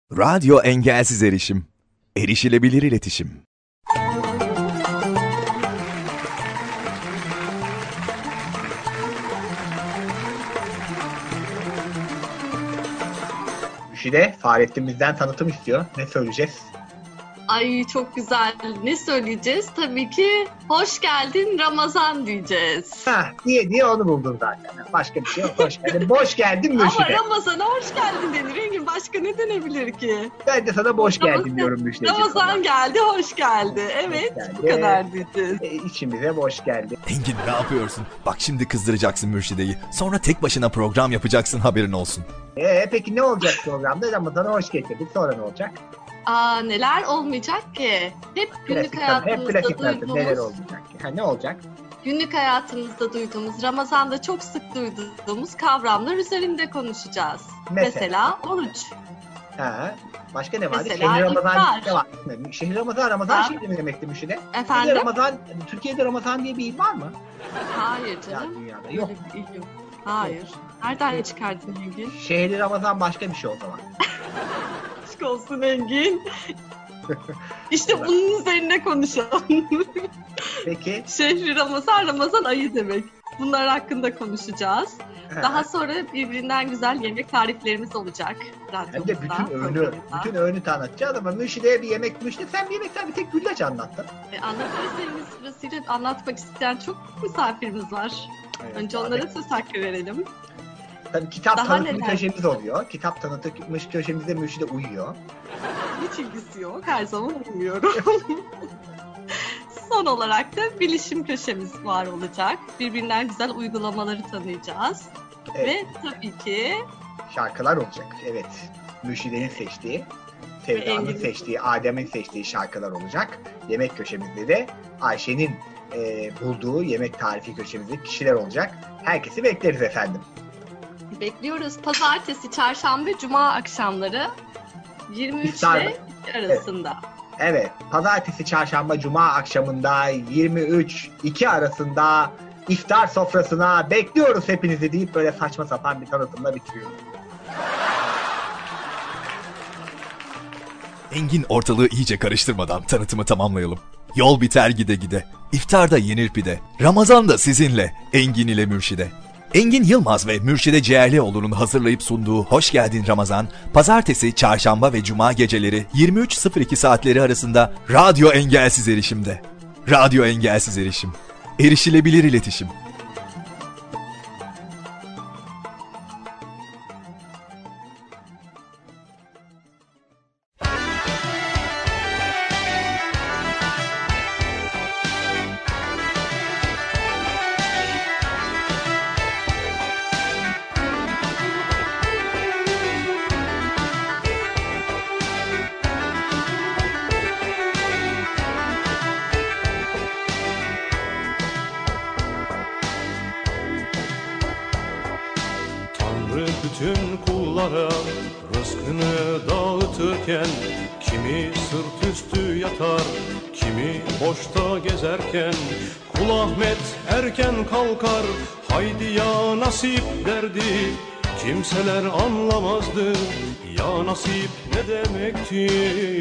Radyo engelsiz erişim. Erişilebilir iletişim. Müşide Fahrettin bizden tanıtım istiyor. Ne söyleyeceğiz? Ay çok güzel. Ne söyleyeceğiz? Tabii ki hoş geldin Ramazan diyeceğiz. Diye onu buldum zaten. Başka bir şey yok. Hoş geldin. Boş geldin Müşide. Ama Ramazan'a hoş geldin denir. Engin başka ne denebilir ki? Ben de sana boş geldin diyorum Müşideciğim. Ramazan geldi, hoş geldi. Evet, geldi. Bu kadar diyeceğiz. İçimize boş geldi. Engin ne yapıyorsun? Bak şimdi kızdıracaksın Mürşide'yi. Sonra tek başına program yapacaksın, haberin olsun. Peki ne olacak programda? Ramazan'a hoş getirdik. Sonra ne olacak? Neler olmayacak ki? Hep günlük hayatımızda duyduğumuz... Neler olacak ki? Ne olacak? Günlük hayatımızda duyduğumuz, Ramazan'da çok sık duyduğumuz kavramlar üzerinde konuşacağız. Mesela oruç. Başka ne vardı? Mesela Şehri Ramazan iftar. var. Şehri Ramazan şehri mi demekti Müşide? Efendim? Türkiye'de Ramazan diye bir il var mı? Hayır canım. Ya dünyada yok. Öyle bir il yok. Hayır. Nereden çıkardın Engin? Şehri Ramazan başka bir şey o zaman. Aşk olsun Engin. İşte bunun üzerine konuşalım. Peki. Şehri Ramazan, Ramazan ayı demek. Bunlar hakkında konuşacağız. Daha sonra birbirinden güzel yemek tariflerimiz olacak. Hem de bütün öğünü tanıtacağız ama Müşide'ye bir yemek, sen bir yemekten bir tek güllaç anlattın. Anlatırsanız sırasıyla anlatmak isteyen çok misafirimiz var. Evet, önce onlara söz hakkı verelim. Tabii kitap Daha tanıtım neler? köşemiz oluyor. Kitap tanıtım köşemizde Müşide uyuyor. Hiç ilgisi yok. Her zaman uyumuyorum. Son olarak da bilişim köşemiz var olacak. Birbirinden güzel uygulamaları tanıyacağız. Evet. Ve tabii ki Şarkılar olacak. Evet. Müşide'nin seçtiği, Sevda'nın seçtiği, Adem'in seçtiği şarkılar olacak. Yemek köşemizde de Ayşe'nin bulduğu yemek tarifi köşemizde kişiler olacak. Herkesi bekleriz efendim. bekliyoruz. Pazartesi, çarşamba, cuma akşamları 23 İftar. ile 2 arasında. Evet. Pazartesi, çarşamba, cuma akşamında 23-2 arasında iftar sofrasına bekliyoruz hepinizi deyip böyle saçma sapan bir tanıtımla bitiriyorum. Engin ortalığı iyice karıştırmadan tanıtımı tamamlayalım. Yol biter gide gide. İftarda yenir pide. Ramazan da sizinle. Engin ile Mürşide. Engin Yılmaz ve Mürşide Ciğerlioğlu'nun hazırlayıp sunduğu Hoş Geldin Ramazan, pazartesi, çarşamba ve cuma geceleri 23.02 saatleri arasında Radyo Engelsiz Erişim'de. Radyo Engelsiz Erişim. Erişilebilir iletişim. Bütün kullara rızkını dağıtırken kimi sırt üstü yatar, kimi boşta gezerken Kul Ahmet erken kalkar, haydi ya nasip derdi. Kimseler anlamazdı ya nasip ne demekti.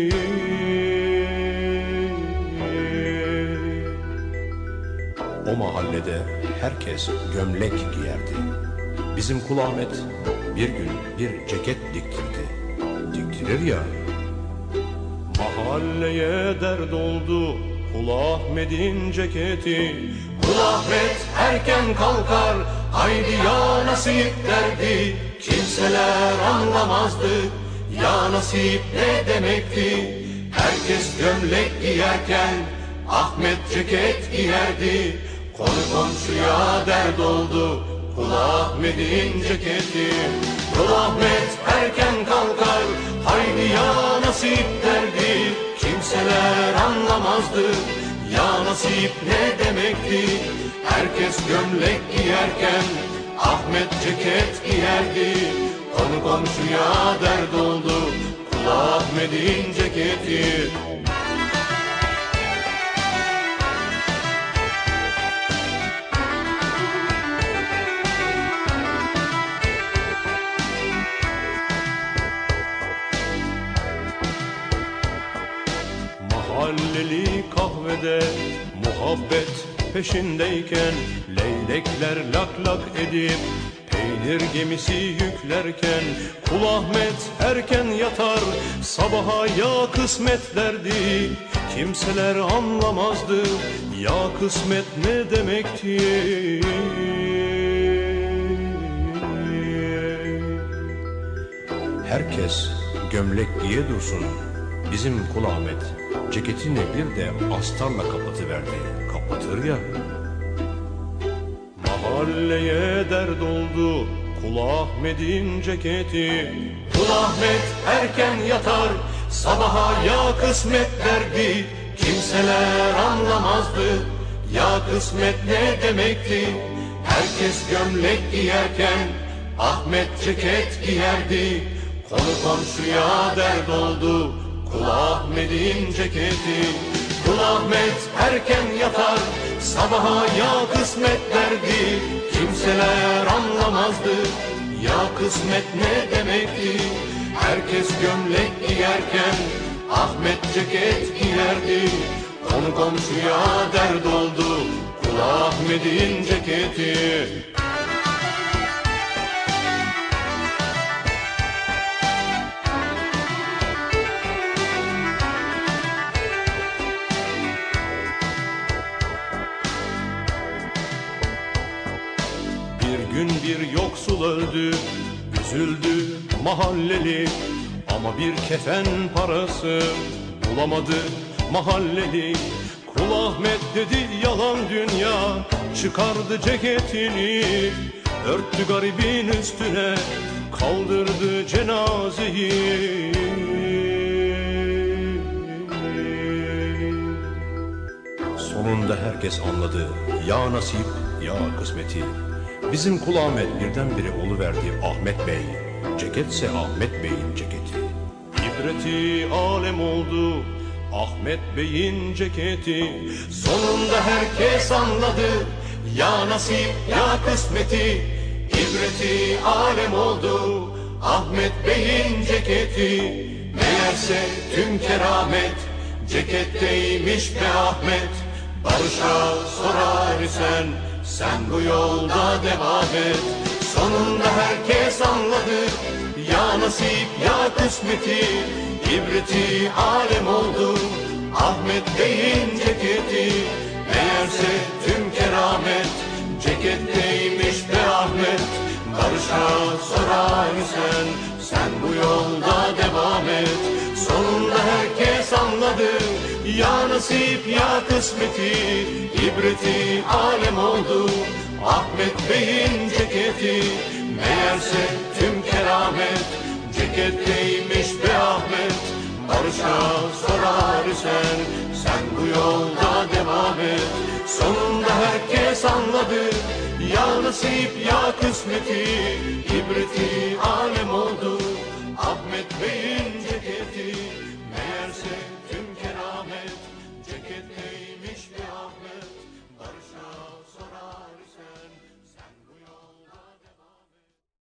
O mahallede herkes gömlek giyerdi. Bizim Kul Ahmet bir gün bir ceket diktirdi. Diktirir ya. Mahalleye dert oldu Kul Ahmet'in ceketi. Kul Ahmet erken kalkar, haydi ya nasip derdi. Kimseler anlamazdı ya nasip ne demekti. Herkes gömlek giyerken Ahmet ceket giyerdi. Konu komşuya dert oldu Kul Ahmet'in ceketi. Kul Ahmet erken kalkar, haydi ya nasip derdi. Kimseler anlamazdı ya nasip ne demekti. Herkes gömlek giyerken Ahmet ceket giyerdi. Konu komşuya dert oldu Kul Ahmet'in ceketi. Mahalleli kahvede muhabbet peşindeyken, leylekler lak lak edip peynir gemisi yüklerken, Kul Ahmet erken yatar, sabaha ya kısmet derdi. Kimseler anlamazdı ya kısmet ne demekti. Herkes gömlek giye dursun, bizim Kul Ahmet ceketini bir de astarla kapatıverdi. Kapatır ya. Mahalleye dert oldu Kul Ahmet'in ceketi. Kul Ahmet erken yatar, sabaha ya kısmet derdi. Kimseler anlamazdı ya kısmet ne demekti. Herkes gömlek giyerken Ahmet ceket giyerdi. Konu komşuya dert oldu Kul Ahmet'in ceketi. Kul Ahmet erken yatar, sabaha ya kısmet derdi. Kimseler anlamazdı ya kısmet ne demekti. Herkes gömlek giyerken Ahmet ceket giyerdi. Konu komşuya dert oldu Kul Ahmet'in ceketi. Bir gün bir yoksul öldü, üzüldü mahalleli. Ama bir kefen parası bulamadı mahalleli. Kul Ahmet dedi yalan dünya, çıkardı ceketini. Örttü garibin üstüne, kaldırdı cenazeyi. Sonunda herkes anladı ya nasip ya kısmeti. Bizim Kul Ahmet birdenbire oluverdi Ahmet Bey. Ceketse Ahmet Bey'in ceketi. İbreti alem oldu Ahmet Bey'in ceketi. Sonunda herkes anladı ya nasip ya kısmeti. İbreti alem oldu Ahmet Bey'in ceketi. Meğerse tüm keramet ceketteymiş be Ahmet. Barış'a sorar isen sen bu yolda devam et. Sonunda herkes anladı ya nasip ya kısmeti. İbreti alem oldu Ahmet Bey'in ceketi. Meğerse tüm keramet ceketteymiş be Ahmet. Barış'a sorar isen sen bu yolda devam et. Sonunda herkes anladı ya nasip ya kısmeti. İbreti alem oldu Ahmet Bey'in ceketi. Meğerse tüm keramet ceketteymiş be Ahmet. Barış'a sorar isen sen bu yolda devam et. Sonunda herkes anladı ya nasip ya kısmeti. İbreti alem oldu Ahmet Bey'in ceketi. Meğerse tüm keramet ceketteymiş be Ahmet. Barış'a sorar isen sen bu yolda devam et.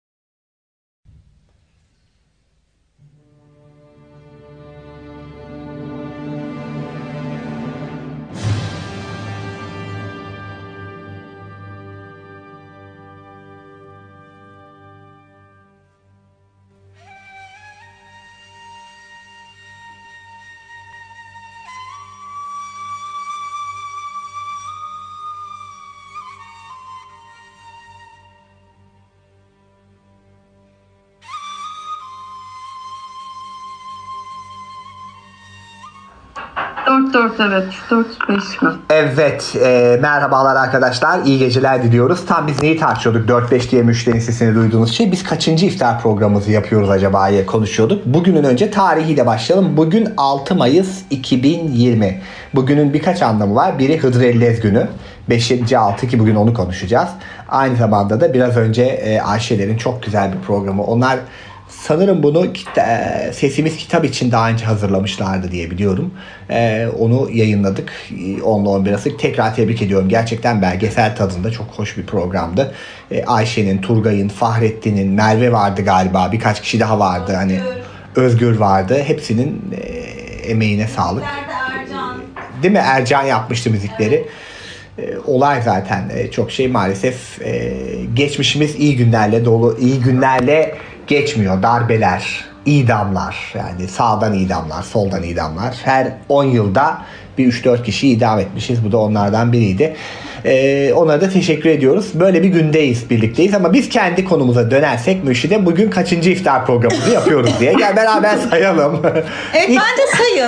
Dört evet. 4-5 mi? Evet, merhabalar arkadaşlar, iyi geceler diliyoruz. Tam biz neyi tartışıyorduk 4-5 diye müşterinin sesini duyduğunuz şey. Biz kaçıncı iftar programımızı yapıyoruz acaba diye konuşuyorduk. Bugünün önce tarihiyle başlayalım. Bugün 6 Mayıs 2020. Bugünün birkaç anlamı var. Biri Hıdrellez günü. 5-6 ki bugün onu konuşacağız. Aynı zamanda da biraz önce Ayşe'lerin çok güzel bir programı. Onlar sanırım bunu Sesimiz Kitap için daha önce hazırlamışlardı diye biliyorum. Onu yayınladık. 10'la 11 arası. Tekrar tebrik ediyorum. Gerçekten belgesel tadında çok hoş bir programdı. Ayşe'nin, Turgay'ın, Fahrettin'in, Merve vardı galiba. Birkaç kişi daha vardı. Hani Özgür vardı. Hepsinin emeğine sağlık. değil mi? Ercan yapmıştı müzikleri. Olay zaten çok şey maalesef geçmişimiz iyi günlerle dolu, iyi günlerle geçmiyor. Darbeler, idamlar, yani sağdan idamlar, soldan idamlar. Her 10 yılda bir 3-4 kişi idam etmişiz. Bu da onlardan biriydi. Onlara da teşekkür ediyoruz. Böyle bir gündeyiz, birlikteyiz ama biz kendi konumuza dönersek Mürşide, bugün kaçıncı iftar programımızı yapıyoruz diye. Gel beraber sayalım. Evet, bence sayın.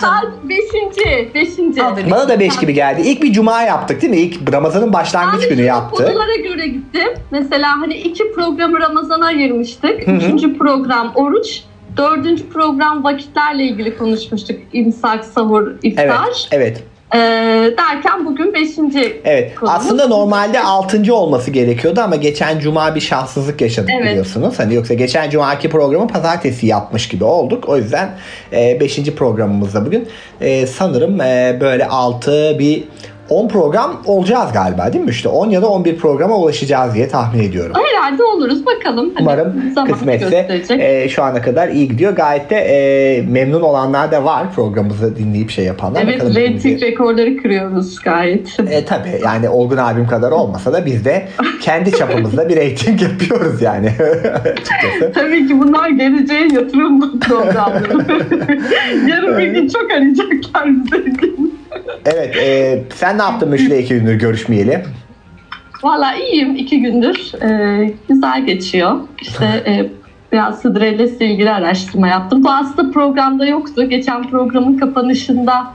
Beşinci. Bana da 5 gibi geldi. İlk bir cuma yaptık değil mi? İlk Ramazan'ın başlangıç günü yaptık. Konulara göre gittim. Mesela hani 2 programı Ramazan'a ayırmıştık. 3. program oruç. 4. program vakitlerle ilgili konuşmuştuk. İmsak, sahur, iftar. Evet. Derken bugün 5. Evet. konumuz. Aslında normalde 6. olması gerekiyordu ama geçen cuma bir şanssızlık yaşadık, biliyorsunuz. Hani yoksa geçen cumaki programı pazartesi yapmış gibi olduk. O yüzden 5. programımızda bugün sanırım böyle 10 program olacağız galiba, değil mi? İşte 10 ya da 11 programa ulaşacağız diye tahmin ediyorum. Herhalde oluruz. Bakalım. Umarım kısmetse şu ana kadar iyi gidiyor. Gayet de memnun olanlar da var, programımızı dinleyip şey yapanlar. Evet, reyting rekorları kırıyoruz gayet. Tabii yani Olgun abim kadar olmasa da biz de kendi çapımızda bir reyting yapıyoruz yani. Tabii ki bunlar geleceğe yatırım programları. Yarın bir gün çok arayacaklar bize. Evet, sen ne yaptın Mürşide 2 gündür görüşmeyeli? Valla iyiyim 2 gündür. Güzel geçiyor. İşte biraz Hıdrellez'le ilgili araştırma yaptım. Bu aslında programda yoktu. Geçen programın kapanışında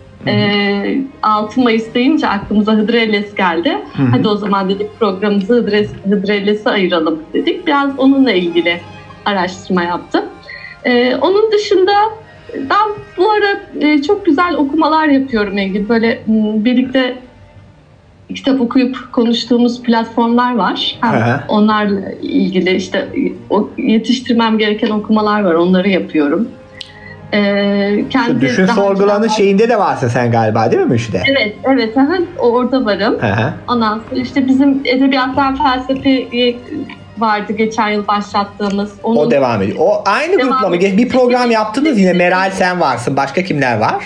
6 Mayıs deyince aklımıza Hıdrellez geldi. Hadi o zaman dedik programımızı Hıdrellez'e ayıralım dedik. Biraz onunla ilgili araştırma yaptım. Onun dışında ben bu ara çok güzel okumalar yapıyorum Engin. Böyle birlikte kitap okuyup konuştuğumuz platformlar var. Onlarla ilgili işte yetiştirmem gereken okumalar var. Onları yapıyorum. Düşün sorgulanın şeyinde de varsın sen galiba, değil mi Mürşide? Evet. Orada varım. Ondan sonra işte bizim edebiyattan felsefe vardı geçen yıl başlattığımız. O devam ediyor. O aynı grupla mı? Bir program yaptınız yine. Meral, sen varsın. Başka kimler var?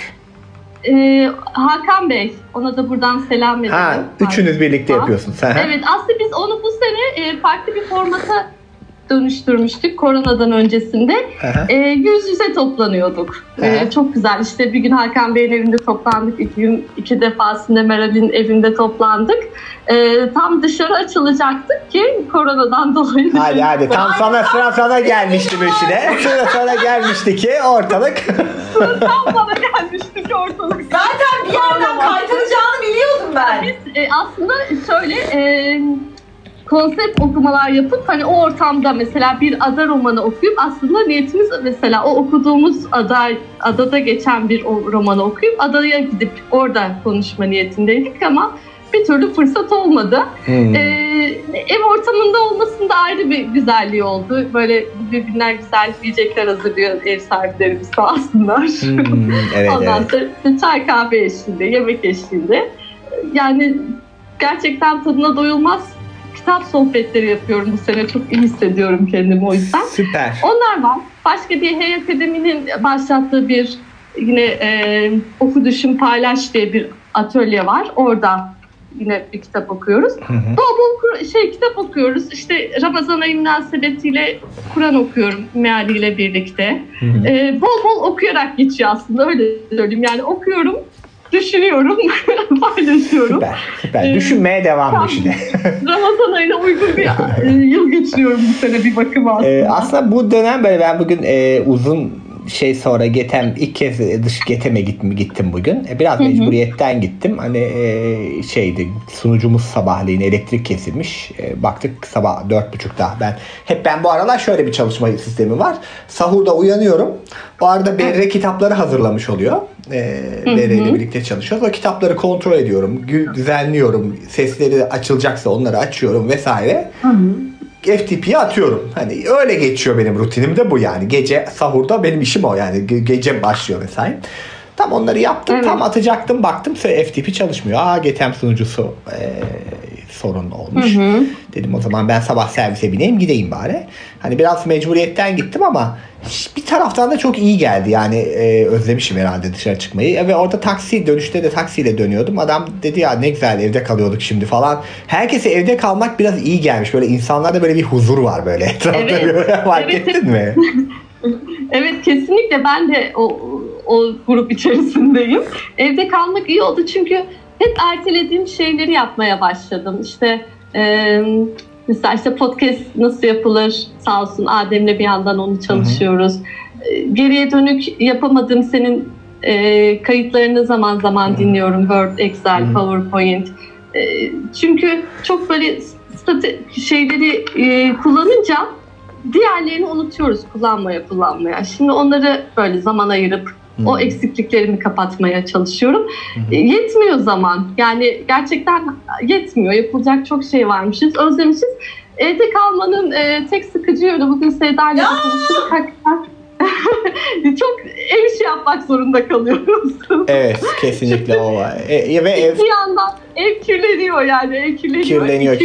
Hakan Bey. Ona da buradan selam ediyorum. Üçünüz birlikte yapıyorsunuz. Evet, aslında biz onu bu sene farklı bir formata dönüştürmüştük koronadan öncesinde. Yüz yüze toplanıyorduk. Çok güzel. İşte bir gün Hakan Bey'in evinde toplandık. İki defasında Meral'in evinde toplandık. Tam dışarı açılacaktık ki koronadan dolayı. Hadi. Tam sana gelmişti Mürşide. Sana gelmişti ki ortalık. Tam bana gelmişti ki ortalık. Zaten bir yerden kaytaracağını biliyordum ben. Biz aslında şöyle konsept okumalar yapıp hani o ortamda mesela bir ada romanı okuyup aslında niyetimiz mesela o okuduğumuz adada geçen bir romanı okuyup adaya gidip orada konuşma niyetindeydik ama bir türlü fırsat olmadı. Ev ortamında olmasında ayrı bir güzelliği oldu. Böyle birbirinden güzel yiyecekler hazırlıyor ev sahiplerimiz sağ olsunlar. Ondan sonra çay kahve eşliğinde, yemek eşliğinde. Yani gerçekten tadına doyulmaz kitap sohbetleri yapıyorum bu sene. Çok iyi hissediyorum kendimi o yüzden. Süper. Onlar var. Başka bir Hey Akademi'nin başlattığı bir yine Oku Düşün Paylaş diye bir atölye var. Orada yine bir kitap okuyoruz. Bol kitap okuyoruz. İşte Ramazan ayı münasebetiyle Kur'an okuyorum mealiyle birlikte. Bol okuyarak geçiyor aslında, öyle söyleyeyim. Yani okuyorum, düşünüyorum, paylaşıyorum. Süper. Düşünmeye devam şimdi. Ramazan ayına uygun bir yıl geçiriyorum bu sene bir bakıma aslında. Aslında bu dönem böyle ben bugün uzun sonra ilk kez dış Getem'e gittim bugün. Biraz mecburiyetten gittim. Hani sunucumuz sabahleyin elektrik kesilmiş. Baktık sabah 4.30'da. Ben bu aralar şöyle bir çalışma sistemi var. Sahurda uyanıyorum. O arada Berre kitapları hazırlamış oluyor. Berre ile birlikte çalışıyoruz. O kitapları kontrol ediyorum. Düzenliyorum. Sesleri açılacaksa onları açıyorum vesaire. FTP'ye atıyorum. Hani öyle geçiyor benim rutinim de bu yani. Gece sahurda benim işim o yani. Gece başlıyor mesai. Tam onları yaptım. Tam atacaktım. Baktım FTP çalışmıyor. Getem sunucusu sorun olmuş. Dedim o zaman ben sabah servise bineyim gideyim bari. Hani biraz mecburiyetten gittim ama bir taraftan da çok iyi geldi. Yani özlemişim herhalde dışarı çıkmayı. Ve orada dönüşte de taksiyle dönüyordum. Adam dedi ya ne güzel evde kalıyorduk şimdi falan. Herkese evde kalmak biraz iyi gelmiş. Böyle insanlarda böyle bir huzur var böyle etrafta. Evet. Fark ettin mi? Evet, kesinlikle ben de o grup içerisindeyim. Evde kalmak iyi oldu çünkü hep ertelediğim şeyleri yapmaya başladım. İşte mesela işte podcast nasıl yapılır, sağ olsun Adem'le bir yandan onu çalışıyoruz. Geriye dönük yapamadığım senin kayıtlarını zaman zaman dinliyorum. Word, Excel, PowerPoint. Çünkü çok böyle şeyleri kullanınca diğerlerini unutuyoruz kullanmaya. Şimdi onları böyle zaman ayırıp o eksikliklerimi kapatmaya çalışıyorum. Yetmiyor zaman. Yani gerçekten yetmiyor. Yapılacak çok şey varmışız. Özlemişiz. Evde kalmanın tek sıkıcı yönü, bugün Sevda'yla konuştuk. Hakikaten çok ev işi yapmak zorunda kalıyoruz. Evet, kesinlikle o var. Bir yandan ev kirleniyor yani. Ev kirleniyor.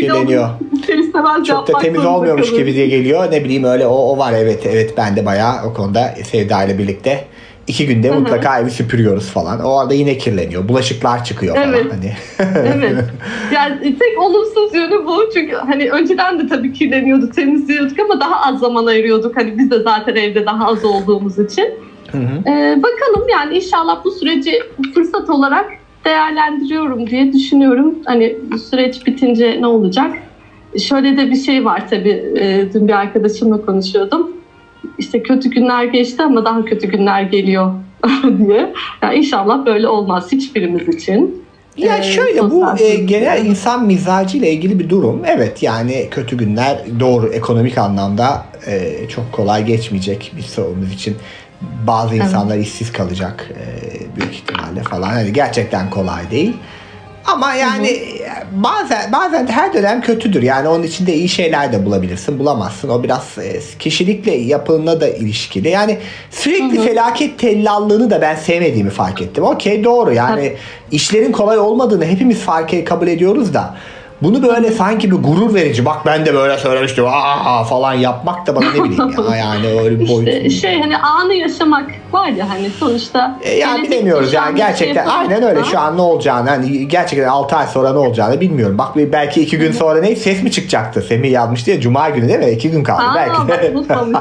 Çok da temiz olmuyormuş gibi diye geliyor. Ne bileyim öyle o var. Evet ben de bayağı o konuda Sevda ile birlikte 2 günde mutlaka evi süpürüyoruz falan. O arada yine kirleniyor. Bulaşıklar çıkıyor falan. Hani. Evet. Yani tek olumsuz yönü bu. Çünkü hani önceden de tabii kirleniyordu, temizliyorduk ama daha az zaman ayırıyorduk. Hani biz de zaten evde daha az olduğumuz için. Bakalım yani inşallah bu süreci fırsat olarak değerlendiriyorum diye düşünüyorum. Hani bu süreç bitince ne olacak? Şöyle de bir şey var tabii. Dün bir arkadaşımla konuşuyordum. İşte kötü günler geçti ama daha kötü günler geliyor diye. Yani inşallah böyle olmaz hiçbirimiz için. Ya şöyle bu genel insan mizacı ile ilgili bir durum. Evet yani kötü günler doğru, ekonomik anlamda çok kolay geçmeyecek bir sorunumuz için. Bazı insanlar işsiz kalacak büyük ihtimalle falan. Hani gerçekten kolay değil. Ama yani bazen her dönem kötüdür. Yani onun içinde iyi şeyler de bulabilirsin, bulamazsın. O biraz kişilikle yapınla da ilişkili. Yani sürekli felaket tellallığını da ben sevmediğimi fark ettim. Okey, doğru. Yani işlerin kolay olmadığını hepimiz kabul ediyoruz da bunu böyle sanki bir gurur verici, bak ben de böyle söylemiştim falan yapmak da bana ne bileyim ya, yani öyle bir boyut. İşte hani anı yaşamak var ya hani sonuçta. Yani bilemiyoruz yani gerçekten aynen öyle şu an ne olacağını, hani gerçekten 6 ay sonra ne olacağını bilmiyorum. Bak belki 2 gün sonra ses mi çıkacaktı? Semih yazmıştı ya, Cuma günü değil mi? 2 gün kaldı belki de.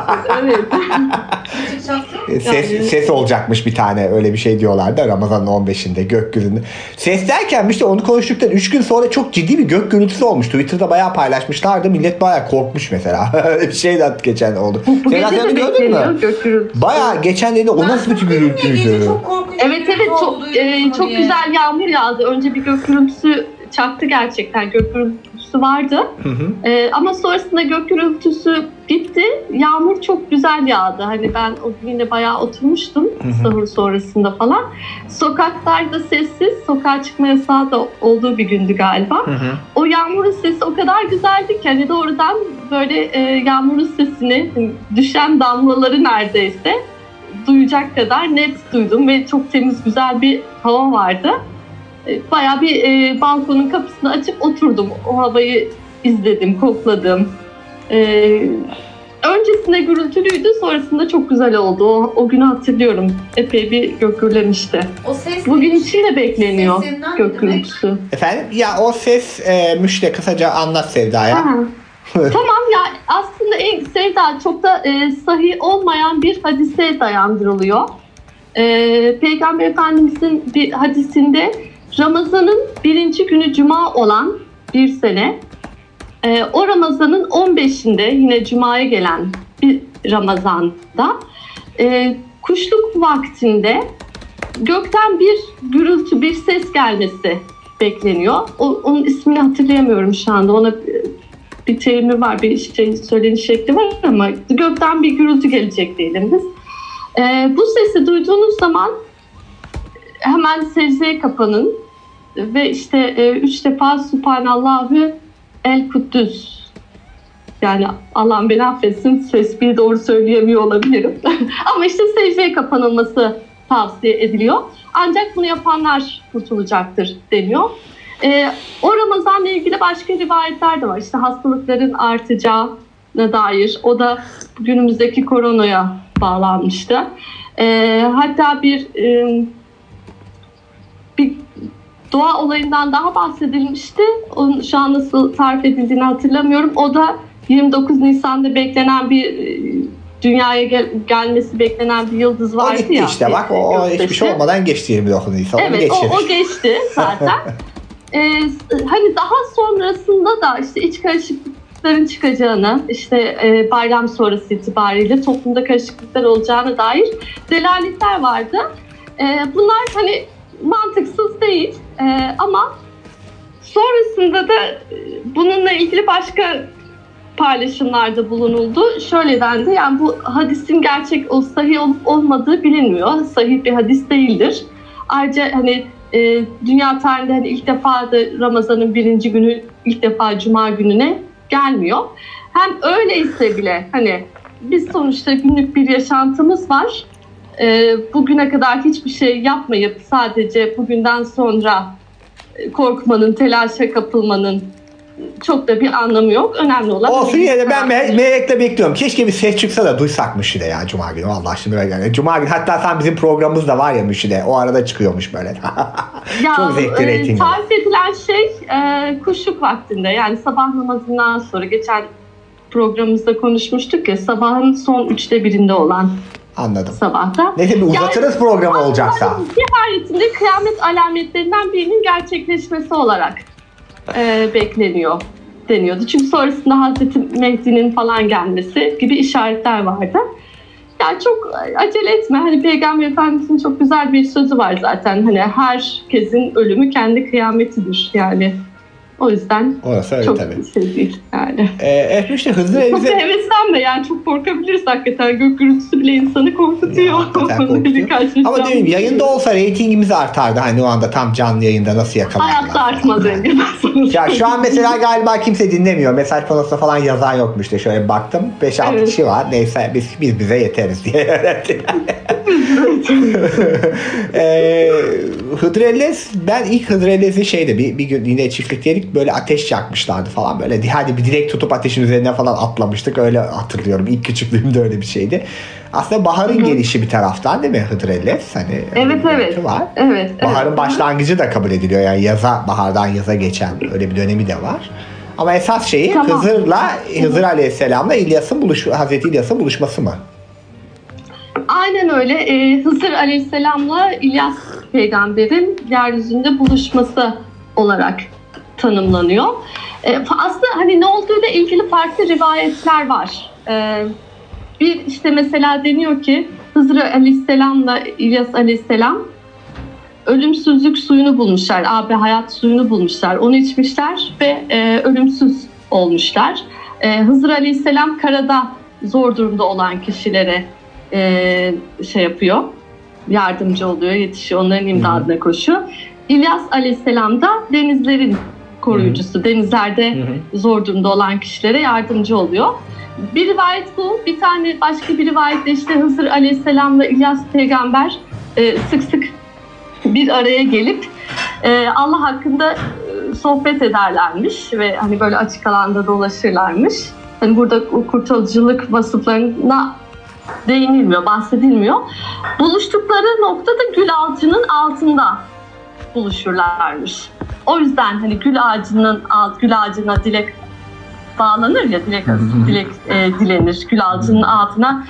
Evet. Ses olacakmış bir tane, öyle bir şey diyorlardı Ramazan'ın 15'inde gökyüzünde. Ses derken işte onu konuştuktan 3 gün sonra çok ciddi bir gök gürültüsü olmuştu. Twitter'da bayağı paylaşmışlardı. Millet bayağı korkmuş mesela. Öyle bir şey de geçen oldu. Bu gece de bekleniyor. Bayağı geçen dedi o nasıl bir gürültüydü? Evet çok güzel yağmur yağdı. Önce bir gök gürültüsü çaktı gerçekten. Gök gürültüsü vardı. Ama sonrasında gök gürültüsü gitti. Yağmur çok güzel yağdı. Hani ben o gün yine bayağı oturmuştum sahur sonrasında falan. Sokaklarda sessiz. Sokağa çıkma yasağı da olduğu bir gündü galiba. O yağmurun sesi o kadar güzeldi ki hani doğrudan böyle yağmurun sesini, düşen damlaları neredeyse duyacak kadar net duydum ve çok temiz güzel bir hava vardı. Bayağı bir balkonun kapısını açıp oturdum. O havayı izledim, kokladım. Öncesinde gürültülüydü, sonrasında çok güzel oldu. O günü hatırlıyorum. Epey bir gök gürlemişti. Bugün için de bekleniyor gök gürültüsü. Efendim? Ya o ses Müşte kısaca anlat Sevda'ya. Tamam ya, aslında Sevda çok da sahih olmayan bir hadise dayandırılıyor. Peygamber Efendimizin bir hadisinde Ramazan'ın 1. günü Cuma olan bir sene, o Ramazan'ın 15'inde yine Cuma'ya gelen bir Ramazan'da kuşluk vaktinde gökten bir gürültü, bir ses gelmesi bekleniyor. Onun ismini hatırlayamıyorum şu anda. Ona bir terimi var, bir söyleniş şekli var ama gökten bir gürültü gelecek diyelim biz. Bu sesi duyduğunuz zaman hemen secdeye kapanın ve işte 3 defa Subhanallahu el Kuddüs, yani Allah'ım beni affetsin, tesbihi doğru söyleyemiyor olabilirim ama işte secdeye kapanılması tavsiye ediliyor. Ancak bunu yapanlar kurtulacaktır deniyor. O Ramazan'la ilgili başka rivayetler de var. İşte hastalıkların artacağına dair. O da günümüzdeki koronaya bağlanmıştı. Hatta bir doğa olayından daha bahsedilmişti. Onun şu an nasıl tarif edildiğini hatırlamıyorum. O da 29 Nisan'da beklenen bir dünyaya gelmesi beklenen bir yıldız vardı ya. O gitti işte bak. O hiçbir şey olmadan geçti 29 Nisan. Evet o geçti zaten. Hani daha sonrasında da işte iç karışıklıkların çıkacağını, işte bayram sonrası itibariyle toplumda karışıklıklar olacağına dair delaletler vardı. Bunlar hani mantıksız değil ama sonrasında da bununla ilgili başka paylaşımlarda bulunuldu. Şöyle dendi, yani bu hadisin gerçek sahih olup olmadığı bilinmiyor. Sahih bir hadis değildir. Ayrıca hani dünya tarihinde hani ilk defa da Ramazan'ın 1. günü ilk defa Cuma gününe gelmiyor. Hem öyleyse bile hani biz sonuçta günlük bir yaşantımız var. Bugüne kadar hiçbir şey yapmayıp sadece bugünden sonra korkmanın, telaşa kapılmanın çok da bir anlamı yok. Önemli olan... Olsun yine de ben merakla bekliyorum. Keşke bir ses çıksa da duysak Müşide ya Cuma günü. Vallahi şimdi yani Cuma günü hatta sen bizim programımız da var ya Müşide. O arada çıkıyormuş böyle. Ya, çok zevkli reyting. Tarif edilen şey kuşluk vaktinde, yani sabah namazından sonra, geçen programımızda konuşmuştuk ya, sabahın son 1/3'inde olan. Anladım. Sabahta. Neyse bir uzatırız yani, programı olacaksa. Nihayetinde kıyamet alametlerinden birinin gerçekleşmesi olarak bekleniyor deniyordu. Çünkü sonrasında Hazreti Mehdi'nin falan gelmesi gibi işaretler vardı. Yani çok acele etme. Hani Peygamber Efendimiz'in çok güzel bir sözü var zaten. Hani herkesin ölümü kendi kıyametidir. Yani o yüzden orası öyle çok tabii. Şey değil yani. İşte hızlı çok heveslenme yani, çok korkabiliriz hakikaten. Gök gürültüsü bile insanı korkutuyor. Ama değil mi? Yayında olsa reytingimiz artardı. Hani o anda tam canlı yayında nasıl yakalarlar? Hayatta artmaz önce. Ya şu an mesela galiba kimse dinlemiyor. Mesaj panosunda falan yazan yokmuş işte. Şöyle bir baktım. 5-6 kişi var. Neyse biz bize yeteriz diye öğrettiler. Hıdrellez, ben ilk Hıdrellez'i bir gün yine çiftlikteydik, böyle ateş yakmışlardı falan, böyle hadi bir direkt tutup ateşin üzerine falan atlamıştık, öyle hatırlıyorum, ilk küçüklüğümde öyle bir şeydi. Aslında baharın gelişi bir taraftan değil mi Hıdrellez? Hani evet. Var. Evet. Baharın başlangıcı da kabul ediliyor, yani bahardan yaza geçen öyle bir dönemi de var. Ama esas şeyi tamam. Hızır Aleyhisselam'la Hazreti İlyas'ın buluşması mı? Aynen öyle. Hızır Aleyhisselam'la İlyas peygamberin yeryüzünde buluşması olarak tanımlanıyor. Aslında hani ne olduğuyla ilgili farklı rivayetler var. Bir işte mesela deniyor ki Hızır Aleyhisselam'la İlyas Aleyhisselam ölümsüzlük suyunu bulmuşlar. Hayat suyunu bulmuşlar. Onu içmişler ve ölümsüz olmuşlar. Hızır Aleyhisselam karada zor durumda olan kişilere yapıyor, yardımcı oluyor, yetişiyor, onların imdadına koşuyor. İlyas Aleyhisselam da denizlerin koruyucusu, denizlerde zor durumda olan kişilere yardımcı oluyor. Bir rivayet bu. Bir tane başka bir rivayette işte Hızır Aleyhisselam'la İlyas peygamber sık sık bir araya gelip Allah hakkında sohbet ederlermiş ve hani böyle açık alanda dolaşırlarmış. Hani burada kurtarıcılık vasıflarına değinilmiyor, bahsedilmiyor. Buluştukları nokta da gül ağacının altında buluşurlarmış. O yüzden hani gül ağacına dilek bağlanır ya, dilek dilenir. Gül ağacının altına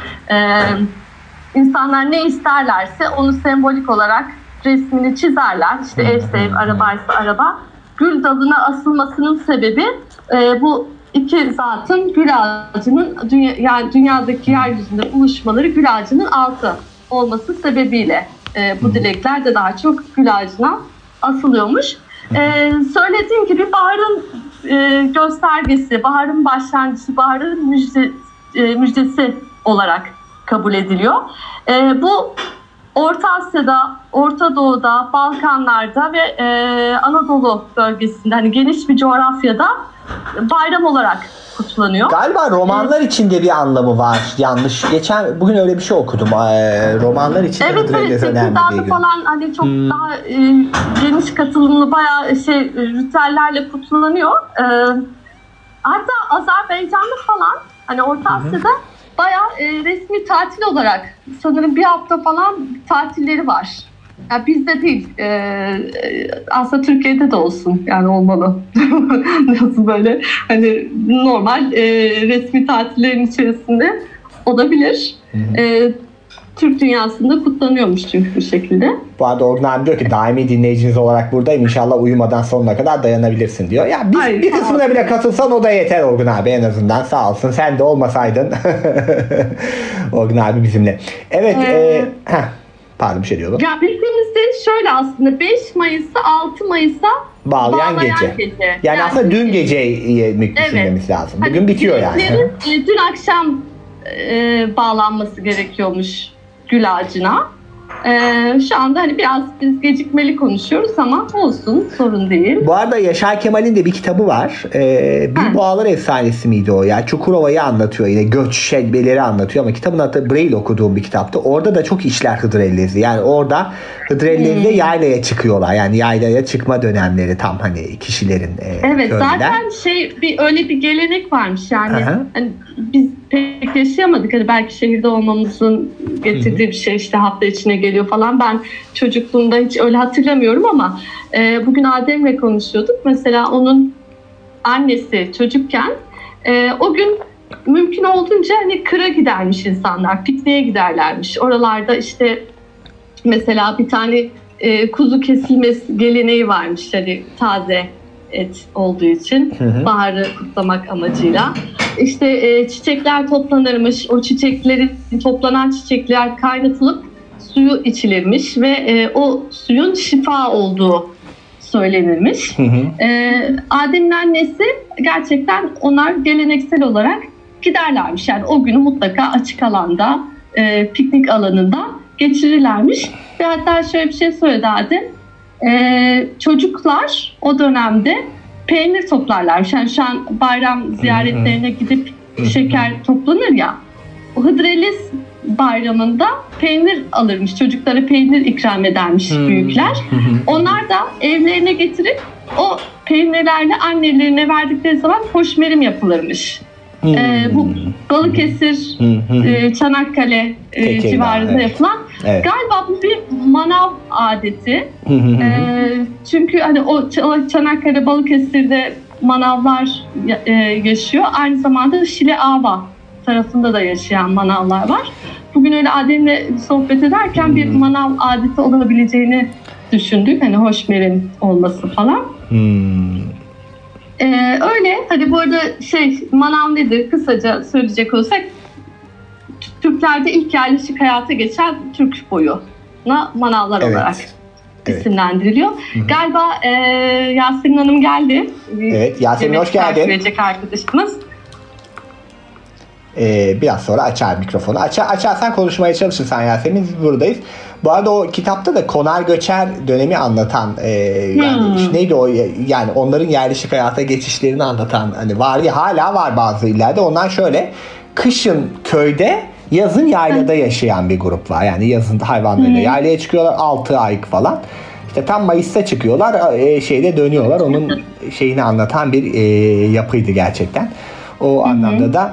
insanlar ne isterlerse onu sembolik olarak resmini çizerler. İşte evse ev, arabaysa araba. Gül dalına asılmasının sebebi bu iki zatın gül ağacının yani dünyadaki yeryüzünde buluşmaları gül ağacının altı olması sebebiyle bu dilekler de daha çok gül ağacına asılıyormuş. Söylediğim gibi baharın göstergesi, baharın başlangıcı, baharın müjdesi olarak kabul ediliyor. Bu Orta Asya'da, Orta Doğu'da, Balkanlar'da ve Anadolu bölgesinde, hani geniş bir coğrafyada bayram olarak kutlanıyor. Galiba romanlar içinde bir anlamı var. Yanlış. Bugün öyle bir şey okudum. Romanlar için evet, önemli bir gün. Falan hani çok daha geniş katılımlı bayağı ritüellerle kutlanıyor. Hatta Azerbaycan'da falan hani Orta Asya'da bayağı resmi tatil olarak sanırım bir hafta falan tatilleri var. Yani bizde değil. Aslında Türkiye'de de olsun. Yani olmalı. Nasıl böyle hani normal resmi tatillerin içerisinde olabilir. Türk dünyasında kutlanıyormuş çünkü bu şekilde. Bu arada Orgun abi diyor ki daimi dinleyiciniz olarak buradayım. İnşallah uyumadan sonuna kadar dayanabilirsin diyor. Ya bir kısmına bile katılsan o da yeter Orgun abi en azından. Sağ olsun. Sen de olmasaydın. Orgun abi bizimle. Evet. Pardon bir şey diyordum. Ya bildiğimizde şöyle aslında 5 Mayıs'ı 6 Mayıs'a bağlayan gece. Yani aslında dün geceye düşünmemiz lazım. Bugün bitiyor yani. Dün akşam bağlanması gerekiyormuş gül ağacına. Şu anda hani biraz biz gecikmeli konuşuyoruz ama olsun, sorun değil. Bu arada Yaşar Kemal'in de bir kitabı var. Bilboğalar Efsanesi miydi o ya? Çukurova'yı anlatıyor yine. Göç şelbeleri anlatıyor ama kitabın adı Braille okuduğum bir kitaptı. Orada da çok işler Hıdrellezi. Yani orada Hıdrellez'de yaylaya çıkıyorlar. Yani yaylaya çıkma dönemleri tam hani kişilerin evet köylüler. Zaten öyle bir gelenek varmış yani. Hani biz pek yaşayamadık. Hani belki şehirde olmamızın getirdiği bir şey işte hafta içine geliyor falan. Ben çocukluğumda hiç öyle hatırlamıyorum ama bugün Adem'le konuşuyorduk. Mesela onun annesi çocukken o gün mümkün olduğunca hani kıra gidermiş insanlar. Pikniğe giderlermiş. Oralarda işte mesela bir tane kuzu kesilmesi geleneği varmış. Hani taze et olduğu için baharı kutlamak amacıyla. İşte çiçekler toplanırmış. O toplanan çiçekler kaynatılıp suyu içilirmiş ve o suyun şifa olduğu söylenirmiş. Adem'in annesi gerçekten onlar geleneksel olarak giderlermiş. Yani o günü mutlaka açık alanda, piknik alanında geçirirlermiş. Ve hatta şöyle bir şey söyledi Adem. Çocuklar o dönemde peynir toplarlarmış. Yani şu an bayram ziyaretlerine gidip şeker toplanır ya. O Hıdrellez bayramında peynir alırmış. Çocuklara peynir ikram edermiş büyükler. Onlar da evlerine getirip o peynirlerle annelerine verdikleri zaman hoşmerim yapılırmış. Bu Balıkesir, Çanakkale civarında yapılan galiba bu bir manav adeti. Çünkü hani o Çanakkale, Balıkesir'de manavlar yaşıyor. Aynı zamanda Şile Ava tarafında da yaşayan manavlar var. Bugün öyle Adem'le sohbet ederken bir manav adeti olabileceğini düşündük. Hani hoşmerin olması falan. Öyle. Hadi bu arada manav nedir? Kısaca söyleyecek olursak Türklerde ilk yerleşik hayata geçen Türk boyuna manavlar olarak isimlendiriliyor. Galiba Yasemin Hanım geldi. Evet, Yasemin hoş geldin. Verecek arkadaşımız. Biraz sonra açar mikrofonu. Açarsan konuşmaya çalışırsan Yasemin, biz buradayız. Bu arada o kitapta da Konar Göçer dönemi anlatan yani neydi o, yani onların yerleşik hayata geçişlerini anlatan hani var ya, hala var bazı illerde. Ondan şöyle kışın köyde, yazın yaylada yaşayan bir grup var. Yani yazın hayvanlarıyla yaylaya çıkıyorlar 6 ay falan. İşte tam Mayıs'ta çıkıyorlar, şeyde dönüyorlar. Onun şeyini anlatan bir yapıydı gerçekten. O anlamda da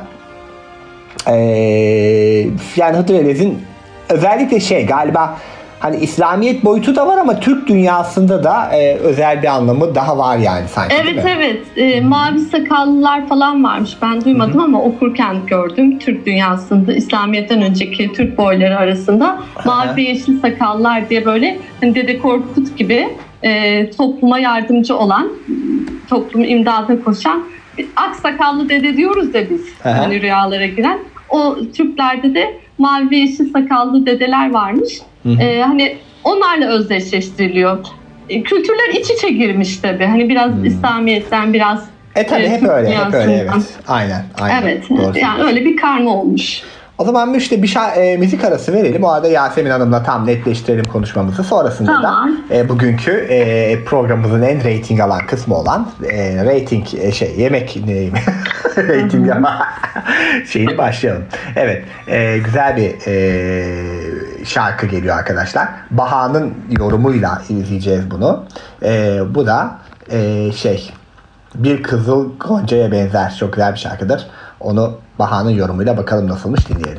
yani Hıdrellez'in özellikle galiba hani İslamiyet boyutu da var ama Türk dünyasında da özel bir anlamı daha var yani sanki. Evet. Mavi sakallılar falan varmış. Ben duymadım ama okurken gördüm. Türk dünyasında İslamiyet'ten önceki Türk boyları arasında mavi ve yeşil sakallılar diye böyle hani Dede Korkut gibi topluma yardımcı olan, toplumu imdada koşan aksakallı dede diyoruz da biz. Hani rüyalara giren. O Türklerde de mavi ve yeşil sakallı dedeler varmış. Hani onlarla özdeşleştiriliyor. Kültürler iç içe girmiş tabii. Hani biraz İslamiyet'ten biraz tabii hep öyle evet. Aynen. Evet. Doğru. Yani öyle bir karma olmuş. O zaman işte bir müzik arası verelim. O arada Yasemin Hanım'la tam netleştirelim konuşmamızı. Sonrasında tamam. da bugünkü programımızın en rating alan kısmı olan yemek rating ama şeyini başlayalım. Evet. Güzel bir şarkı geliyor arkadaşlar. Baha'nın yorumuyla izleyeceğiz bunu. Bu da Bir Kızıl Gonca'ya benzer. Çok güzel bir şarkıdır. Onu Baha'nın yorumuyla bakalım nasılmış dinleyelim.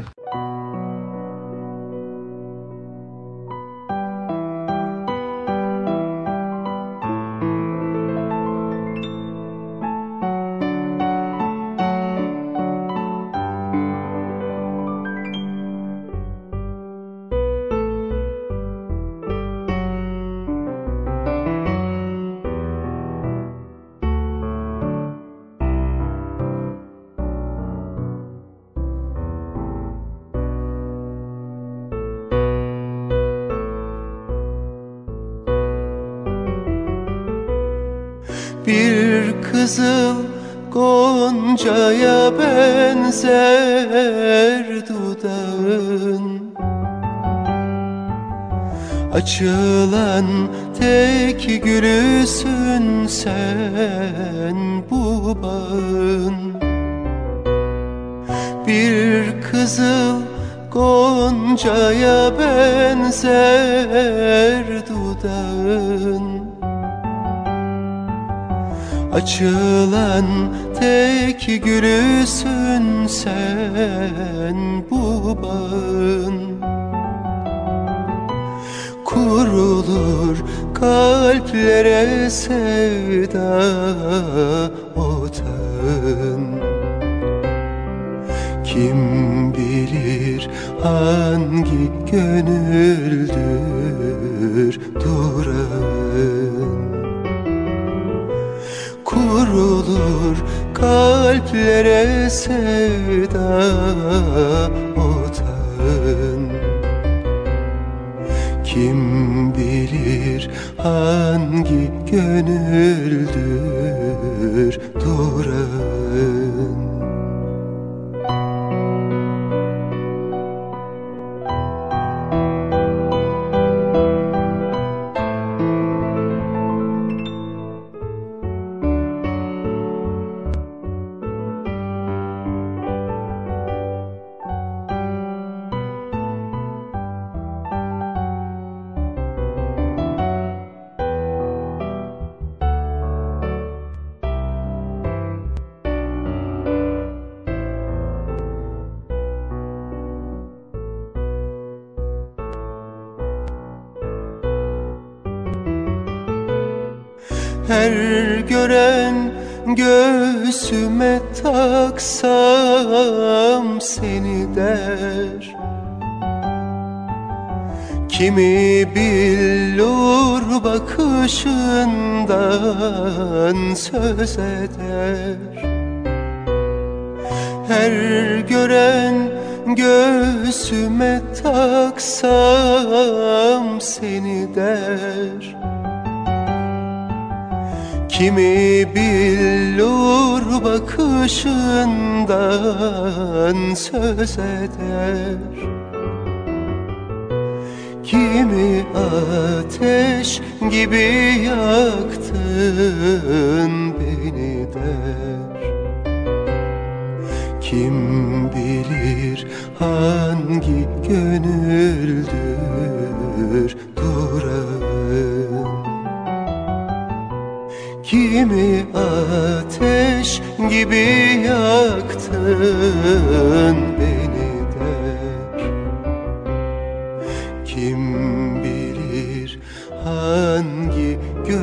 Bir kızıl goncaya benzer dudağın, açılan tek gülüsün sen bu bağın. Bir kızıl goncaya benzer dudağın, açılan tek gülüsün sen bu bağın. Kurulur kalplere sevda otağın. Kim bilir hangi gönüldür durağın. Kurulur kalplere sevda otağın. Kim bilir hangi gönüldür durağın. Her gören göğsüme taksam seni der. Kimi billur bakışından söz eder. Her gören göğsüme taksam seni der. Kimi billur bakışından söz eder. Kimi ateş gibi yaktın beni der. Kim bilir hangi gönüldür durağın. Kimi ateş gibi yaktın beni der. Kim bilir hangi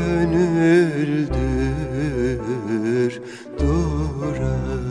gönüldür durağın.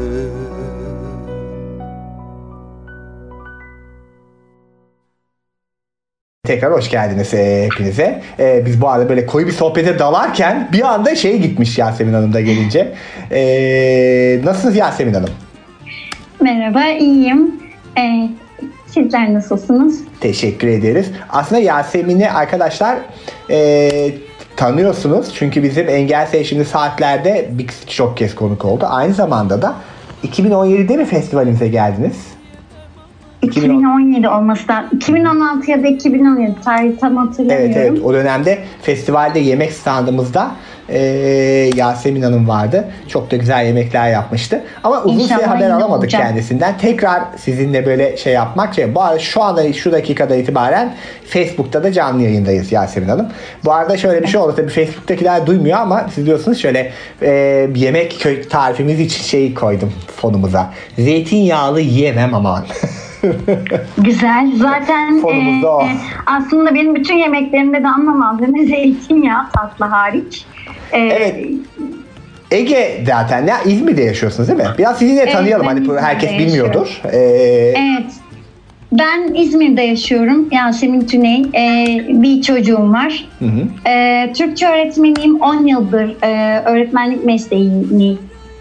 Tekrar hoş geldiniz hepinize. Biz bu arada böyle koyu bir sohbete dalarken bir anda gitmiş Yasemin Hanım da gelince. Nasılsınız Yasemin Hanım? Merhaba, iyiyim. Sizler nasılsınız? Teşekkür ederiz. Aslında Yasemin'i arkadaşlar tanıyorsunuz. Çünkü bizim Engel Seçimli Saatlerde çok kez konuk oldu. Aynı zamanda da 2017'de mi festivalimize geldiniz? 2017 olması da 2016 ya da 2017 tarihi tam hatırlamıyorum. Evet o dönemde festivalde yemek standımızda Yasemin Hanım vardı. Çok da güzel yemekler yapmıştı. Ama uzun süre haber alamadık kendisinden. Tekrar sizinle böyle şey yapmak. Bu arada şu anda şu dakikada itibaren Facebook'ta da canlı yayındayız Yasemin Hanım. Bu arada şöyle bir şey oldu. Tabii Facebook'takiler duymuyor ama siz diyorsunuz şöyle yemek tarifimiz için şeyi koydum fonumuza. Zeytinyağlı yiyemem aman. Güzel. Zaten aslında benim bütün yemeklerimde de ana malzeme zeytinyağı, tatlı hariç. Evet. Ege zaten ya İzmir'de yaşıyorsunuz değil mi? Biraz sizi de tanıyalım. Hani herkes bilmiyordur. Evet. Ben İzmir'de yaşıyorum. Yasemin Tüney. Bir çocuğum var. Türkçe öğretmeniyim. 10 yıldır öğretmenlik mesleğini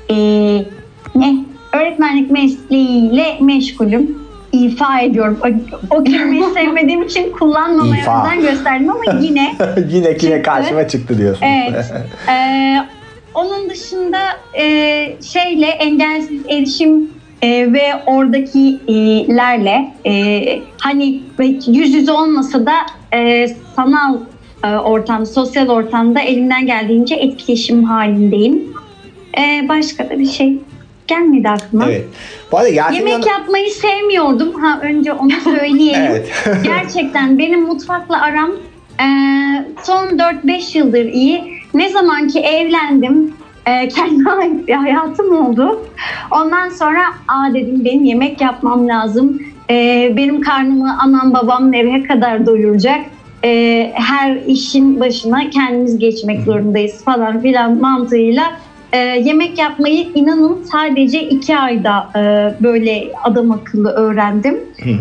öğretmenlik mesleğiyle meşgulüm. İfa ediyorum. O kelimeyi sevmediğim için kullanmamaya özen gösterdim ama yine karşıma çıktı diyorsun. Evet. Onun dışında engelsiz erişim ve oradakilerle hani yüz yüze olmasa da sanal ortamda, sosyal ortamda elimden geldiğince etkileşim halindeyim. Başka da bir şey gelmedi aklıma. Evet. Bu arada yemek yapmayı sevmiyordum. Önce onu söyleyeyim. Evet. Gerçekten benim mutfakla aram son 4-5 yıldır iyi. Ne zaman ki evlendim, kendime ait bir hayatım oldu. Ondan sonra dedim benim yemek yapmam lazım. Benim karnımı anam babam nereye kadar doyuracak? Her işin başına kendimiz geçmek zorundayız falan filan mantığıyla yemek yapmayı inanın sadece 2 ayda böyle adam akıllı öğrendim.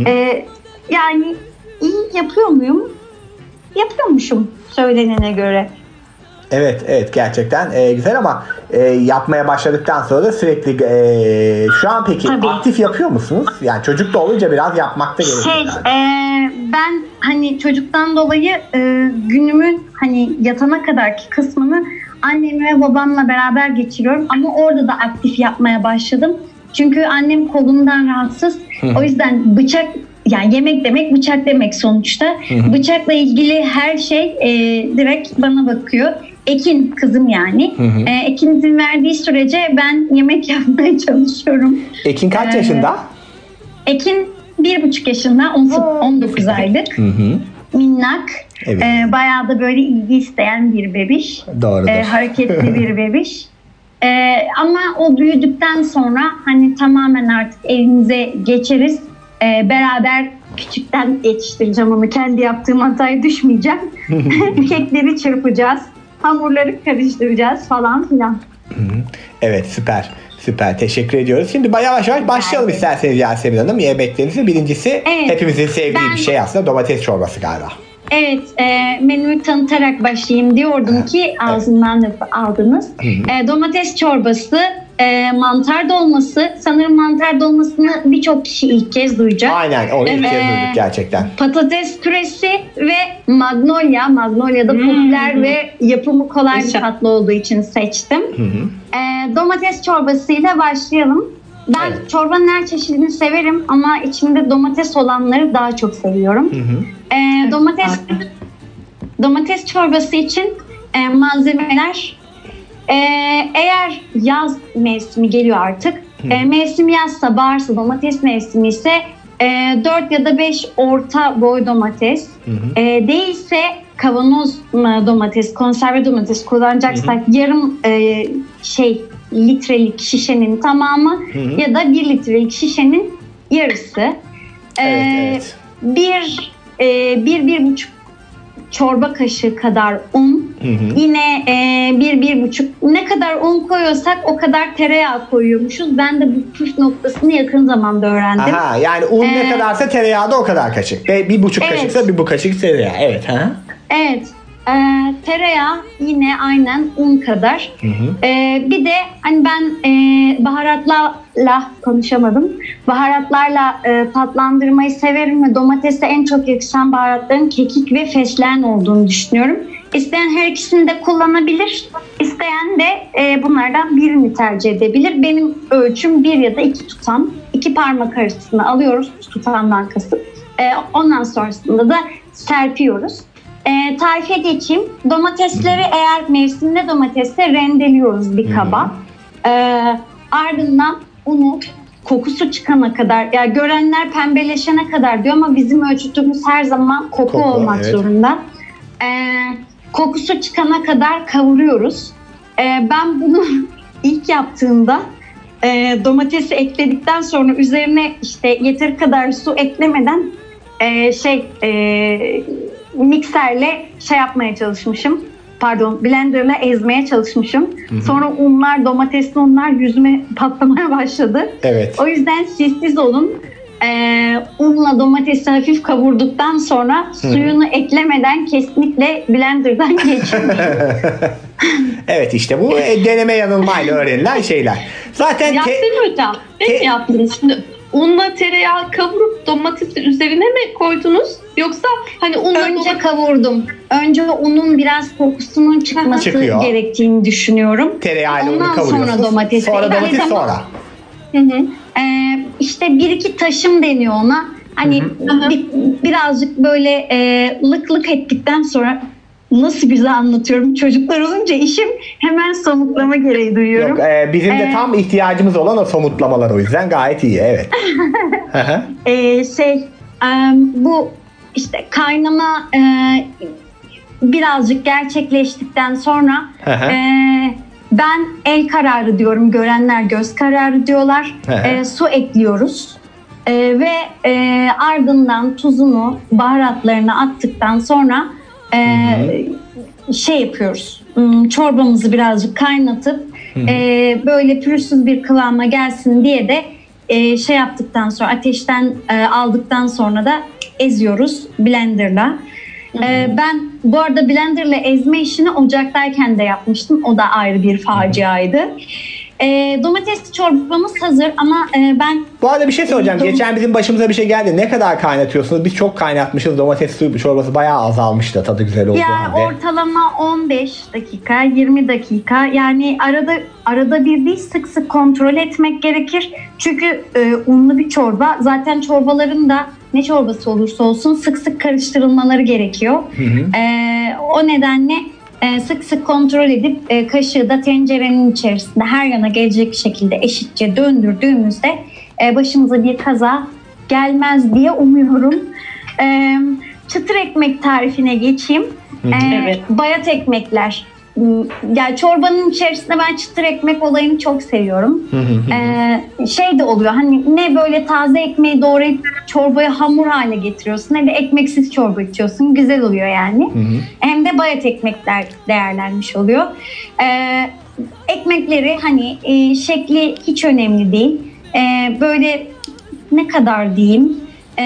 Yani iyi yapıyor muyum? Yapıyormuşum söylenene göre. Evet gerçekten güzel ama yapmaya başladıktan sonra da sürekli şu an peki aktif yapıyor musunuz? Yani çocuk da olunca biraz yapmak da gerekiyor. Ben hani çocuktan dolayı günümün hani yatana kadarki kısmını annem ve babamla beraber geçiriyorum ama orada da aktif yapmaya başladım. Çünkü annem kolundan rahatsız. O yüzden bıçak, yani yemek demek bıçak demek sonuçta. Bıçakla ilgili her şey direkt bana bakıyor. Ekin kızım yani. Ekin izin verdiği sürece ben yemek yapmaya çalışıyorum. Ekin kaç yaşında? Ekin 1,5 yaşında, 19 aylık. Minnak. Evet. Bayağı da böyle ilgi isteyen bir bebiş. Doğrudur. Hareketli bir bebiş. Ama o büyüdükten sonra hani tamamen artık evimize geçeriz. Beraber küçükten yetiştireceğim onu. Kendi yaptığım hataya düşmeyeceğim. Kekleri çırpacağız. Hamurları karıştıracağız falan filan. Evet, süper. Teşekkür ediyoruz. Şimdi yavaş yavaş başlayalım isterseniz Yasemin Hanım. Yemeklerinizi. Birincisi hepimizin sevdiği bir şey aslında domates çorbası galiba. Evet, menümü tanıtarak başlayayım diyordum ki ağzımdan lafı aldınız. Domates çorbası, mantar dolması. Sanırım mantar dolmasını birçok kişi ilk kez duyacak. Aynen, onu ilk kez duyduk gerçekten. Patates püresi ve magnolia. Magnolia da popüler ve yapımı kolay bir tatlı olduğu için seçtim. Domates çorbasıyla başlayalım. Ben çorbanın her çeşidini severim ama içinde domates olanları daha çok seviyorum. Domates çorbası için malzemeler, eğer yaz mevsimi geliyor artık, mevsim yazsa, baharsa, domates mevsimi ise 4 ya da 5 orta boy domates, değilse kavanoz domates, konserve domates kullanacaksak yarım litrelik şişenin tamamı ya da 1 litrelik şişenin yarısı. Evet. 1,5 çorba kaşığı kadar un. Yine 1,5 ne kadar un koyuyorsak o kadar tereyağı koyuyormuşuz. Ben de bu püf noktasını yakın zamanda öğrendim. Yani un ne kadarsa tereyağı da o kadar kaşık. 1,5 kaşıksa 1,5 kaşık tereyağı. Evet. Evet. Tereyağı yine aynen un kadar. Bir de hani ben baharatlarla tatlandırmayı severim ve domatese en çok yakışan baharatların kekik ve fesleğen olduğunu düşünüyorum. İsteyen her ikisini de kullanabilir. İsteyen de bunlardan birini tercih edebilir. Benim ölçüm 1 ya da 2 2 parmak arasına alıyoruz, tutandan kasıp. Ondan sonrasında da serpiyoruz. Tarife geçeyim. Domatesleri eğer mevsimde domatesle rendeliyoruz bir kaba. Ardından unu kokusu çıkana kadar, yani görenler pembeleşene kadar diyor ama bizim ölçütümüz her zaman koku olmak zorunda. Kokusu çıkana kadar kavuruyoruz. Ben bunu ilk yaptığımda domatesi ekledikten sonra üzerine işte yeteri kadar su eklemeden mikserle yapmaya çalışmışım. Blenderla ezmeye çalışmışım. Sonra domatesli unlar yüzüme patlamaya başladı. Evet. O yüzden sessiz olun. Unla domatesi hafif kavurduktan sonra suyunu eklemeden kesinlikle blenderdan geçirmeyin. Evet, işte bu deneme yanılmayla öğrenilen şeyler. Zaten Yasemin Hocam, ne yaptınız? Şimdi unla tereyağı kavurup domatesi üzerine mi koydunuz? Yoksa hani önce kavurdum. Önce unun biraz kokusunun çıkması gerektiğini düşünüyorum. Tereyağıyla unu ondan kavuruyorsun. sonra domatesi. Sonra domates sonra. İşte bir iki taşım deniyor ona. Hani birazcık böyle lık lık ettikten sonra nasıl güzel anlatıyorum. Çocuklar olunca işim hemen somutlama gereği duyuyorum. Yok, bizim de tam ihtiyacımız olan o somutlamalar, o yüzden gayet iyi. Evet. Bu işte kaynama birazcık gerçekleştikten sonra ben el kararı diyorum, görenler göz kararı diyorlar. Su ekliyoruz ve ardından tuzunu, baharatlarını attıktan sonra yapıyoruz. Çorbamızı birazcık kaynatıp böyle pürüzsüz bir kıvama gelsin diye de yaptıktan sonra, ateşten aldıktan sonra da eziyoruz blenderla. Ben bu arada blenderla ezme işini ocaktayken de yapmıştım. O da ayrı bir faciaydı. Domates çorbamız hazır ama ben... Bu arada bir şey soracağım. Geçen bizim başımıza bir şey geldi. Ne kadar kaynatıyorsunuz? Biz çok kaynatmışız. Domates suyu çorbası bayağı azalmış da tadı güzel olduğu halde. Ortalama 15 dakika, 20 dakika. Yani arada bir değil, sık sık kontrol etmek gerekir. Çünkü unlu bir çorba. Zaten çorbaların da ne çorbası olursa olsun sık sık karıştırılmaları gerekiyor. O nedenle sık sık kontrol edip kaşığı da tencerenin içerisinde her yana gelecek şekilde eşitçe döndürdüğümüzde başımıza bir kaza gelmez diye umuyorum. Çıtır ekmek tarifine geçeyim. Evet. Bayat ekmekler. Yani çorbanın içerisinde ben çıtır ekmek olayını çok seviyorum. De oluyor, hani ne böyle taze ekmeği doğrayıp çorbayı hamur hale getiriyorsun, ne de ekmeksiz çorba içiyorsun. Güzel oluyor yani. Hem de bayat ekmekler değerlenmiş oluyor. Ekmekleri hani şekli hiç önemli değil. Böyle ne kadar diyeyim?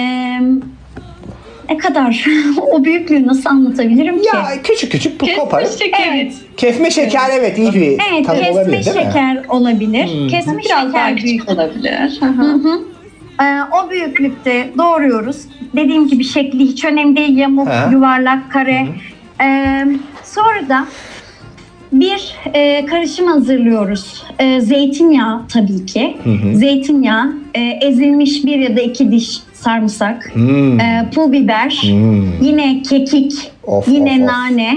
Ne kadar? O büyüklüğü nasıl anlatabilirim ki? Ya küçük küçük koparıp. Evet. Kesme şeker, evet, iyi bir tanım olabilir, değil mi? Kesme şeker olabilir. Kesme Biraz daha şeker büyük olabilir. O büyüklükte doğruyoruz. Dediğim gibi şekli hiç önemli değil. Yamuk, yuvarlak, kare. Sonra da bir karışım hazırlıyoruz. Zeytinyağı tabii ki. Zeytinyağı, ezilmiş 1 ya da 2 diş sarımsak, pul biber, yine kekik, yine nane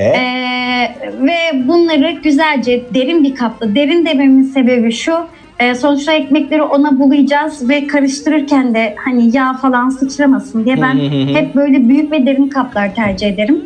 ve bunları güzelce derin bir kapta. Derin dememin sebebi şu: sonuçta ekmekleri ona bulayacağız ve karıştırırken de hani yağ falan sıçramasın diye ben hep böyle büyük ve derin kaplar tercih ederim.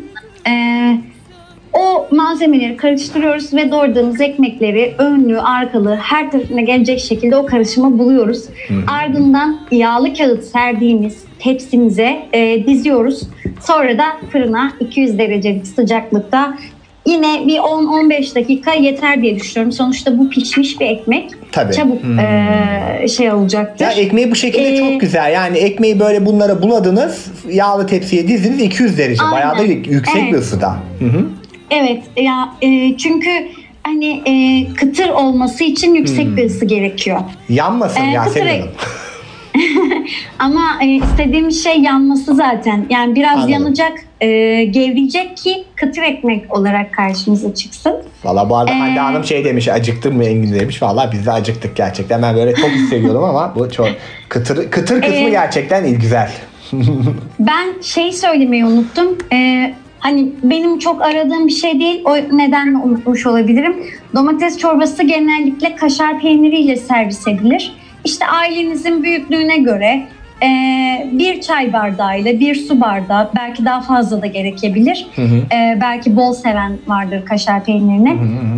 O malzemeleri karıştırıyoruz ve doğradığımız ekmekleri önlü, arkalı, her tarafına gelecek şekilde o karışımı buluyoruz. Ardından yağlı kağıt serdiğimiz tepsimize diziyoruz. Sonra da fırına 200 derecelik sıcaklıkta yine bir 10-15 dakika yeter diye düşünüyorum. Sonuçta bu pişmiş bir ekmek. Tabii. Çabuk olacaktır. Ya ekmeği bu şekilde çok güzel. Yani ekmeği böyle bunlara buladınız, yağlı tepsiye dizdiniz, 200 derece. Aynen. Bayağı da yüksek bir ısıda. Evet ya, çünkü hani kıtır olması için yüksek bir ısı gerekiyor. Yanmasın Yasemin Hanım. Ama istediğim şey yanması zaten. Yani biraz Anladım. yanacak, gevreyecek ki kıtır ekmek olarak karşımıza çıksın. Valla bu arada Hande Hanım şey demiş, acıktın mı Engin demiş. Valla biz de acıktık gerçekten. Ben böyle çok hissediyorum ama bu çok kıtır kısmı gerçekten güzel. Ben söylemeyi unuttum. Hani benim çok aradığım bir şey değil. O nedenle unutmuş olabilirim. Domates çorbası genellikle kaşar peyniriyle servis edilir. İşte ailenizin büyüklüğüne göre bir çay bardağıyla bir su bardağı, belki daha fazla da gerekebilir. Belki bol seven vardır kaşar peynirini.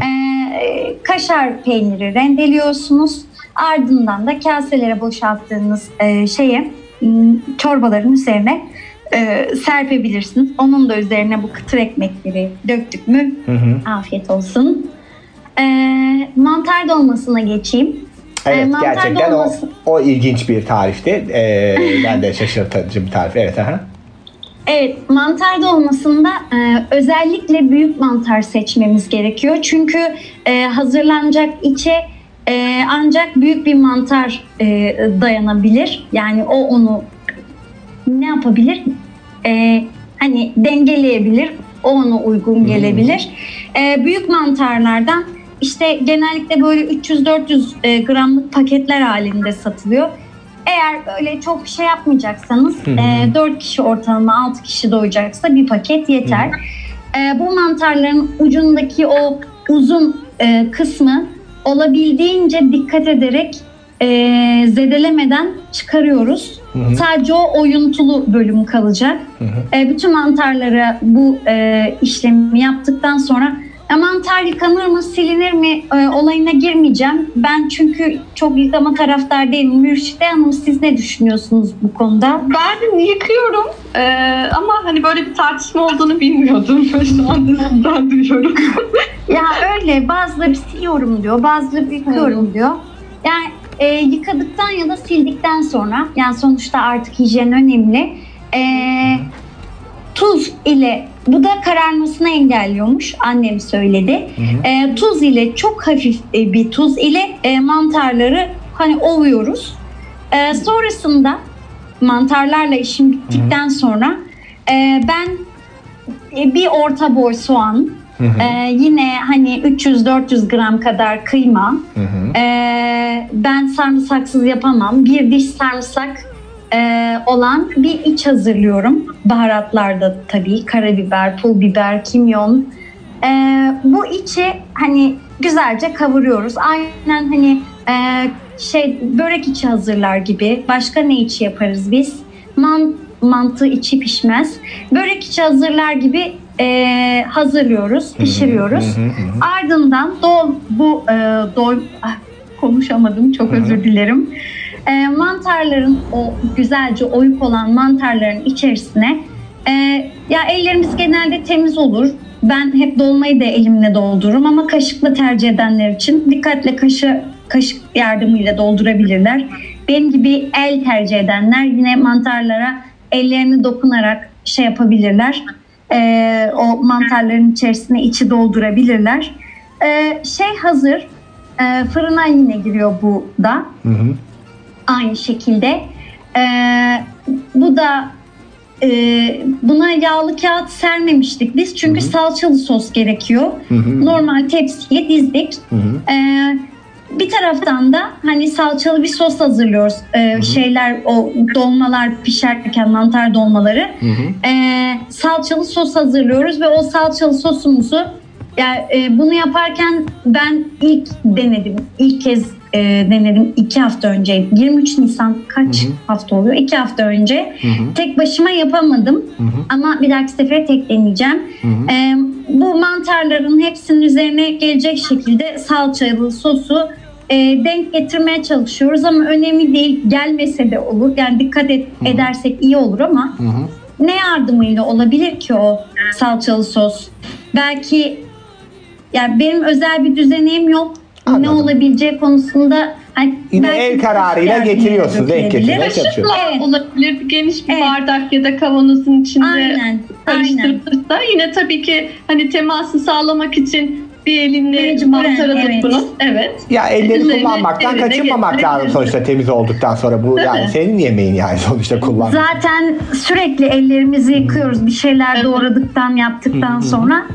Kaşar peyniri rendeliyorsunuz. Ardından da kaselere boşalttığınız çorbaların üzerine serpebilirsiniz. Onun da üzerine bu kıtır ekmekleri döktük mü afiyet olsun. Mantar dolmasına geçeyim. Evet, gerçekten o ilginç bir tarifti. Ben de şaşırtıcı bir tarif. Evet. Evet, mantar dolmasında özellikle büyük mantar seçmemiz gerekiyor. Çünkü hazırlanacak içe ancak büyük bir mantar dayanabilir. Yani o onu ne yapabilir? Hani dengeleyebilir. O ona uygun gelebilir. Büyük mantarlardan işte genellikle böyle 300-400 gramlık paketler halinde satılıyor. Eğer böyle çok bir şey yapmayacaksanız 4 kişi ortalama 6 kişi doyacaksa bir paket yeter. Bu mantarların ucundaki o uzun kısmı olabildiğince dikkat ederek zedelemeden çıkarıyoruz. Sadece o oyuntulu bölüm kalacak. Bütün mantarlara bu işlemi yaptıktan sonra mantar yıkanır mı, silinir mi olayına girmeyeceğim. Ben çünkü çok yıkama taraftar değilim. Mürşide Hanım, siz ne düşünüyorsunuz bu konuda? Ben yıkıyorum ama hani böyle bir tartışma olduğunu bilmiyordum. Şu anda duyuyorum. Ya öyle, bazıları siliyorum diyor, bazıları yıkıyorum diyor. Yani yıkadıktan ya da sildikten sonra, yani sonuçta artık hijyen önemli. Tuz ile, bu da kararmasını engelliyormuş, annem söyledi. Tuz ile, çok hafif bir tuz ile mantarları hani ovuyoruz. Sonrasında mantarlarla işim bittikten sonra ben bir orta boy soğan, yine hani 300-400 gram kadar kıyma, ben sarımsaksız yapamam, bir diş sarımsak olan bir iç hazırlıyorum. Baharatlarda tabii karabiber, pul biber, kimyon. Bu içi hani güzelce kavuruyoruz. Aynen hani börek içi hazırlar gibi. Başka ne içi yaparız biz? Mantı içi pişmez. Börek içi hazırlar gibi hazırlıyoruz, pişiriyoruz. Ardından konuşamadım, çok özür dilerim. Mantarların, o güzelce oyuk olan mantarların içerisine ya ellerimiz genelde temiz olur. Ben hep dolmayı da elimle doldururum ama kaşıkla tercih edenler için dikkatle kaşık yardımıyla doldurabilirler. Benim gibi el tercih edenler yine mantarlara ellerini dokunarak yapabilirler. O mantarların içerisine içi doldurabilirler. Hazır. Fırına yine giriyor bu da. Aynı şekilde. Bu da buna yağlı kağıt sermemiştik biz. Çünkü salçalı sos gerekiyor. Normal tepsiye dizdik. Bir taraftan da hani salçalı bir sos hazırlıyoruz. O dolmalar pişerken, mantar dolmaları. Salçalı sos hazırlıyoruz ve o salçalı sosumuzu, bunu yaparken ben ilk kez denedim 2 hafta önce. 23 Nisan kaç hafta oluyor? 2 hafta önce. Tek başıma yapamadım. Ama bir dahaki sefere tek deneyeceğim. Bu mantarların hepsinin üzerine gelecek şekilde salçalı sosu denk getirmeye çalışıyoruz ama önemli değil, gelmese de olur. Yani dikkat edersek iyi olur ama ne yardımıyla olabilir ki o salçalı sos? Belki, yani benim özel bir düzeneğim yok. Anladım. Ne olabileceği konusunda yine el kararıyla getiriyorsun, denk getirmeye çalışıyorsun. Evet. Olabilir, geniş bir bardak ya da kavanozun içinde karıştırılırsa. Yine tabii ki hani teması sağlamak için bir elinle Mecburen, mantara evet. dokunup evet. Ya elleri Üzerine kullanmaktan eline kaçınmamak lazım getirebilirsin. sonuçta temiz olduktan sonra. Bu yani Evet. senin yemeğin yani sonuçta kullan. Zaten sürekli ellerimizi yıkıyoruz bir şeyler Evet. doğradıktan yaptıktan sonra.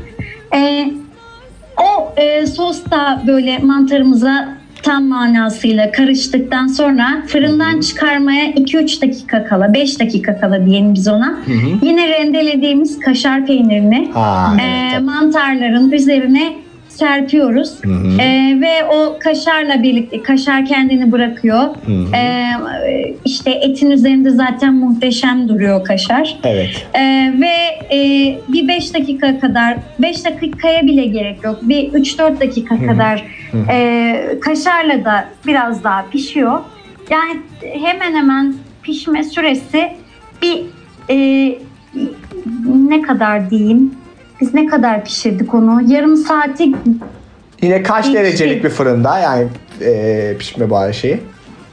O sos da böyle mantarımıza tam manasıyla karıştıktan sonra fırından çıkarmaya 2-3 dakika kala, 5 dakika kala diyelim biz ona. Yine rendelediğimiz kaşar peynirini Ha, evet. mantarların üzerine serpiyoruz. Ve o kaşarla birlikte, kaşar kendini bırakıyor. İşte etin üzerinde zaten muhteşem duruyor kaşar. Evet. Ve bir 5 dakika kadar, 5 dakikaya bile gerek yok. Bir 3-4 dakika kadar kaşarla da biraz daha pişiyor. Yani hemen hemen pişme süresi bir ne kadar diyeyim? Biz ne kadar pişirdik onu? Yarım saati Yine kaç derecelik bir fırında yani pişme bu her şeyi?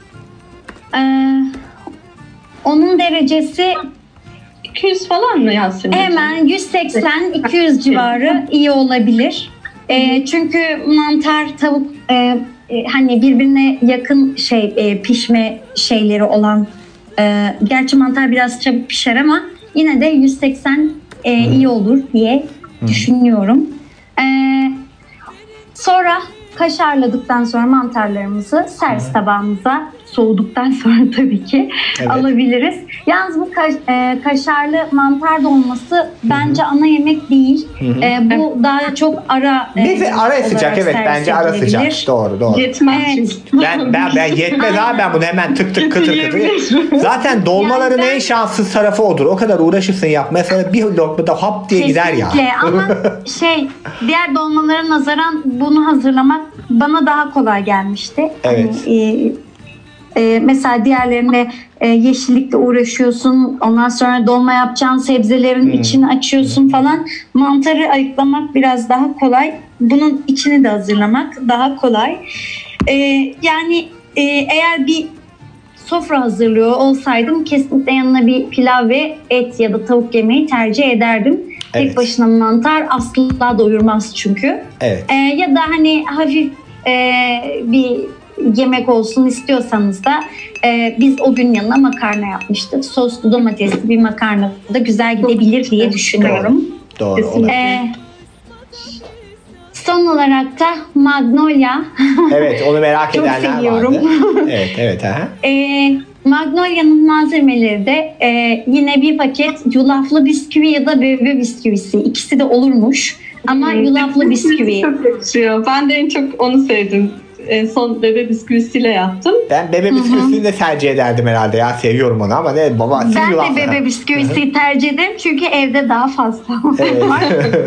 onun derecesi 200 falan mı Yasemin? hemen 180-200 civarı iyi olabilir. Çünkü mantar, tavuk hani birbirine yakın pişme şeyleri olan, gerçi mantar biraz çabuk pişer ama yine de 180 iyi olur diye düşünüyorum. Sonra kaşarladıktan sonra mantarlarımızı servis tabağımıza soğuduktan sonra tabii ki alabiliriz. Yalnız bu kaşarlı mantar dolması bence ana yemek değil. Bu daha çok ara Ara sıcak, evet, bence ara sıcak. Doğru. Yetmez Evet. çünkü. Ben yetmez abi, ben bunu hemen tık kıtır. Zaten dolmaların en şanssız tarafı odur. O kadar uğraşırsın yapmaya, sonra bir lokmada hap diye gider ya. Kesinlikle ama diğer dolmalara nazaran bunu hazırlamak bana daha kolay gelmişti. Evet. Mesela diğerlerinde yeşillikle uğraşıyorsun. Ondan sonra dolma yapacağın sebzelerin içini açıyorsun falan. Mantarı ayıklamak biraz daha kolay. Bunun içini de hazırlamak daha kolay. Yani eğer bir sofra hazırlıyor olsaydım kesinlikle yanına bir pilav ve et ya da tavuk yemeği tercih ederdim. Evet. Tek başına mantar asla doyurmaz çünkü. Evet. Ya da hani hafif bir yemek olsun istiyorsanız da biz o gün yanına makarna yapmıştık. Soslu domatesli bir makarna da güzel gidebilir diye düşünüyorum. Doğru. Son olarak da Magnolia. Evet, onu merak Çok edenler seviyorum. vardı. Evet. Magnolia'nın malzemeleri de yine bir paket yulaflı bisküvi ya da bebe bisküvisi. İkisi de olurmuş. Ama yulaflı bisküvi. Çok yakışıyor. Ben de en çok onu sevdim. En son bebe bisküvisiyle yaptım. Ben bebe bisküvisini de tercih ederdim herhalde ya. Seviyorum onu ama ne baba. Ben de bebe bisküvisi tercih ederim çünkü evde daha fazla var.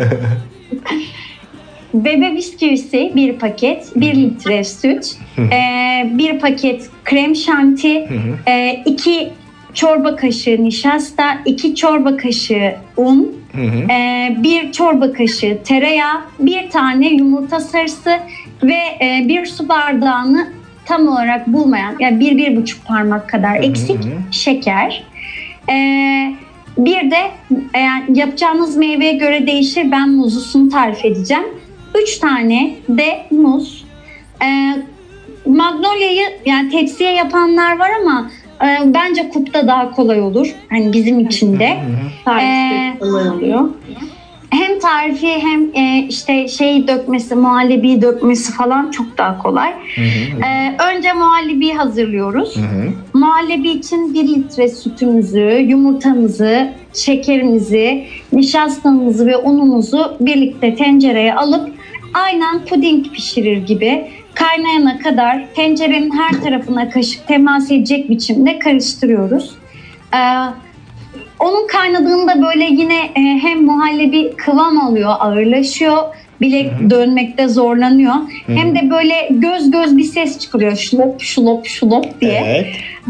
Bebe bisküvisi bir paket, 1 litre süt, bir paket krem şanti, 2 çorba kaşığı nişasta, 2 çorba kaşığı un, 1 çorba kaşığı tereyağı, 1 tane yumurta sarısı ve 1 su bardağını tam olarak bulmayan, yani 1-1,5 parmak kadar eksik şeker. Bir de yapacağınız meyveye göre değişir. Ben muzlusunu tarif edeceğim. 3 tane de muz. Magnolia'yı yani tepsiye yapanlar var ama bence kupta daha kolay olur. Hani bizim için de. Tarifi kolay oluyor. Hem tarifi hem işte dökmesi, muhallebi dökmesi falan çok daha kolay. Önce muhallebiyi hazırlıyoruz. Muhallebi için 1 litre sütümüzü, yumurtamızı, şekerimizi, nişastamızı ve unumuzu birlikte tencereye alıp aynen puding pişirir gibi kaynayana kadar tencerenin her tarafına kaşık temas edecek biçimde karıştırıyoruz. Onun kaynadığında böyle yine hem muhallebi kıvam alıyor, ağırlaşıyor, bilek dönmekte zorlanıyor. Hem de böyle göz bir ses çıkıyor, şlop şlop şlop diye. Evet.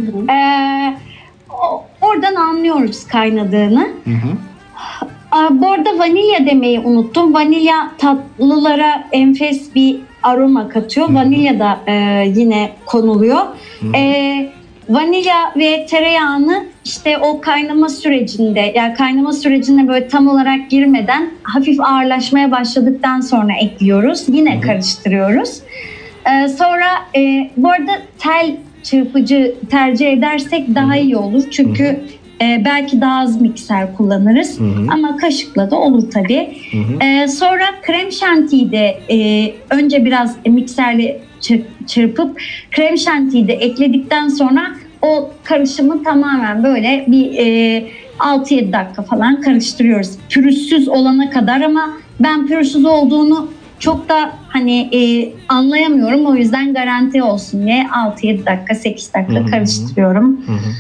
Oradan anlıyoruz kaynadığını. Bu arada vanilya demeyi unuttum. Vanilya tatlılara enfes bir aroma katıyor. Vanilya da yine konuluyor. vanilya ve tereyağını işte o kaynama sürecinde, yani kaynama sürecine böyle tam olarak girmeden hafif ağırlaşmaya başladıktan sonra ekliyoruz. Yine karıştırıyoruz. Sonra bu arada tel çırpıcı tercih edersek daha iyi olur. Çünkü belki daha az mikser kullanırız. Ama kaşıkla da olur tabii. Sonra krem şantiyi de önce biraz mikserle çırpıp krem şantiyi de ekledikten sonra o karışımı tamamen böyle bir 6-7 dakika falan karıştırıyoruz. Pürüzsüz olana kadar, ama ben pürüzsüz olduğunu çok da hani anlayamıyorum. O yüzden garanti olsun diye 6-7 dakika, 8 dakika karıştırıyorum.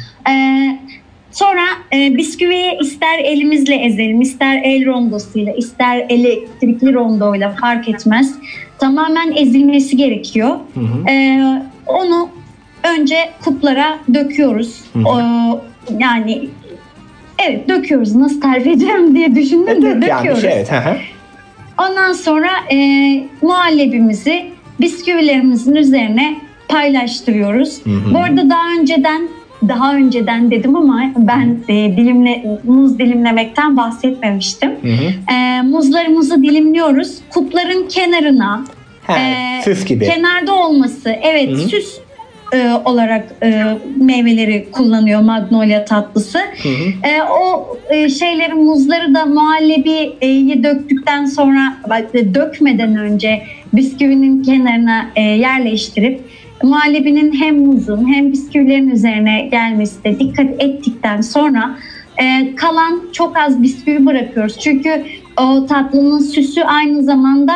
Sonra bisküviyi ister elimizle ezelim, ister el rondosuyla, ister elektrikli rondoyla, fark etmez. Tamamen ezilmesi gerekiyor. Onu önce kuplara döküyoruz. Yani evet, döküyoruz. Nasıl tarif edeceğim diye düşündüm de döküyoruz. Evet. Ondan sonra muhallebimizi bisküvilerimizin üzerine paylaştırıyoruz. Bu arada daha önceden dedim ama ben muz dilimlemekten bahsetmemiştim. Muzlarımızı dilimliyoruz. Kupların kenarına süs gibi. Kenarda olması, evet, süs olarak meyveleri kullanıyor Magnolia tatlısı. O şeylerin, muzları da muhallebiyi döktükten sonra, dökmeden önce bisküvinin kenarına yerleştirip muhallebinin hem muzun hem bisküvilerin üzerine gelmesine dikkat ettikten sonra kalan çok az bisküvi bırakıyoruz. Çünkü o tatlının süsü aynı zamanda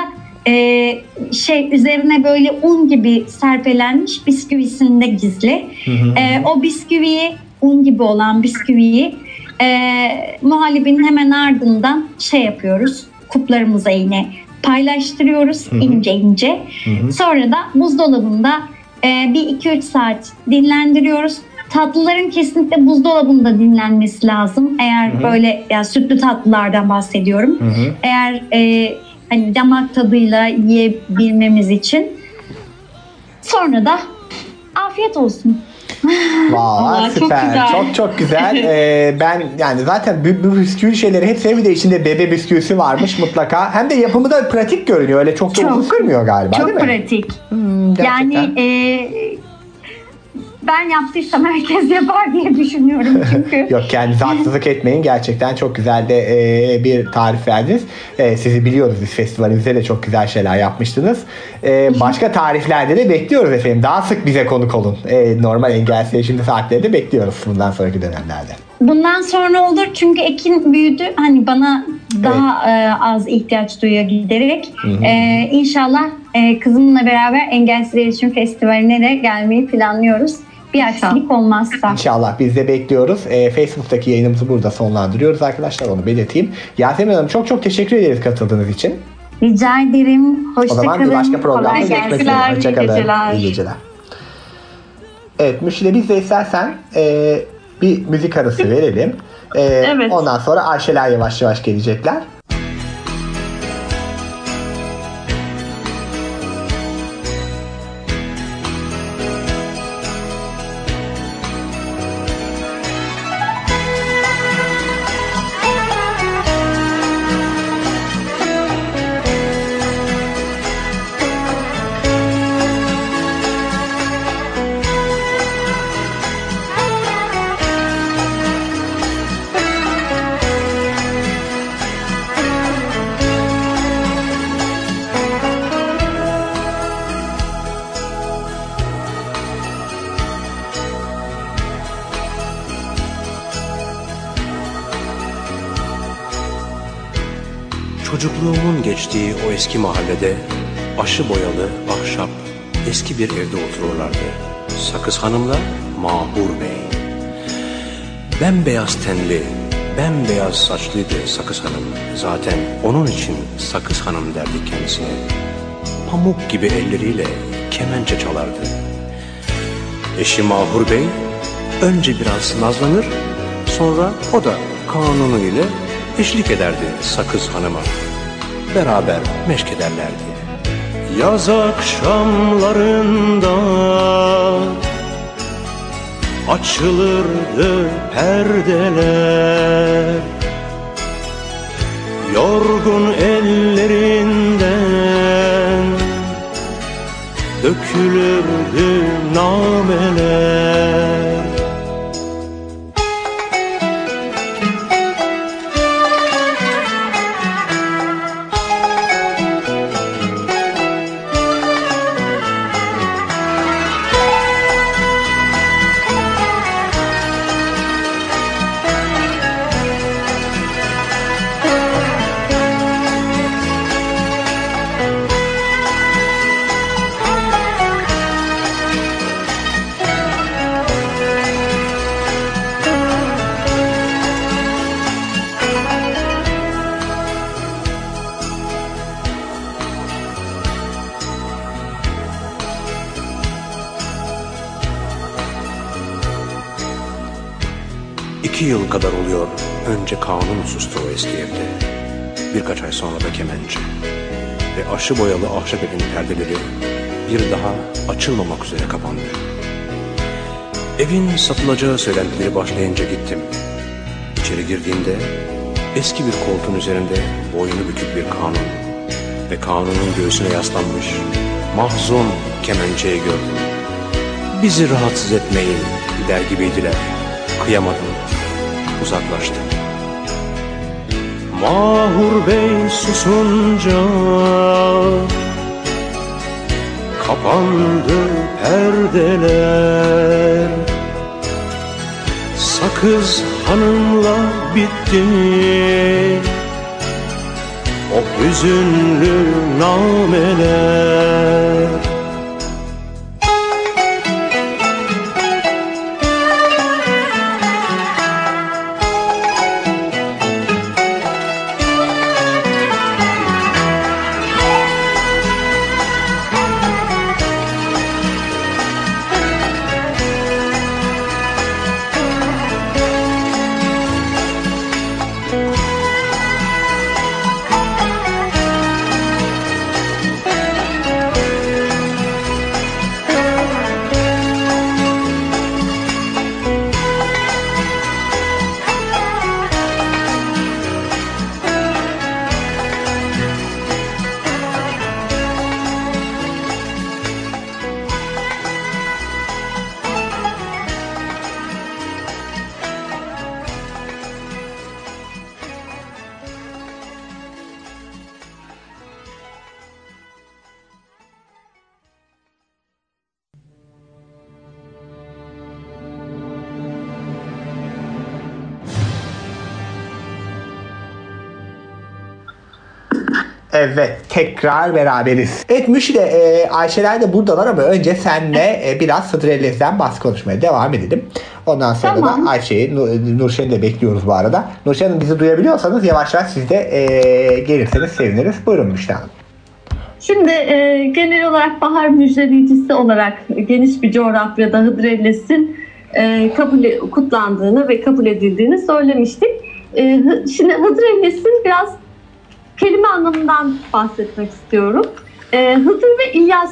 üzerine böyle un gibi serpelenmiş bisküvisinde gizli. O bisküviyi, un gibi olan bisküviyi muhallebinin hemen ardından yapıyoruz. Kuplarımıza yine paylaştırıyoruz ince ince. Sonra da buzdolabında bir 2-3 saat dinlendiriyoruz. Tatlıların kesinlikle buzdolabında dinlenmesi lazım. Eğer böyle, yani sütlü tatlılardan bahsediyorum. Eğer hani damak tadıyla yiyebilmemiz için. Sonra da afiyet olsun. Vallahi süper. Çok güzel. Çok güzel. Ben yani zaten bu bisküvi şeyleri hep seviyorum. Bir de içinde bebe bisküvisi varmış mutlaka. Hem de yapımı da pratik görünüyor. Öyle çok da uzun sürmüyor galiba, değil mi? Çok pratik. Yani ben yaptıysam herkes yapar diye düşünüyorum çünkü. Yok, kendinize haksızlık etmeyin. Gerçekten çok güzel de bir tarif verdiniz. Sizi biliyoruz, biz festivalimizde de çok güzel şeyler yapmıştınız. Başka tariflerde de bekliyoruz efendim. Daha sık bize konuk olun. Normal Engelsiz Yaşamı Saatleri de bekliyoruz bundan sonraki dönemlerde. Bundan sonra olur çünkü Ekin büyüdü. Hani bana daha az ihtiyaç duyuyor giderek. İnşallah kızımla beraber Engelsiz Yaşam Festivali'ne de gelmeyi planlıyoruz. Bir aksilik olmazsa. İnşallah, biz de bekliyoruz. Facebook'taki yayınımızı burada sonlandırıyoruz arkadaşlar, onu belirteyim. Yasemin Hanım, çok çok teşekkür ederiz katıldığınız için. Rica ederim. Hoşça kalın. O zaman bir başka programda Kolay görüşmek gelsin. üzere. Hoşça kalın. geceler. İyi geceler. Evet Mürşide, biz de istersen bir müzik arası verelim. Evet. Ondan sonra Ayşeler yavaş yavaş gelecekler. Çocukluğumun geçtiği o eski mahallede aşı boyalı, ahşap, eski bir evde otururlardı. Sakız Hanım'la Mahur Bey. Bembeyaz tenli, bembeyaz saçlıydı Sakız Hanım. Zaten onun için Sakız Hanım derdi kendisine. Pamuk gibi elleriyle kemençe çalardı. Eşi Mahur Bey önce biraz nazlanır, sonra o da kanunu ile eşlik ederdi Sakız Hanım'a. Beraber meşk ederlerdi. Yaz akşamlarında açılırdı perdeler. Yorgun ellerinden dökülürdü nameler. İki yıl kadar oluyor önce kanun sustu o eski evde. Birkaç ay sonra da kemençe. Ve aşı boyalı ahşap evin perdeleri bir daha açılmamak üzere kapandı. Evin satılacağı söylentileri başlayınca gittim. İçeri girdiğimde eski bir koltuğun üzerinde boynu bükük bir kanun ve kanunun göğsüne yaslanmış mahzun kemençeyi gördüm. Bizi rahatsız etmeyin der gibiydiler. Kıyamadım. Uzaklaştım. Mahur Bey susunca kapandı perdeler. Sakız Hanım'la bitti o hüzünlü nameler. Evet, tekrar beraberiz. Evet Mürşide, Ayşeler de buradalar ama önce senle biraz Hıdrellez'den konuşmaya devam edelim. Ondan sonra da Ayşe'yi, Nurşen'i de bekliyoruz bu arada. Nurşen Hanım, bizi duyabiliyorsanız yavaş yavaş siz de gelirseniz seviniriz. Buyurun Mürşen Hanım. Şimdi genel olarak bahar müjdeleyicisi olarak geniş bir coğrafyada Hıdrellez'in kutlandığını ve kabul edildiğini söylemiştik. Şimdi Hıdrellez'in biraz kelime anlamından bahsetmek istiyorum. Hıdır ve İlyas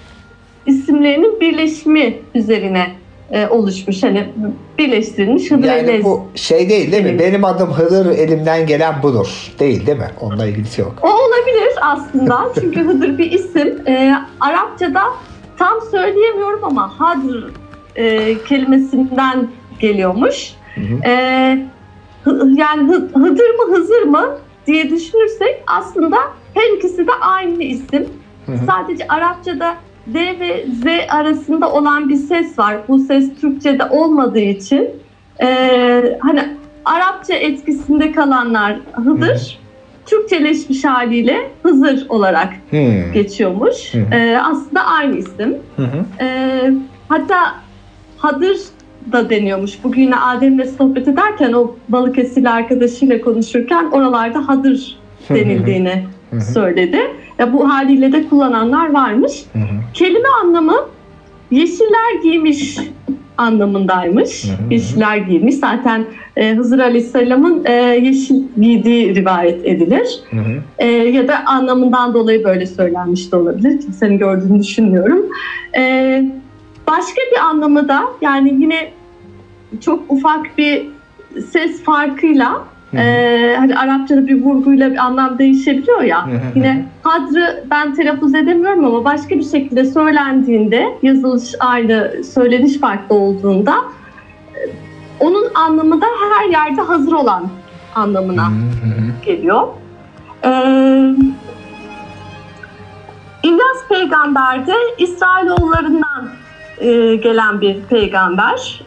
isimlerinin birleşimi üzerine oluşmuş. Hani birleştirilmiş Hıdrellez. Yani bu şey değil mi? Benim adım Hıdır, elimden gelen budur. Değil mi? Onunla ilgisi yok. O olabilir aslında. Çünkü Hıdır bir isim. Arapçada tam söyleyemiyorum ama Hadr kelimesinden geliyormuş. Yani Hıdır mı Hızır mı diye düşünürsek aslında her ikisi de aynı isim. Sadece Arapçada D ve Z arasında olan bir ses var. Bu ses Türkçe'de olmadığı için hani Arapça etkisinde kalanlar Hıdır, Türkçeleşmiş haliyle Hızır olarak geçiyormuş. Aslında aynı isim. Hatta Hadır da deniyormuş. Bugün yine Adem'le sohbet ederken o Balıkesirli arkadaşıyla konuşurken oralarda Hadır denildiğini söyledi. Ya bu haliyle de kullananlar varmış. Kelime anlamı yeşiller giymiş anlamındaymış. Yeşiller giymiş. Zaten Hızır Aleyhisselam'ın yeşil giydiği rivayet edilir. Ya da anlamından dolayı böyle söylenmiş de olabilir. Kimsenin gördüğünü düşünmüyorum. Başka bir anlamı da yani yine çok ufak bir ses farkıyla hani Arapçada bir vurguyla bir anlam değişebiliyor ya. Yine hadrı ben telaffuz edemiyorum ama başka bir şekilde söylendiğinde, yazılış aynı, söyleniş farklı olduğunda onun anlamı da her yerde hazır olan anlamına geliyor. İlyas peygamber de İsrailoğullarından gelen bir peygamber.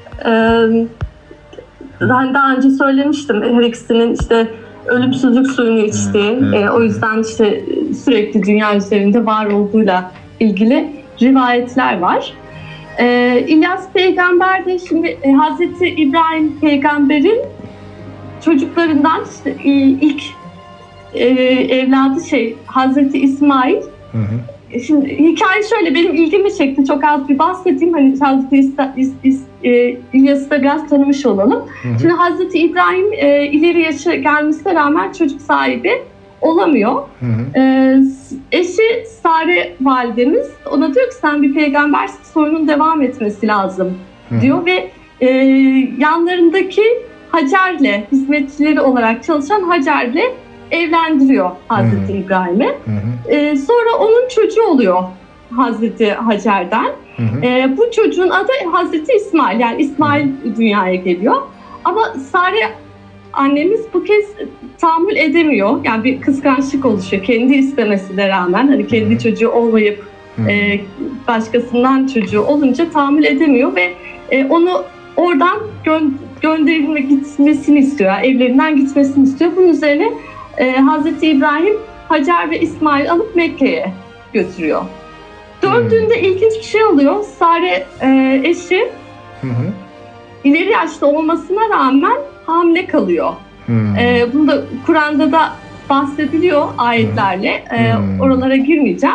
Ben daha önce söylemiştim, her ikisinin işte ölümsüzlük suyunu içtiği, o yüzden işte sürekli dünya üzerinde var olduğuyla ilgili rivayetler var. İlyas peygamber de şimdi Hazreti İbrahim peygamberin çocuklarından işte ilk evladı Hazreti İsmail. Şimdi hikaye şöyle, benim ilgimi çekti, çok az bir bahsedeyim, hani Hazreti İlyas'ı da biraz tanımış olalım. Şimdi Hazreti İbrahim ileri yaşa gelmesine rağmen çocuk sahibi olamıyor. Eşi Sare validemiz ona diyor ki sen bir peygambersin, soyunun devam etmesi lazım diyor ve yanlarındaki Hacer'le, hizmetçileri olarak çalışan Hacer'le evlendiriyor Hazreti İbrahim'i. Sonra onun çocuğu oluyor Hazreti Hacer'den. Bu çocuğun adı Hazreti İsmail. Yani İsmail dünyaya geliyor. Ama Sare annemiz bu kez tahammül edemiyor. Yani bir kıskançlık oluşuyor. Kendi istemesine rağmen. Hani kendi çocuğu olmayıp başkasından çocuğu olunca tahammül edemiyor ve onu oradan gitmesini istiyor. Yani evlerinden gitmesini istiyor. Bunun üzerine Hazreti İbrahim Hacer ve İsmail alıp Mekke'ye götürüyor. Döndüğünde ilginç bir şey oluyor. Sare eşi ileri yaşta olmasına rağmen hamile kalıyor. Bunu da Kur'an'da da bahsediliyor ayetlerle. Oralara girmeyeceğim.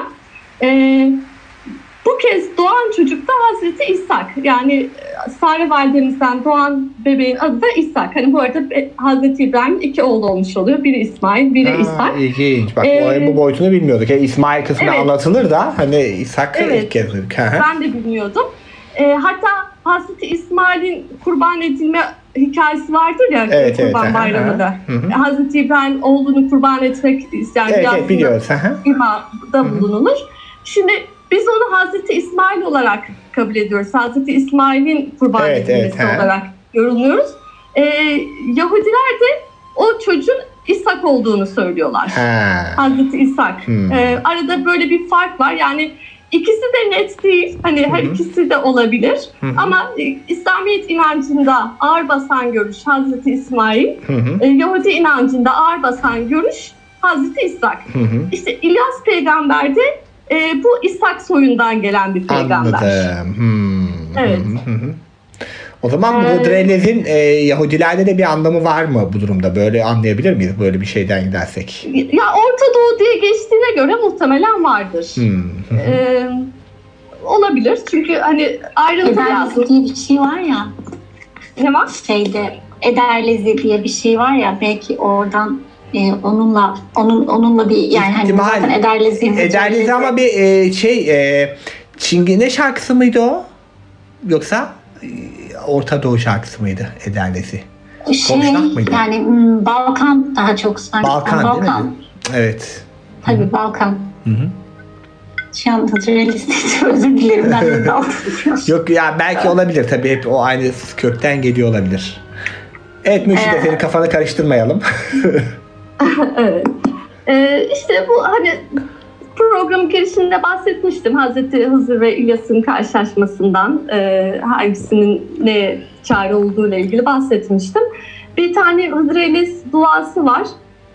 Bu kez doğan çocuk da Hazreti İshak. Yani Sare validemizden doğan bebeğin adı da İshak. Hani bu arada Hazreti İbrahim'in 2 oğlu olmuş oluyor. Biri İsmail, biri İshak. İlginç. Bak bu boyutunu bilmiyorduk. Yani İsmail kısmı anlatılır da hani İshak ilk kez duyduk. Ben de bilmiyordum. Hatta Hazreti İsmail'in kurban edilme hikayesi vardır ya, Kurban Bayramı'nda. Hazreti İbrahim oğlunu kurban etmek ister. Evet, biliyoruz. Da bulunulur. Şimdi biz onu Hazreti İsmail olarak kabul ediyoruz. Hazreti İsmail'in kurban edilmesi olarak yorumluyoruz. Yahudiler de o çocuğun İshak olduğunu söylüyorlar. Hazreti İshak. Arada böyle bir fark var. Yani ikisi de net değil. Hani her ikisi de olabilir. Ama İslamiyet inancında ağır basan görüş Hazreti İsmail. Yahudi inancında ağır basan görüş Hazreti İshak. İşte İlyas peygamber de bu İshak soyundan gelen bir peygamber. Anladım. Evet. O zaman Hıdrellez'in Yahudilerde de bir anlamı var mı bu durumda? Böyle anlayabilir miyiz böyle bir şeyden gidersek? Ya Orta Doğu diye geçtiğine göre muhtemelen vardır. Olabilir. Çünkü hani ayrıntı Ederlezi diye bir şey var ya. Ne var? Ederlezi diye bir şey var ya, belki oradan onunla bir yani hani zaten Ederlezi ama bir Çingene şarkısı mıydı o? Yoksa Orta Doğu şarkısı mıydı Ederlezi? Mıydı? Yani Balkan daha çok sanki. Balkan. Değil mi? Evet. Tabii Balkan. Şu an Hıdrellez'de özür dilerim, ben de daldım. Yok ya, belki olabilir tabii, hep o aynı kökten geliyor olabilir. Evet Mürşide, senin kafanı karıştırmayalım. Evet. İşte bu hani program girişinde bahsetmiştim. Hazreti Hızır ve İlyas'ın karşılaşmasından, hangisinin ne çare olduğuyla ilgili bahsetmiştim. Bir tane Hıdrellez duası var.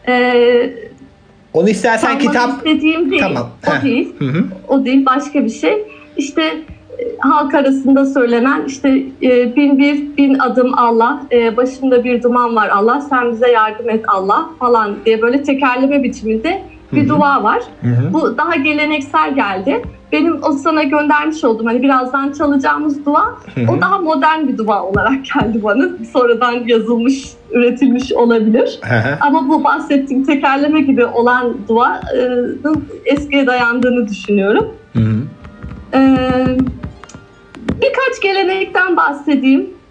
Onu istersen kitap... istediğim değil. Tamam. O değil. O değil, başka bir şey. İşte halk arasında söylenen işte bin adım Allah, başımda bir duman var Allah, sen bize yardım et Allah falan diye böyle tekerleme biçiminde bir dua var. Bu daha geleneksel geldi. Benim o sana göndermiş olduğum hani birazdan çalacağımız dua, o daha modern bir dua olarak geldi bana. Sonradan yazılmış, üretilmiş olabilir. Ama bu bahsettiğim tekerleme gibi olan duanın eskiye dayandığını düşünüyorum. Birkaç gelenekten bahsedeyim.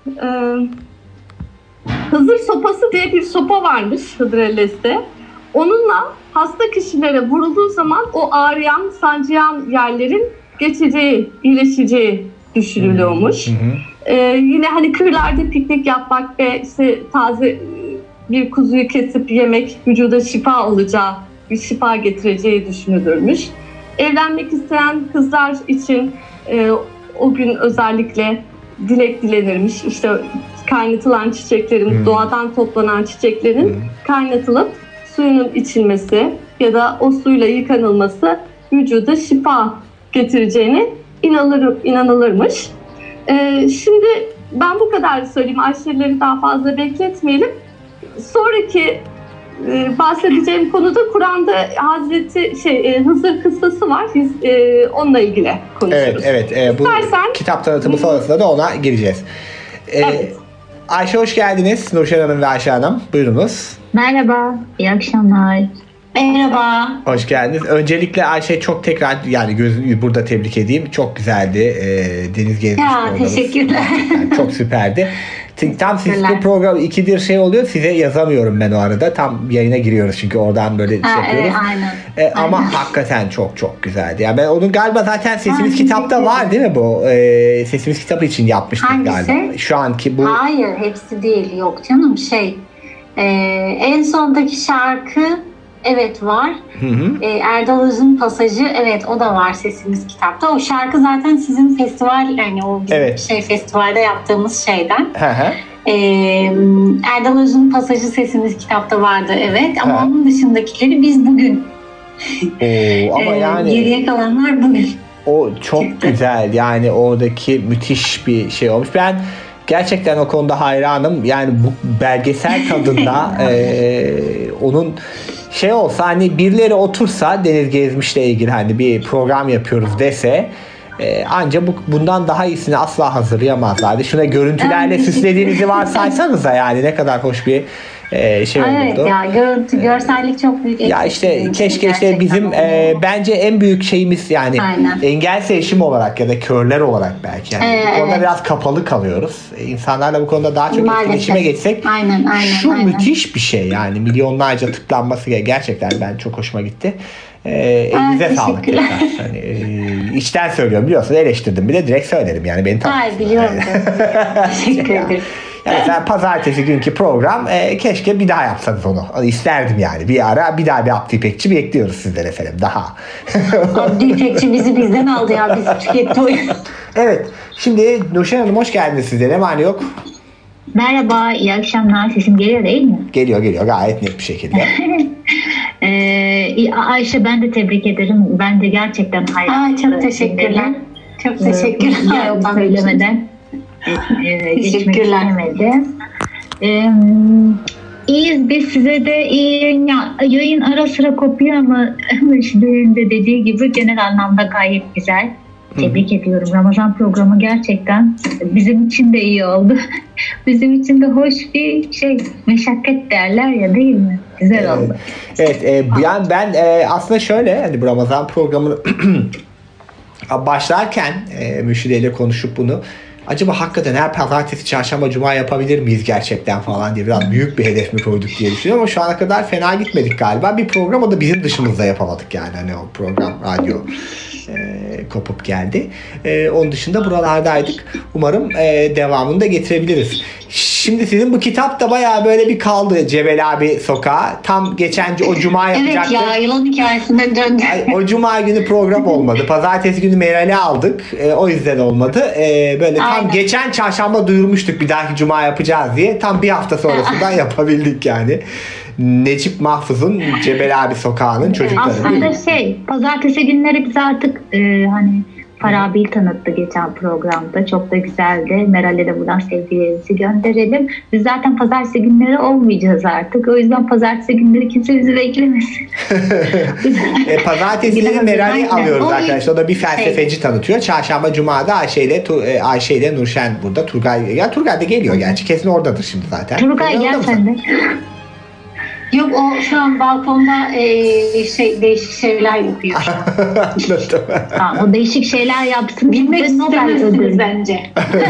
Hızır sopası diye bir sopa varmış Hıdrellez'de. Onunla hasta kişilere vurulduğu zaman o ağrıyan, sancıyan yerlerin geçeceği, iyileşeceği düşünülüyormuş. Yine hani kırlarda piknik yapmak ve işte taze bir kuzuyu kesip yemek vücuda şifa olacağı, bir şifa getireceği düşünülürmüş. Evlenmek isteyen kızlar için o gün özellikle dilek dilenirmiş. İşte kaynatılan çiçeklerin, doğadan toplanan çiçeklerin kaynatılıp suyunun içilmesi ya da o suyla yıkanılması vücuda şifa getireceğine inanılırmış. Şimdi ben bu kadar söyleyeyim. Ayşe'leri daha fazla bekletmeyelim. Sonraki bahsedeceğim konuda Kur'an'da Hazreti Hızır kıssası var. Biz onunla ilgili konuşuruz. Evet. Bu kitap tanıtımı sonrasında da ona gireceğiz. Evet. Ayşe hoş geldiniz. Nurşen Hanım ve Ayşe Hanım. Buyurunuz. Merhaba, iyi akşamlar. Merhaba. Hoş geldiniz. Öncelikle Ayşe çok tekrar yani burada tebrik edeyim. Çok güzeldi. Deniz gezmiş programımız. Teşekkürler. Yani çok süperdi. Tam siz bu program ikidir şey oluyor. Size yazamıyorum ben o arada. Tam yayına giriyoruz çünkü oradan böyle yapıyoruz. Evet, aynen. Ama hakikaten çok çok güzeldi. Yani ben onun galiba zaten Sesimiz Kitap'ta var değil mi bu? Sesimiz Kitabı için yapmıştık galiba. Şu anki bu. Hayır, hepsi değil. Yok canım en sondaki şarkı evet var. Erdal Öz'ün pasajı evet o da var Sesimiz Kitap'ta. O şarkı zaten sizin festival yani o bizim festivalde yaptığımız şeyden. Erdal Öz'ün pasajı Sesimiz Kitap'ta vardı evet ama onun dışındakileri biz bugün ama yani geriye kalanlar bugün. O çok güzel yani oradaki müthiş bir şey olmuş. Ben gerçekten o konuda hayranım. Yani bu belgesel tadında onun şey olsa hani birileri otursa Deniz Gezmiş'le ilgili hani bir program yapıyoruz dese ancak bundan daha iyisini asla hazırlayamazlardı. Şuna görüntülerle süslediğinizi varsaysanıza yani ne kadar hoş bir şey olurdu. Evet ya görsellik çok büyük. Ya işte keşke işte bizim bence en büyük şeyimiz yani engel seçim olarak ya da körler olarak belki yani bu konuda biraz kapalı kalıyoruz. İnsanlarla bu konuda daha çok etkileşime geçsek şu müthiş bir şey yani milyonlarca tıklanması gerçekten ben çok hoşuma gitti. Elinize sağlık tekrar. Hani, içten söylüyorum biliyorsunuz eleştirdim bile direkt söylerim yani beni Hayır biliyorum. Teşekkür ederim. Yani mesela pazartesi günkü program keşke bir daha yapsanız onu. İsterdim yani. Bir ara bir daha bir Abdü İpekçi bekliyoruz sizden efendim. Daha. Abdü İpekçi bizi bizden aldı ya. Biz tüketti o. Evet. Şimdi Nurşen Hanım hoş geldiniz size. Ne var ne yok? Merhaba, iyi akşamlar. Sesim geliyor değil mi? Geliyor gayet net bir şekilde. Ayşe ben de tebrik ederim. Ben de gerçekten hayranım. Çok teşekkürler. Çok teşekkürler. Yok söylemeden. Teşekkürler. İyiyiz biz size de iyi yayın ara sıra kopuyor ama Mürşide'nin de dediği gibi genel anlamda gayet güzel. Tebrik ediyorum. Ramazan programı gerçekten bizim için de iyi oldu. Bizim için de hoş bir şey. Meşakkat derler ya değil mi? Güzel oldu. Evet. Yani ben aslında şöyle hani bu Ramazan programını başlarken Mürşide ile konuşup bunu acaba hakikaten her pazartesi, çarşamba, cuma yapabilir miyiz gerçekten falan diye biraz büyük bir hedef mi koyduk diye düşünüyorum ama şu ana kadar fena gitmedik galiba. Bir program o da bizim dışımızda yapamadık yani hani o program radyo kopup geldi. Onun dışında buralardaydık. Umarım devamını da getirebiliriz. Şimdi sizin bu kitap da bayağı böyle bir kaldı Cebel abi sokağa. Tam geçen o cuma yapacaktı. Evet ya yılan hikayesinden döndü. O cuma günü program olmadı. Pazartesi günü Meral'i aldık. O yüzden olmadı. Böyle tam geçen çarşamba duyurmuştuk bir dahaki cuma yapacağız diye. Tam bir hafta sonrasından yapabildik yani. Necip Mahfuz'un Cebel abi sokağının çocukları. Aslında pazartesi günleri biz artık hani Farabi'yi tanıttı geçen programda. Çok da güzeldi. Meral'e de buradan sevgilerimizi gönderelim. Biz zaten pazartesi günleri olmayacağız artık. O yüzden pazartesi günleri kimse bizi beklemesin. Pazartesi günleri Meral'i alıyoruz arkadaşlar. O da bir felsefeci tanıtıyor. Çarşamba, Cuma'da Ayşe ile Nurşen burada. Turgay da geliyor gerçi. Kesin oradadır şimdi zaten. Turgay gel sen de. Yok, o şu an balkonda değişik şeyler yapıyor. O değişik şeyler yapsın. Bilmek istemezsiniz bence.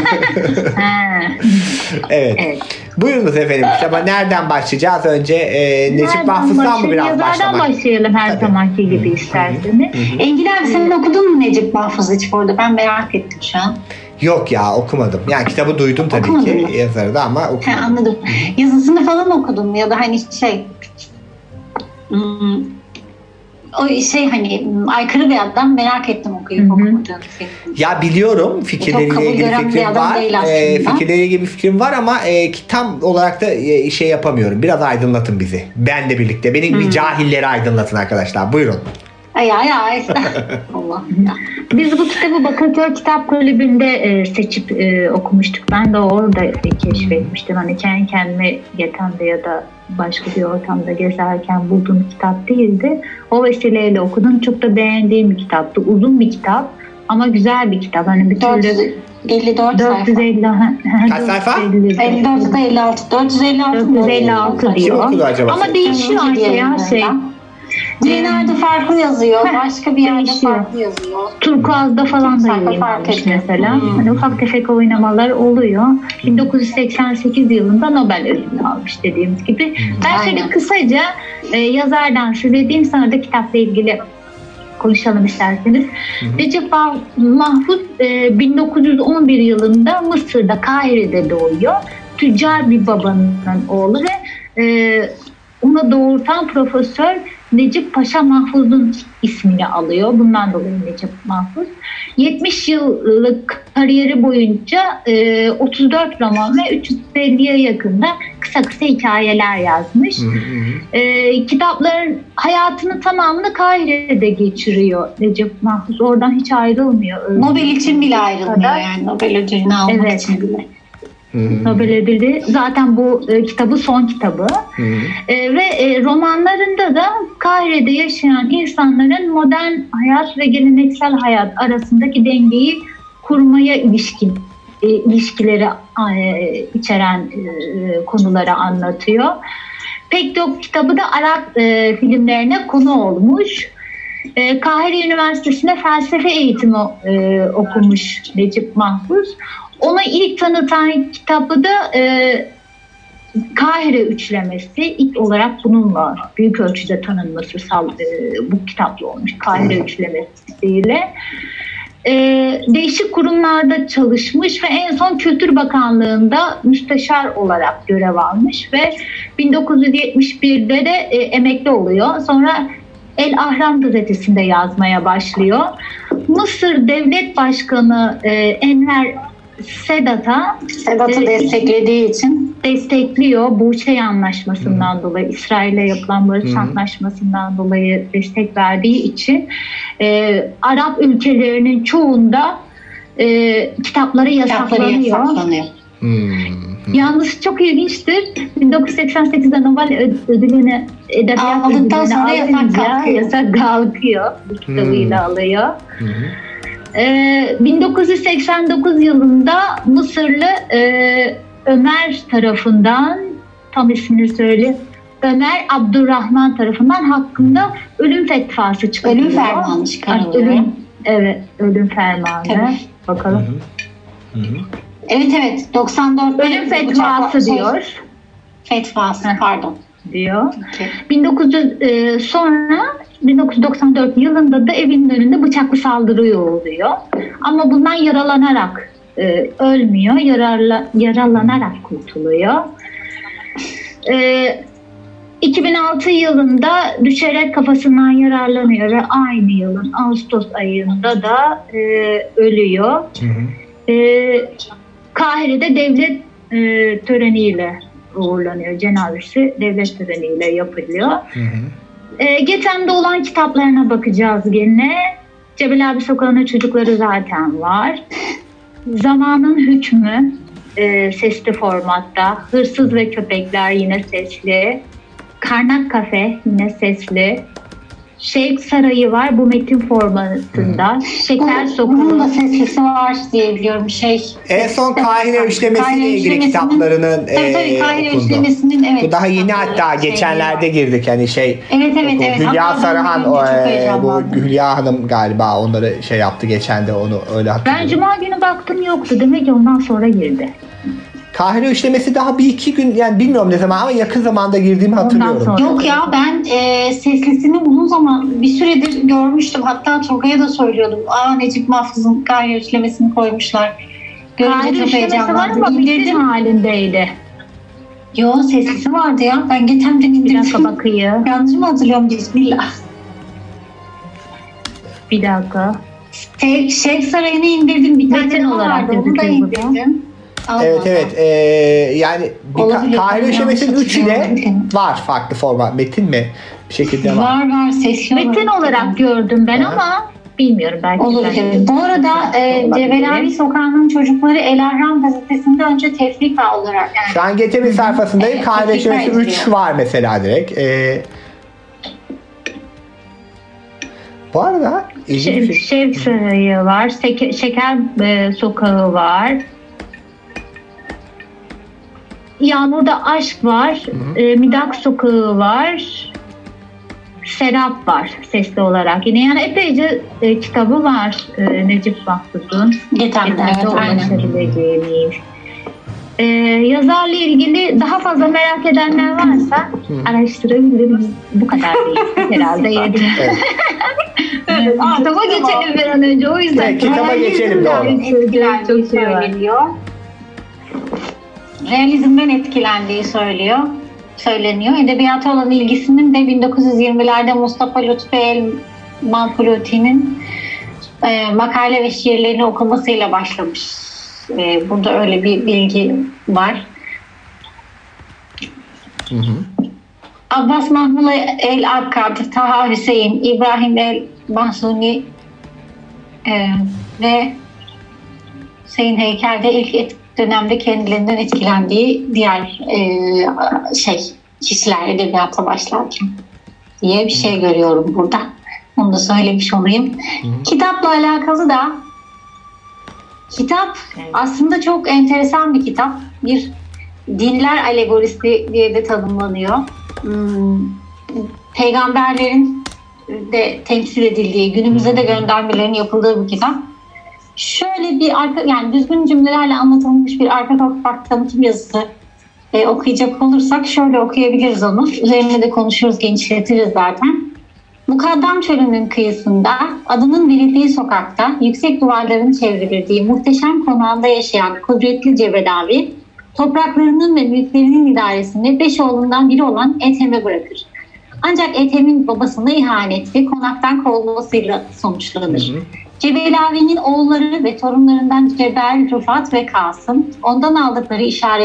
Evet. Buyurunuz efendim. Kitaba nereden başlayacağız? Önce Necip Mahfuz'dan mı biraz yazardan başlayalım her zamanki gibi isterseniz. Engin abi, sen okudun mu Necip Mahfuz hiç orada? Ben merak ettim şu an. Yok ya, okumadım. Yani kitabı duydum tabii Okumadın ki yazarı da ama okumadım. Anladım. Yazısını falan okudum ya da hani o hani aykırı bir adam, merak ettim okuyup okumadığını. Ya biliyorum, fikirleriyle ilgili fikrim var. Fikirleriyle ilgili fikrim var ama tam olarak da şey yapamıyorum. Biraz aydınlatın bizi. Benle birlikte. Benim gibi cahilleri aydınlatın arkadaşlar. Buyurun. Ay. Allah. Biz bu kitabı Bakırköy Kitap Kulübü'nde seçip okumuştuk. Ben de orada keşfetmiştim. Hani kendi kendime yatağımda ya da başka bir ortamda gezerken bulduğum kitap değildi. O vesileyle okudum. Çok da beğendiğim bir kitaptı. Uzun bir kitap ama güzel bir kitap. Hani bir türlü 54 450. Kaç sayfa? 54 da 56. 456 diyor. Ama değişiyor her şey. Bir yerde farklı yazıyor, başka bir yerde farklı yazıyor. Turkuaz'da falan da yayınlanmış mesela. Hani ufak tefek oynamalar oluyor. 1988 yılında Nobel ödülünü almış dediğimiz gibi. Ben şöyle kısaca yazardan söz edeyim, sonra da kitapla ilgili konuşalım isterseniz. Necip Mahfuz 1911 yılında Mısır'da, Kahire'de doğuyor. Tüccar bir babanın oğlu ve onu doğurtan Profesör Necip Paşa Mahfuz'un ismini alıyor. Bundan dolayı Necip Mahfuz. 70 yıllık kariyeri boyunca 34 roman ve 350'ye yakında kısa hikayeler yazmış. Kitapların hayatını tamamını Kahire'de geçiriyor Necip Mahfuz. Oradan hiç ayrılmıyor. Nobel için bile ayrılmıyor yani. Nobel ödülünü almak için bile. Nobel ödülü. Zaten bu kitabı son kitabı. Ve romanlarında da Kahire'de yaşayan insanların modern hayat ve geleneksel hayat arasındaki dengeyi kurmaya ilişkileri içeren konuları anlatıyor. Pek çok kitabı da Arap filmlerine konu olmuş. Kahire Üniversitesi'nde felsefe eğitimi okumuş Necip Mahfuz. Ona ilk tanıtan kitabı da Kahire Üçlemesi. İlk olarak bununla büyük ölçüde tanınması bu kitapla olmuş. Kahire Üçlemesi'yle. Değişik kurumlarda çalışmış ve en son Kültür Bakanlığı'nda müsteşar olarak görev almış ve 1971'de de emekli oluyor. Sonra El Ahram gazetesinde yazmaya başlıyor. Mısır Devlet Başkanı Enver Sedat'ı desteklediği için destekliyor. Bu anlaşmasından dolayı, İsrail'le yapılan barış anlaşmasından dolayı destek verdiği için Arap ülkelerinin çoğunda kitapları yasaklanıyor. Yalnız çok ilginçtir. 1988'de Nobel ödülünü edebiyat ödülünü sonra yasak kalkıyor. Bu kitabıyla alıyor. 1989 yılında Mısırlı Ömer tarafından, tam ismini söyle, Ömer Abdurrahman tarafından hakkında ölüm fetvası çıkarılıyor. Ölüm fermanı çıkarılıyor. Evet, ölüm fermanı. Tabii. Bakalım. Evet, 94'te ölüm fetvası diyor. Fetvası, pardon. Diyor. Sonra 1994 yılında da evinin önünde bıçaklı saldırı oluyor. Ama bundan yaralanarak ölmüyor. Yaralanarak kurtuluyor. 2006 yılında düşerek kafasından yararlanıyor ve aynı yılın Ağustos ayında da ölüyor. Kahire'de devlet töreniyle uğurlanıyor. Cenazesi devlet töreniyle yapılıyor. Geçen de olan kitaplarına bakacağız gene. Cebel abi Sokağı'nın çocukları zaten var. Zamanın Hükmü sesli formatta. Hırsız ve Köpekler yine sesli. Karnak Kafe yine sesli. Şevk Sarayı var bu metin formatında. Şeker Bunun da Sokağı. seslisi var diye biliyorum. En son Kahire Üçlemesi'yle ilgili kitaplarının tabii Kahire okundu. Üçlemesi'nin Bu daha yeni, hatta geçenlerde girdik hani Evet. Hülya Hatta Sarıhan ben çok bu heyecanlandım. Hülya Hanım galiba onları yaptı geçen de, onu öyle hatırlıyorum. Ben cuma günü baktım yoktu. Demek ki ondan sonra girdi. Kahire Üçlemesi daha bir iki gün, yani bilmiyorum ne zaman ama yakın zamanda girdiğimi hatırlıyorum. sonra. Yok ya, ben seslisini uzun zaman bir süredir görmüştüm. Hatta Tolga'ya da söylüyordum. Necip Mahfuz'un Kahire Üçlemesi'ni koymuşlar. Kahire Görünce çok Üçlemesi var heyecanlandım. ama metin İndirdim. halindeydi. Yo, seslisi vardı ya. Ben geçen gün Bir dakika indirdim. bakayım. Yanlış mı hatırlıyorum? Bismillah. Bir dakika. Şevk Sarayı'nı indirdim. Bir tane Metin daha olarak vardı. Onu da gözüküyor burada. indirdim. Allah Evet Allah. evet. Yani Olabilir. Kahire Ben Üçlemesi'nin yanlış 3'ü de hatırlıyorum. var farklı format. Metin mi? Bir şekilde var. Var sesli Metin olarak gördüm ben Ha. ama bilmiyorum belki. Olabilir. Bu arada Cebelavi Sokağı'nın Çocukları El Ahram gazetesinde önce tefrika olarak, yani Şu an Getemin sayfasındayım. Evet, Kahire Üçlemesi tefrika 3 ediliyor. var mesela direkt. Bu arada ilginç bir şey. Şevk Sarayı var. Şeker Sokağı var. Yağmurda Aşk var. Midak Sokağı var. Serap var sesli olarak. Yine yani epeyce kitabı var Necip Mahfuz'un. Yeterli. Evet, aynen. Ulaşabileceğimiz. Yazarla ilgili daha fazla merak edenler varsa araştırabiliriz. Bu kadar değil herhalde. Evet, kitaba geçelim bir an önce. O yüzden. Evet, kitaba geçelim, doğru. Etkilendiği Çok şey var. söyleniyor. Realizmden etkilendiği söyleniyor. Edebiyata olan ilgisinin de 1920'lerde Mustafa Lütfi El Manfuluti'nin makale ve şiirlerini okumasıyla başlamış. Burada öyle bir bilgi var. Abbas Mahmud El Akkad, Taha Hüseyin, İbrahim El Mahzuni ve Hüseyin Heykel'de ilk dönemde kendilerinden etkilendiği diğer kişiler edebiyata başlarken diye bir şey görüyorum burada. Onu da söylemiş olayım. Kitapla alakalı da kitap aslında çok enteresan bir kitap. Bir dinler alegorisi diye de tanımlanıyor. Peygamberlerin de temsil edildiği, günümüze de göndermelerin yapıldığı bir kitap. Şöyle bir yani düzgün cümlelerle anlatılmış bir arka kapak tanıtım yazısı okuyacak olursak şöyle okuyabiliriz onu. Üzerine de konuşuruz, genişletiriz zaten. Mukaddam Çölü'nün kıyısında, adının verildiği sokakta, yüksek duvarların çevrildiği muhteşem konağında yaşayan kudretli Cebelavi, topraklarının ve mülklerinin idaresini 5 oğlundan biri olan Ethem'e bırakır. Ancak Ethem'in babasına ihaneti konaktan kovulmasıyla sonuçlanır. Cebelavi'nin oğulları ve torunlarından Cebel, Rıfat ve Kasım ondan aldıkları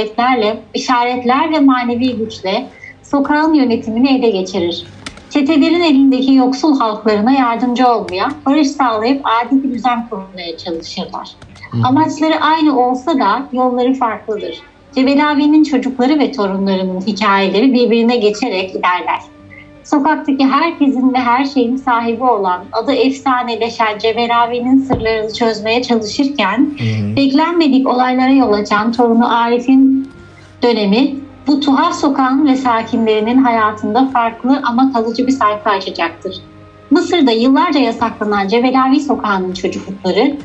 işaretler ve manevi güçle sokağın yönetimini ele geçirir. Çetelerin elindeki yoksul halklarına yardımcı olmaya, barış sağlayıp adil bir düzen kurmaya çalışırlar. Amaçları aynı olsa da yolları farklıdır. Cebelavi'nin çocukları ve torunlarının hikayeleri birbirine geçerek ilerler. Sokaktaki herkesin ve her şeyin sahibi olan, adı efsaneleşen Cebelavi'nin sırlarını çözmeye çalışırken beklenmedik olaylara yol açan torunu Arif'in dönemi bu tuhaf sokağın ve sakinlerinin hayatında farklı ama kalıcı bir sayfa açacaktır. Mısır'da yıllarca yasaklanan Cebelavi sokağının çocukları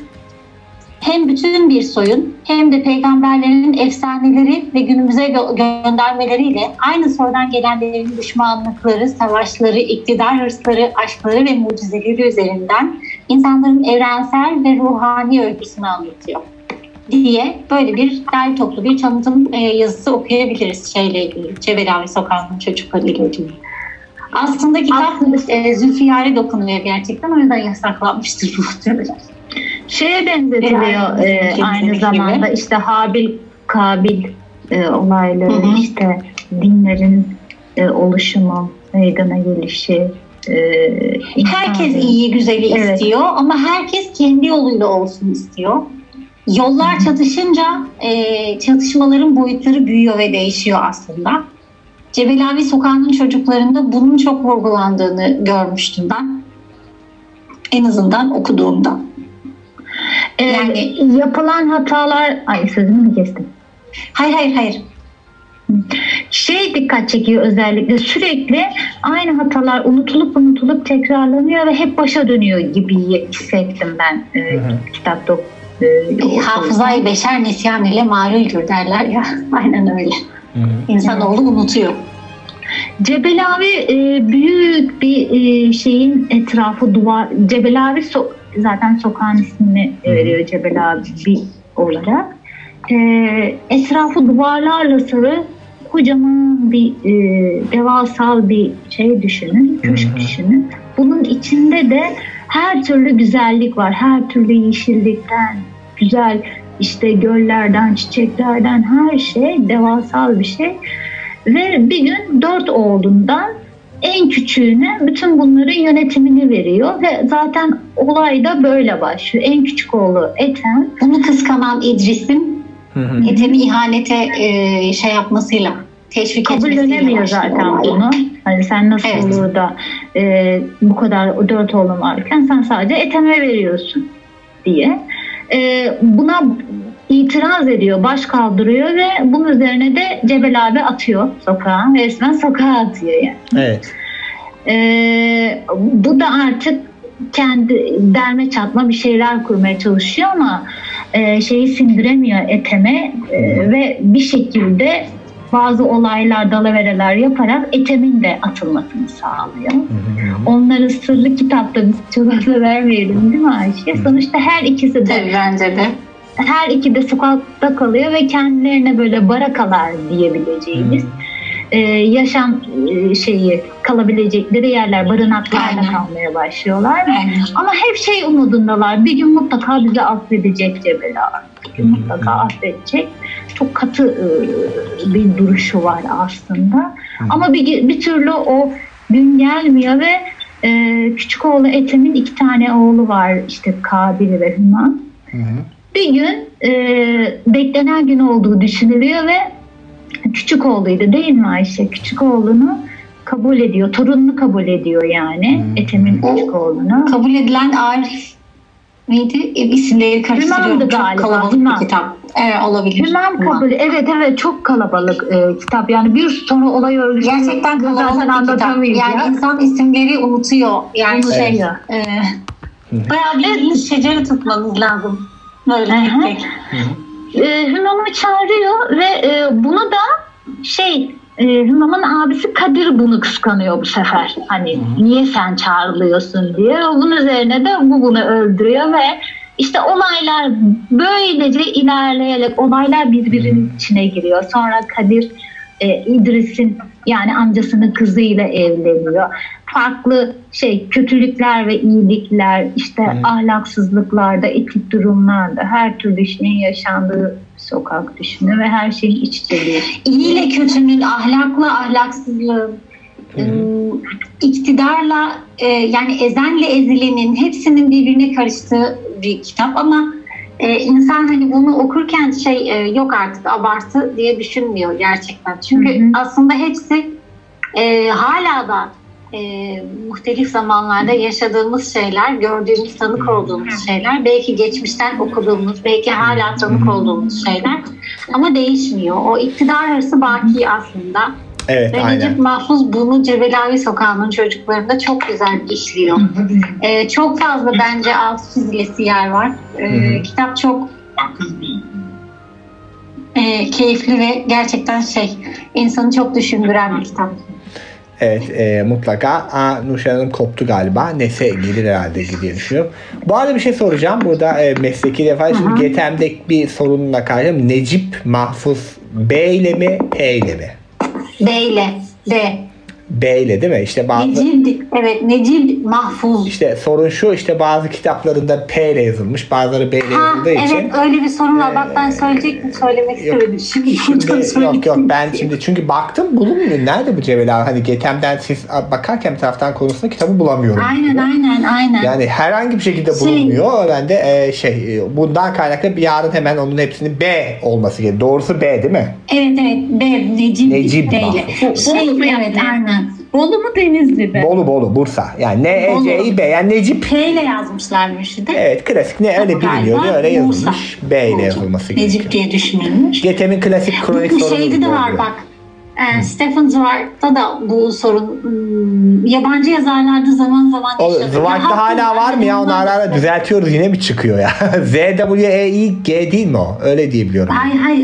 hem bütün bir soyun hem de peygamberlerin efsaneleri ve günümüze göndermeleriyle aynı soydan gelenlerin düşmanlıkları, savaşları, iktidar hırsları, aşkları ve mucizeleri üzerinden insanların evrensel ve ruhani öyküsünü anlatıyor diye böyle bir derli toplu bir tanıtım yazısı okuyabiliriz şeyle ilgili. Cebelavi Sokağı'nın çocukları ile ilgili. Aslında kitap Zülfiyar'e dokunuyor gerçekten. O yüzden yasaklanmıştır muhtemelen. Şeye benzetiliyor aynı zamanda işte Habil Kabil olayları, işte dinlerin oluşumu, meydana gelişi. Herkes iyi güzeli istiyor ama herkes kendi yoluyla olsun istiyor. Yollar çatışınca çatışmaların boyutları büyüyor ve değişiyor aslında. Cebelavi Sokağı'nın çocuklarında bunun çok vurgulandığını görmüştüm ben. En azından okuduğumda. Yani yapılan hatalar... Ay, sözümü mü kestim? Hayır. Dikkat çekiyor özellikle, sürekli aynı hatalar unutulup tekrarlanıyor ve hep başa dönüyor gibi hissettim ben kitapta. Hafızayı beşer nisyan ile mağluldür derler ya. Aynen öyle. İnsanoğlu unutuyor. Cebelavi büyük bir şeyin etrafı duvar. Cebelavi zaten sokağın ismini veriyor Cebelavi olarak. Etrafı duvarlarla sarı kocaman bir devasal bir şey düşünün, köşk düşünün. Bunun içinde de her türlü güzellik var. Her türlü yeşillikten, güzel işte göllerden, çiçeklerden her şey devasal bir şey. Ve bir gün 4 oğlundan en küçüğüne bütün bunların yönetimini veriyor ve zaten olay da böyle başlıyor. En küçük oğlu Ethem. Bunu kıskanan İdris'in Ethem'i ihanete şey yapmasıyla teşvik etmesiyle kabullenemiyor zaten bunu. Hani sen nasıl olur da bu kadar 4 oğlum varken sen sadece Ethem'e veriyorsun diye. Buna itiraz ediyor, baş kaldırıyor ve bunun üzerine de Cebelavi atıyor sokağa. Resmen sokağa atıyor yani. Evet. Bu da artık kendi derme çatma bir şeyler kurmaya çalışıyor ama şeyi sindiremiyor Ethem'e ve bir şekilde bazı olaylar, dalavereler yaparak Ethem'in de atılmasını sağlıyor. Onları sırlı kitapta biz çocuklara vermeyelim değil mi Ayşe? Sonuçta her ikisi de tabii bence de. Her iki de sokakta kalıyor ve kendilerine böyle barakalar diyebileceğimiz yaşam kalabilecekleri yerler, barınaklarla kalmaya başlıyorlar. Ama hep şey umudundalar. Bir gün mutlaka bizi affedecek Cebelavi. Bir gün mutlaka affedecek. Çok katı bir duruşu var aslında. Ama bir türlü o gün gelmiyor ve küçük oğlu Ethem'in 2 tane oğlu var. İşte Kabil ve Hüman. Bir gün beklenen gün olduğu düşünülüyor ve küçük oğluydu değil mi Ayşe? Küçük oğlunu kabul ediyor. Torununu kabul ediyor yani. Ethem'in küçük oğlunu. Kabul edilen Arif miydi? İsimleri karıştırıyorum. Çok galiba, kalabalık bir kitap. Olabilir. Hüman kabul. Evet çok kalabalık kitap. Yani bir sonra olay örgüsü. Gerçekten kalabalık bir kitap. Yani insan isimleri unutuyor. Yani bayağı bir şecere tutmanız lazım. Böyle tek. Hümam'ı çağırıyor ve bunu da Hümam'ın abisi Kadir bunu kıskanıyor bu sefer. Hani niye sen çağrılıyorsun diye. Bunun üzerine de bunu öldürüyor ve işte olaylar böylece ilerleyerek olaylar birbirinin içine giriyor. Sonra Kadir İdris'in yani amcasının kızıyla evleniyor. Farklı kötülükler ve iyilikler, işte ahlaksızlıklarda, etik durumlarda her türlü şeyin yaşandığı sokak düşünüyor ve her şeyin iç içeliği. İyi ile kötünün, ahlakla ahlaksızlığın, iktidarla yani ezenle ezilenin hepsinin birbirine karıştığı bir kitap ama insan hani bunu okurken yok artık abartı diye düşünmüyor gerçekten. Çünkü aslında hepsi hala da muhtelif zamanlarda yaşadığımız şeyler, gördüğümüz, tanık olduğumuz şeyler, belki geçmişten okuduğumuz, belki hala tanık olduğumuz şeyler ama değişmiyor. O iktidar arası baki aslında. Evet, ve aynen. Necip Mahfuz bunu Cebelavi Sokağı'nın çocuklarında çok güzel işliyor. Çok fazla bence alt çizilesi yer var. Kitap çok keyifli ve gerçekten insanı çok düşündüren bir kitap. Evet mutlaka. Nurşen Hanım koptu galiba. Nese gelir herhalde diye düşünüyorum. Bu arada bir şey soracağım. Burada mesleki defa şimdi GTM'de bir sorunla karşılaştım. Necip Mahfuz B ile mi P ile mi? B ile. B. B ile değil mi? İşte bazı Necip Mahfuz. İşte sorun şu, işte bazı kitaplarında P ile yazılmış, bazıları B ile yazıldığı için. Evet, öyle bir sorun var. Bak ben söylemek istemedim. Şimdi yok ben şimdi çünkü baktım bulunmuyor. Nerede bu Cebeli abi? Hani Getem'den siz bakarken bir taraftan konusunda kitabı bulamıyorum. Aynen. Yani herhangi bir şekilde bulunmuyor. Ben de bundan kaynaklı bir yarın hemen onun hepsinin B olması gerekiyor. Doğrusu B değil mi? Evet B. Necip Mahfuz. Evet aynen. Bolu mu Denizli mi? Bolu Bursa. Yani NECİB yani Necip. P ile yazmışlar Mürşide. Evet klasik ne öyle biliniyor ne öyle yazılmış. B ile yazılması gerekiyor. Necip diye düşünülmüş. Getem'in klasik kronik sorunu. Şeyde de var bak. Stephen Zweig'da da bu sorun yabancı yazarlarda zaman zaman yaşanıyor. Zweig'da hala var mı ya? Onu ara ara düzeltiyoruz yine mi çıkıyor ya? ZWEIG değil mi o? Öyle diye biliyorum. Hayır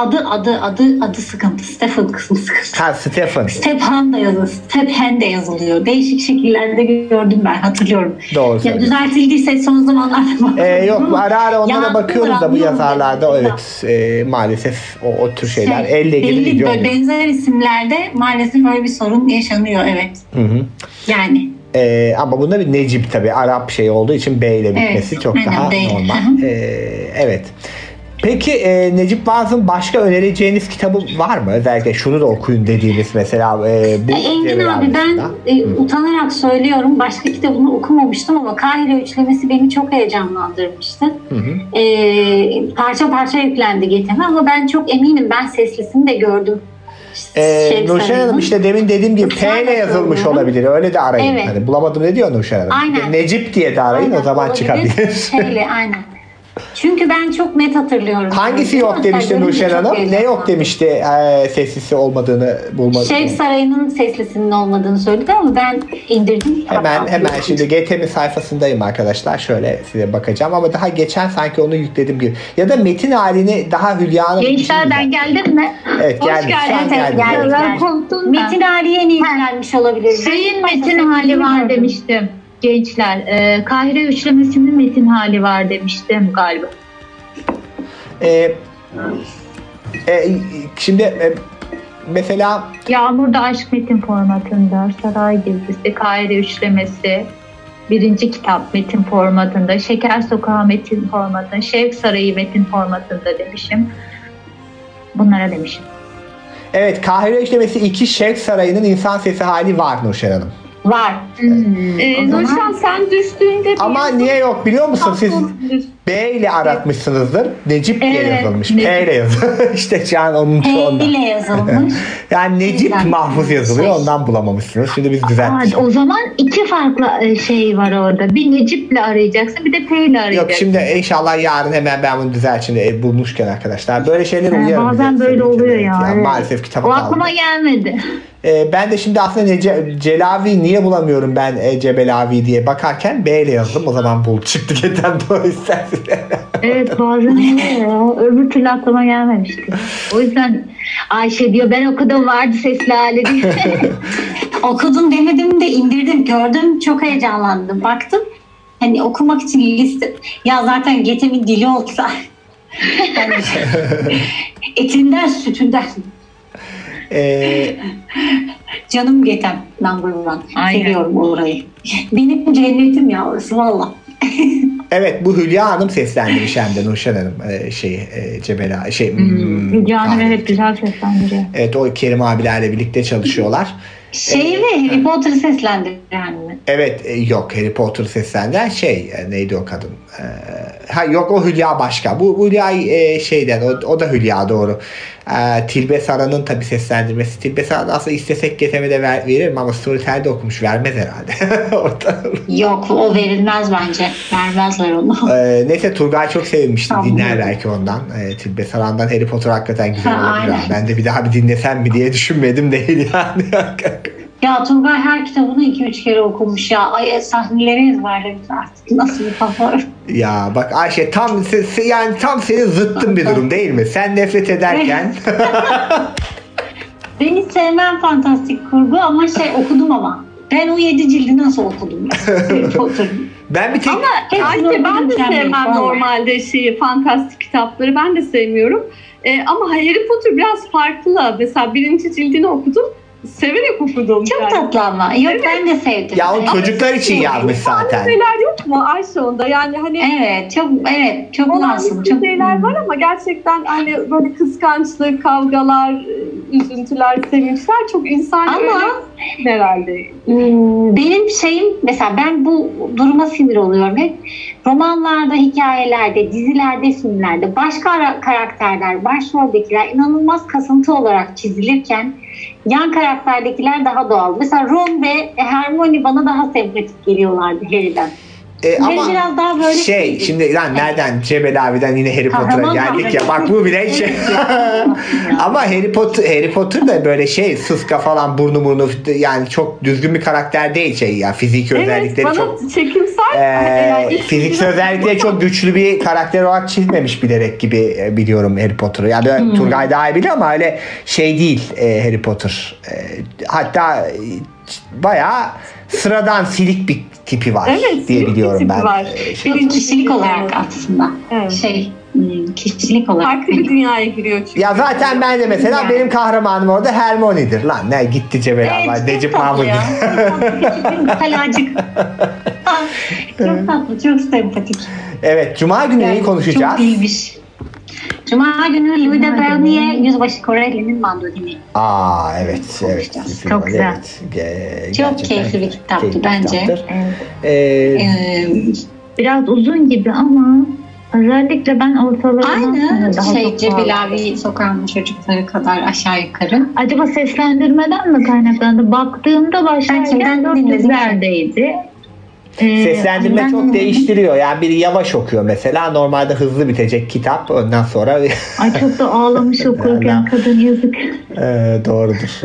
adı sıkıntı. Stephen kısmı sıkıntı. Stephen de yazılıyor. Değişik şekillerde gördüm ben, hatırlıyorum. Doğru. Ya düzeltildiyse son zamanlarda yok ara ara onlara bakıyoruz da bu yazarlarda maalesef o tür şeyler elle ilgili gidiyor. Benzer isimlerde maalesef öyle bir sorun yaşanıyor, evet. Hı. Yani. Ama bunda bir Necip tabii Arap şey olduğu için B ile bitmesi çok daha normal. Evet. Peki Necip Fazıl'ın başka önereceğiniz kitabı var mı? Özellikle şunu da okuyun dediğiniz mesela bu Engin abi ben utanarak söylüyorum. Başka kitabını okumamıştım ama Kahire Üçlemesi beni çok heyecanlandırmıştı. Parça parça yüklendi Getem'e ama ben çok eminim, ben seslisini de gördüm. Nurşen Hanım işte demin dediğim gibi P ile yazılmış olabilir. Öyle de arayın. Evet. Hani bulamadım ne diyor Nurşen Hanım? Aynen. Necip diye de arayın, o zaman çıkabilir. Aynen. Çünkü ben çok net hatırlıyorum. Hangisi yok demişti Nurşen Hanım? Ne yok demişti seslisi olmadığını bulmadım. Şevk Sarayı'nın seslisinin olmadığını söyledi ama ben indirdim. Hemen şimdi GT'nin sayfasındayım arkadaşlar. Şöyle size bakacağım ama daha geçen sanki onu yükledim gibi. Ya da metin halini daha Hülya'nın... Gençlerden geldin mi? Evet geldim. Geldim. Metin hali yeni yüklenmiş olabilir. Şeyin metin hali var demiştim. Gençler, Kahire Üçlemesi'nin metin hali var demiştim galiba. Şimdi mesela Yağmur'da aşk metin formatında, Saray Gezisi, Kahire Üçlemesi, 1. kitap metin formatında, Şeker Sokağı metin formatında, Şevk Sarayı metin formatında demişim. Bunlara demişim. Evet, Kahire Üçlemesi 2 Şevk Sarayı'nın insan sesi hali var Nurşen Hanım. Var. Nurşen sen düştüğünde... Ama niye yok biliyor musun? Siz B ile aratmışsınızdır. Necip diye yazılmış. P ile yazılmış. İşte şu an onun sonunda. P ile yazılmış. Yani Necip Mahfuz yazılıyor. Ondan bulamamışsınız. Şimdi biz düzelttik. O zaman 2 farklı şey var orada. Bir Necip'le arayacaksın, bir de P ile arayacaksın. Yok şimdi inşallah yarın hemen ben bunu düzelteyim bulmuşken arkadaşlar. Böyle şeyler uyarım. Bazen böyle oluyor ya. Yani maalesef kitaba kaldı. O aklıma gelmedi. Ben de şimdi aslında Celavi niye bulamıyorum ben Cebelavi diye bakarken B ile yazdım. O zaman bul çıktı geçen bu istersen. Evet bazen oluyor ya. Öbür türlü aklıma gelmemişti. O yüzden Ayşe diyor ben okudum vardı sesli hali diye. Okudum demedim de indirdim. Gördüm çok heyecanlandım. Baktım hani okumak için liste. Ya zaten Getem'in dili olsa. Yani, etinden sütünden. Canım Getem number one. Seviyorum orayı. Benim cennetim ya orası valla. Evet bu Hülya Hanım seslendirmiş hem de Nurşen Hanım Cebela Hülya Hanım evet güzel seslendiriyor. Evet o Kerim abilerle birlikte çalışıyorlar. Harry Potter'ı seslendiren mi? Evet yok Harry Potter'ı seslendiren neydi o kadın? Yok o Hülya başka. Bu Hülya şeyden o da Hülya doğru. Tilbe Saran'ın tabii seslendirmesi. Tilbe Saran aslında istesek Getem'e de veririm ama Storytel'de okumuş vermez herhalde. Yok o verilmez bence. Vermezler onu. Neyse Turgay çok sevinmişti. Tamam. Dinler belki ondan. Tilbe Saran'dan Harry Potter hakikaten güzel olabilir. Ben de bir daha bir dinlesem mi diye düşünmedim değil yani. Ya Turgay her kitabını 2-3 kere okumuş ya. Ay sahneleri ezberlemiş artık. Nasıl bir kafa? Ya bak Ayşe tam senin zıttın bir durum değil mi? Sen nefret ederken. Ben hiç sevmem fantastik kurgu ama okudum ama. Ben o 7 cildi nasıl okudum? Ben bir tek... Ama Ayşe ben de sevmem normalde fantastik kitapları. Ben de sevmiyorum. Ama Harry Potter biraz farklı. Mesela 1. cildini okudum. severek okudum. Çok yani. tatlı ama. Yok Evet. ben de sevdim. Ya o çocuklar için yazmış zaten. Şeyler yok mu Ayşe onda? Yani hani çok masum. Çok şeyler var ama gerçekten hani böyle kıskançlık, kavgalar, üzüntüler, sevinçler çok insan ama herhalde. Benim şeyim mesela ben bu duruma sinir oluyorum hep. Romanlarda, hikayelerde, dizilerde, filmlerde başka karakterler, başroldekiler inanılmaz kasıntı olarak çizilirken yan karakterdekiler daha doğal. Mesela Ron ve Hermione bana daha sempatik geliyorlardı Harry'den. Ama biraz daha böyle şimdi lan nereden Cebel abiden yine Harry Potter'a geldik ya. Bak bu bile şey. Ama Harry Potter da böyle sıska falan burnu yani çok düzgün bir karakter değil ya. Fiziki özellikleri çok çekimsel. Fiziksel özellikleri çok güçlü bir karakter olarak çizmemiş bilerek gibi biliyorum Harry Potter'ı. Yani Turgay daha iyi biliyor ama öyle değil Harry Potter. Hatta bayağı sıradan silik bir tipi var diye biliyorum ben. Kişilik olarak aslında. Evet. Kişilik olarak. Farklı bir dünyaya giriyor çünkü. Ya zaten ben de mesela benim kahramanım orada Hermione'dir. Lan ne gitti Cebel var. Necip Mahmut. Talacık. Çok tatlı, çok sempatik. Evet, Cuma günü neyi konuşacağız? Çok iyiymiş. Cuma günü Louis de Bernier Yüzbaşı Corelli'nin Mandolini. Evet. Çok güzel. Çok keyifli bir kitaptı bence. Biraz uzun gibi ama özellikle ben ortalarından sonra aynı Cebilavi Sokağı'nın çocukları kadar aşağı yukarı. Acaba seslendirmeden mi kaynaklandı? Baktığımda başlarken 400'lerdeydi. Seslendirme çok değiştiriyor. Yani biri yavaş okuyor mesela. Normalde hızlı bitecek kitap. Ondan sonra çok da ağlamış okurken kadın yazık. Doğrudur.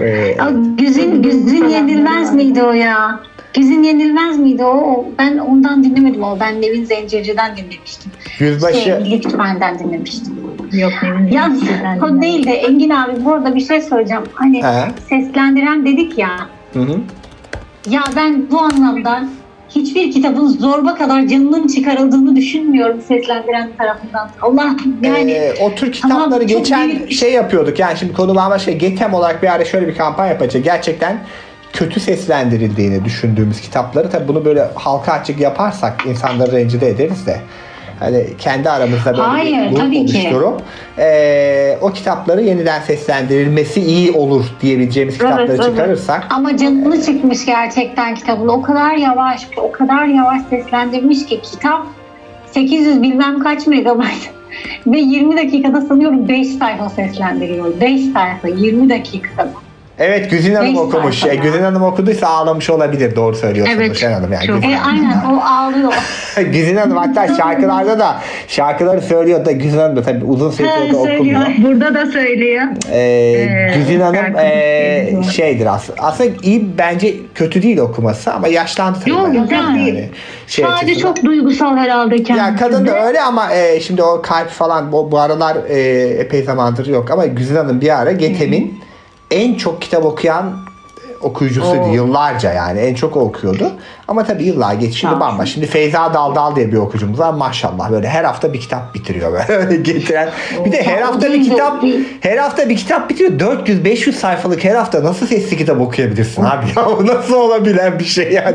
Güzin yenilmez miydi o ya? Güzin yenilmez miydi o? Ben ondan dinlemedim o. Ben Nevin Zencirci'den dinlemiştim. Yüzbaşı. Milli Kütüphane'den dinlemiştim. Yok Nevin ya o değil de Engin abi bu arada bir şey söyleyeceğim. Hani seslendiren dedik ya. Hı. Ya ben bu anlamda hiçbir kitabın zorba kadar canının çıkarıldığını düşünmüyorum seslendiren tarafından. Allah yani. O tür kitapları geçen yapıyorduk. Yani şimdi konu ama GETEM olarak bir ara şöyle bir kampanya yapacak. Gerçekten kötü seslendirildiğini düşündüğümüz kitapları tabii bunu böyle halka açık yaparsak insanları rencide ederiz de. Hani kendi aramızda böyle bir grup oluşturup o kitapları yeniden seslendirilmesi iyi olur diyebileceğimiz kitapları çıkarırsak. Ama canını çıkmış gerçekten kitabın. O kadar yavaş seslendirmiş ki kitap 800 bilmem kaç megabayt ve 20 dakikada sanıyorum 5 sayfa seslendiriyor. 5 sayfa 20 dakikada. Evet Güzin Hanım okumuş. Güzin Hanım okuduysa ağlamış olabilir. Doğru söylüyorsunuz Şen Hanım. Yani. Aynen o ağlıyor. Güzin Hanım hatta şarkılarda da şarkıları söylüyor da Güzin Hanım da tabii uzun süre orada okumuyor. Burada da söylüyor. Güzin Hanım şeydir aslında iyi bence kötü değil okuması ama yaşlandı tabii. Yok güzel değil. Sadece çok duygusal herhalde kendisi. Ya kadın da öyle ama şimdi o kalp falan bu aralar epey zamandır yok ama Güzin Hanım bir ara GETEM'in en çok kitap okuyan okuyucusuydu yıllarca yani en çok okuyordu ama tabii yıllar geçti bamba. Şimdi Feyza Daldal diye bir okuyucumuz var maşallah böyle her hafta bir kitap bitiriyor böyle getiren. Bir de her hafta bir kitap bitiriyor 400-500 sayfalık her hafta nasıl sesli kitap okuyabilirsin abi ya bu nasıl olabilen bir şey yani.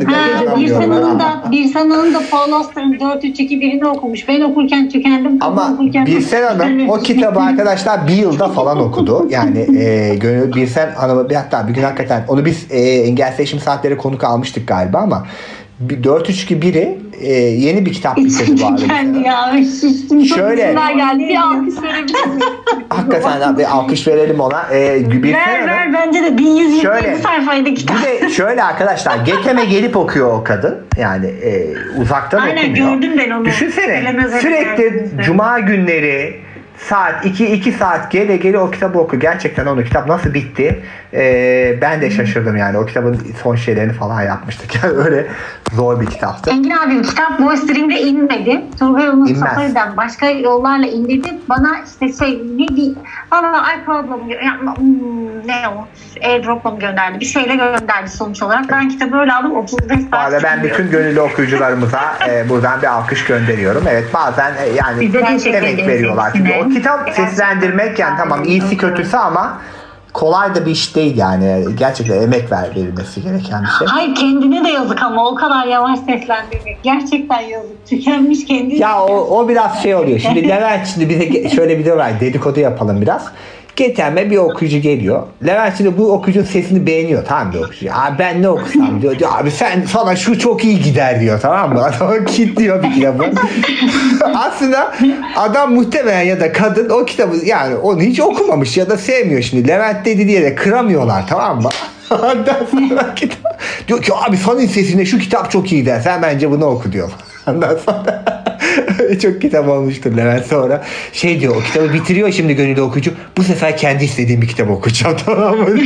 Birsen Hanım da Paul Auster'ın 4-3-2-1'ini okumuş ben okurken tükendim. Ama Birsen Hanım o kitabı arkadaşlar bir yılda falan okudu yani Birsen Hanım'ı hatta bir gün hakikaten onu biz Engelsiz Eşim Saatleri konuk almıştık galiba ama 4-3-2-1'i yeni bir kitap bitirdi bu arada. Şöyle. Bir alkış verebilir miyim? Hakikaten bir alkış verelim ona. Ver bence de 1127 sayfaydı kitap. Bir de şöyle arkadaşlar GETEM'e gelip okuyor o kadın. Yani uzaktan okumuyor. Aynen gördüm ben onu. Düşünsene sürekli cuma günleri saat 2 saat gele o kitabı oku. Gerçekten onu kitap nasıl bitti? Ben de şaşırdım yani. O kitabın son şeylerini falan yapmıştık. Yani öyle zor bir kitaptı. Engin abi kitap Boystring'de inmedi. Turgay Ulun Safari'den başka yollarla indirdi. Bana işte ne diyeyim. Valla iCloud'la ne o? AirDrop'la mı gönderdi? Bir şeyle gönderdi sonuç olarak. Ben kitabı öyle aldım. 35 saat. Valla ben bütün gönüllü okuyucularımıza buradan bir alkış gönderiyorum. Evet bazen yani emek veriyorlar. Çünkü o kitap seslendirmek yani tamam iyisi kötüsü ama kolay da bir iş değil yani. Gerçekten emek verilmesi gereken bir şey. Hayır, kendine de yazık ama o kadar yavaş seslendirmek. Gerçekten yazık. Tükenmiş kendine. Ya o biraz şey oluyor. Şimdi Levent şimdi bize şöyle bir de var. Dedikodu yapalım biraz. Geçen bir okuyucu geliyor. Levent şimdi bu okuyucunun sesini beğeniyor. Tamam bir okuyucu. Abi ben ne okusam diyor. Abi sana şu çok iyi gider diyor. Tamam mı? Adam kilitliyor bir kitabı. Aslında adam muhtemelen ya da kadın o kitabı yani onu hiç okumamış ya da sevmiyor şimdi. Levent dedi diye de kıramıyorlar, tamam mı? Ondan sonra kitap diyor ki abi senin sesine şu kitap çok iyi der. Sen bence bunu oku diyor. Ondan sonra çok kitap olmuştur Levent, sonra şey diyor, o kitabı bitiriyor şimdi gönüllü okuyucu. Bu sefer kendi istediğim bir kitap okuyacağım, tamam mı?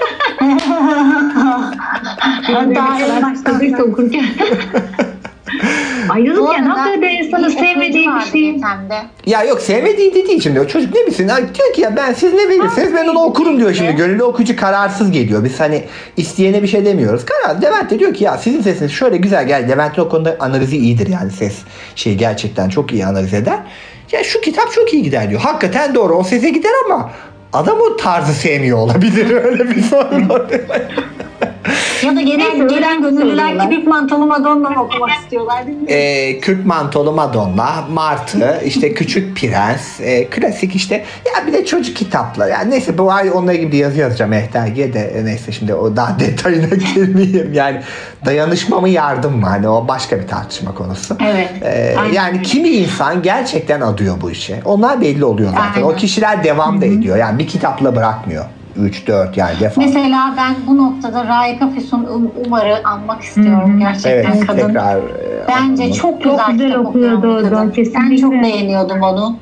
Ben daha en başta okurken. Ayrılırken hakikaten insanın sevmediği bir şey. Ya yok, sevmediği de değil şimdi. O çocuk ne bilsin? Diyor ki ya ben siz ne verirseniz ben onu okurum diyor şimdi. Gönüllü okuyucu kararsız geliyor. Biz hani isteyene bir şey demiyoruz. Levent de diyor ki ya sizin sesiniz şöyle güzel gel. Levent'in o konuda analizi iyidir yani, ses gerçekten çok iyi analiz eder. Ya şu kitap çok iyi gider diyor. Hakikaten doğru, o sese gider ama adam o tarzı sevmiyor olabilir. Öyle bir sorun oluyor. Ya da gelen gönüllüler Kürk Mantolu Madonna okumak istiyorlar değil mi? Kürk Mantolu Madonna, Martı, işte Küçük Prens, klasik işte. Ya bir de çocuk kitapları. Yani neyse bu ay onunla ilgili yazı yazacağım Ehtergi'ye de. Neyse şimdi o daha detayına girmeyeyim. Yani dayanışma mı yardım mı? Hani o başka bir tartışma konusu. Evet. Yani kimi insan gerçekten adıyor bu işe. Onlar belli oluyor zaten. Aynen. O kişiler devam da ediyor. Yani bir kitapla bırakmıyor. 3-4 yani defa. Mesela ben bu noktada Raika Füsun Umar'ı anmak istiyorum. Gerçekten evet, kadın. Tekrar, bence çok güzel okuyordu. Ben çok beğeniyordum onu.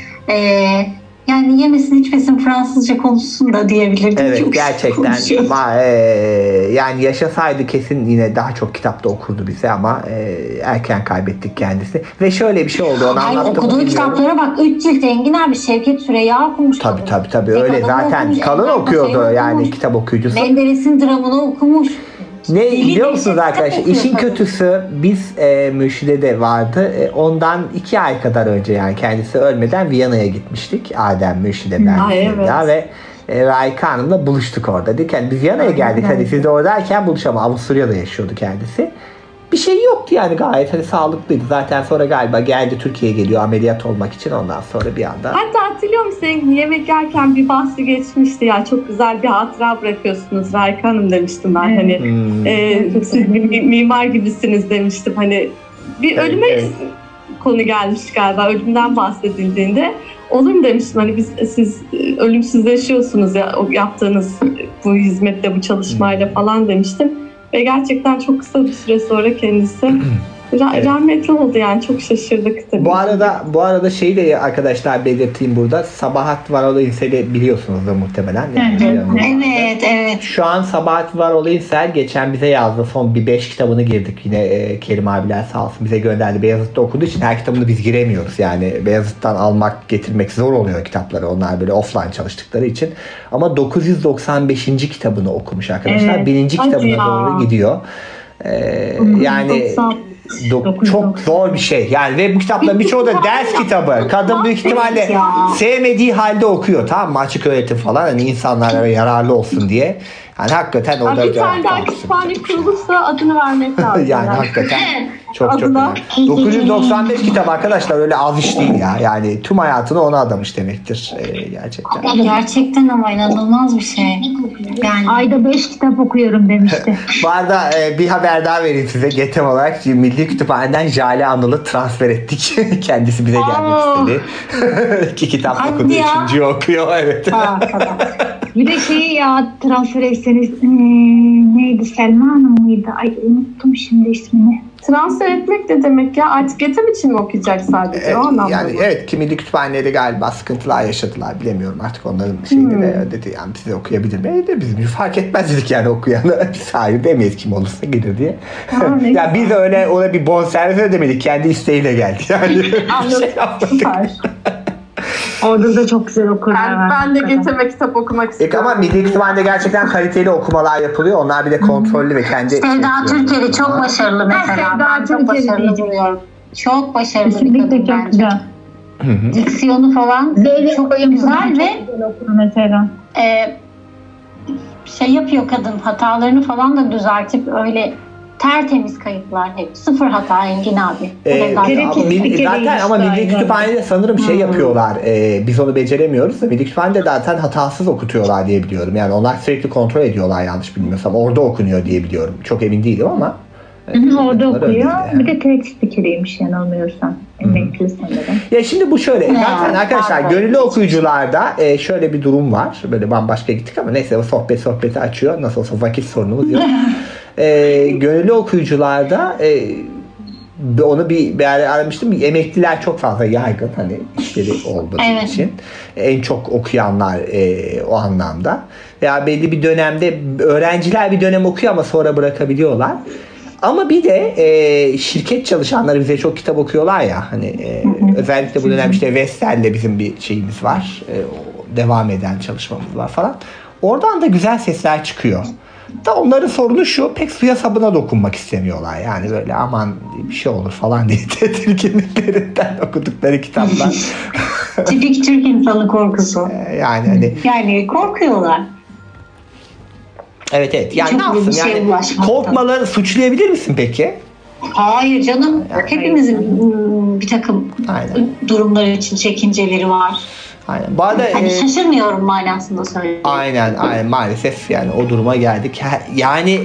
Yani yemesin içmesin Fransızca konuşsun da diyebilirdim. Evet çok gerçekten yani yaşasaydı kesin yine daha çok kitapta okurdu bize ama erken kaybettik kendisi. Ve şöyle bir şey oldu, onu anlattım. Okuduğu kitaplara bak, 3 cilt Engin abi, Şevket Süreyya okumuş. Tabii öyle zaten okumuş, kalın okuyordu yani okumuş. Kitap okuyucusu. Menderes'in dramını okumuş. Ne biliyor musunuz arkadaşlar? İşin kötüsü biz Mürşide'de vardı. Ondan 2 ay kadar önce yani kendisi ölmeden Viyana'ya gitmiştik. Adem, Mürşide, ben ve Raika Hanım'la buluştuk orada. Dedik yani biz Viyana'ya geldik. Hani siz de oradayken buluşalım. Avusturya'da yaşıyordu kendisi. Bir şey yoktu yani, gayet hani sağlıklıydı. Zaten sonra galiba geldi, Türkiye'ye geliyor ameliyat olmak için, ondan sonra bir anda. Hatta hatırlıyor musun? Yemek yerken bir bahsi geçmişti ya. Çok güzel bir hatıra bırakıyorsunuz Raika Hanım demiştim ben. Hani siz bir mimar gibisiniz demiştim. Hani bir ölüme konu gelmiş galiba. Ölümden bahsedildiğinde olur mu demiştim. Hani siz ölümsüzleşiyorsunuz ya o yaptığınız bu hizmette, bu çalışmayla falan demiştim. Ve gerçekten çok kısa bir süre sonra kendisi rahmetli oldu yani, çok şaşırdık tabii. Bu arada şeyi de arkadaşlar belirteyim burada. Sabahat Varolu İnsel'i biliyorsunuz da muhtemelen. Yani Evet. Şu an Sabahat Varolu İnsel geçen bize yazdı. Son bir 5 kitabını girdik. Yine Kerim abiler sağ olsun bize gönderdi. Beyazıt'ta okuduğu için her kitabını biz giremiyoruz. Yani Beyazıt'tan almak, getirmek zor oluyor kitapları. Onlar böyle offline çalıştıkları için. Ama 995. kitabını okumuş arkadaşlar. 1. kitabına doğru gidiyor. Yani çok zor bir şey. Yani ve bu kitapların birçoğu da ders kitabı. Kadın büyük ihtimalle sevmediği halde okuyor. Tamam mı? Açık öğretim falan. Hani insanlara yararlı olsun diye. Yani hakikaten o da bir tane daha kütüphane kurulursa adını vermek lazım. Yani hakikaten çok önemli. 995 kitap arkadaşlar, öyle az iş değil ya. Yani tüm hayatını ona adamış demektir gerçekten. Gerçekten ama inanılmaz bir şey. Yani ayda 5 kitap okuyorum demişti. Bu arada bir haber daha vereyim size. GETEM olarak Milli Kütüphane'den Jale Anıl'ı transfer ettik. Kendisi bize gelmek istedi. 2 kitap okudu. 3. okuyor. Evet. Bir de transfer etseniz neydi, Selma Hanım mıydı? Ay unuttum şimdi ismini. Transfer etmek de demek ya, artık GETEM için mi okuyacak sadece? O anlamda. Yani evet, Milli Kütüphaneleri galiba sıkıntılar yaşadılar, bilemiyorum artık onların şeyini de dedi yani size okuyabilir mi? Bizim fark etmez dedik yani, okuyanı biz hayır demeyiz, kim olursa gelir diye. Yani biz öyle ona bir bonservis ödemedik, kendi isteğiyle geldi yani. Süper. Orada da çok güzel okurlar var. Ben de GETEM'e kitap okumak istiyorum. Ama Milli Kütüphane'de gerçekten kaliteli okumalar yapılıyor. Onlar bir de kontrollü ve kendi... Sevda Türkeli çok başarılı mesela. Ben çok başarılı buluyorum. Çok başarılı bir kadın bence. Diksiyonu falan çok güzel ve mesela. şey yapıyor kadın, hatalarını falan da düzeltip öyle tertemiz kayıtlar hep. Sıfır hata Engin abi. Zaten ama Milli Kütüphane'de sanırım şey yapıyorlar. Biz onu beceremiyoruz da Milli Kütüphane'de zaten hatasız okutuyorlar diye biliyorum. Yani onlar sürekli kontrol ediyorlar yanlış bilmiyorsam. Orada okunuyor diye biliyorum. Çok emin değilim ama. Orada okuyor. Bir de TED spikeriymiş yanılmıyorsam. Emekli sanırım. Ya şimdi bu şöyle. Zaten arkadaşlar gönüllü okuyucularda şöyle bir durum var. Böyle bambaşka gittik ama neyse o sohbeti açıyor. Nasıl olsa vakit sorunumuz yok. Gönüllü okuyucularda onu bir aramıştım. Emekliler çok fazla yaygın hani işleri olduğu için. En çok okuyanlar o anlamda. Veya belli bir dönemde öğrenciler bir dönem okuyor ama sonra bırakabiliyorlar. Ama bir de şirket çalışanları bize çok kitap okuyorlar ya hani özellikle bu dönem işte Vestel'le bizim bir şeyimiz var. Devam eden çalışmamız var falan. Oradan da güzel sesler çıkıyor. Da onların sorunu şu, pek suya sabuna dokunmak istemiyorlar. Yani böyle aman bir şey olur falan diye tedirginliklerinden okudukları kitaplar. Tipik Türk insanı korkusu. Yani korkuyorlar. Evet. Yani çok ne yapsın? Yani korkmaları suçlayabilir misin peki? Hayır canım. Hepimizin bir takım durumlar için çekinceleri var. Aynen. Bu arada, şaşırmıyorum manasında söyleyeyim. Aynen maalesef yani o duruma geldik. Yani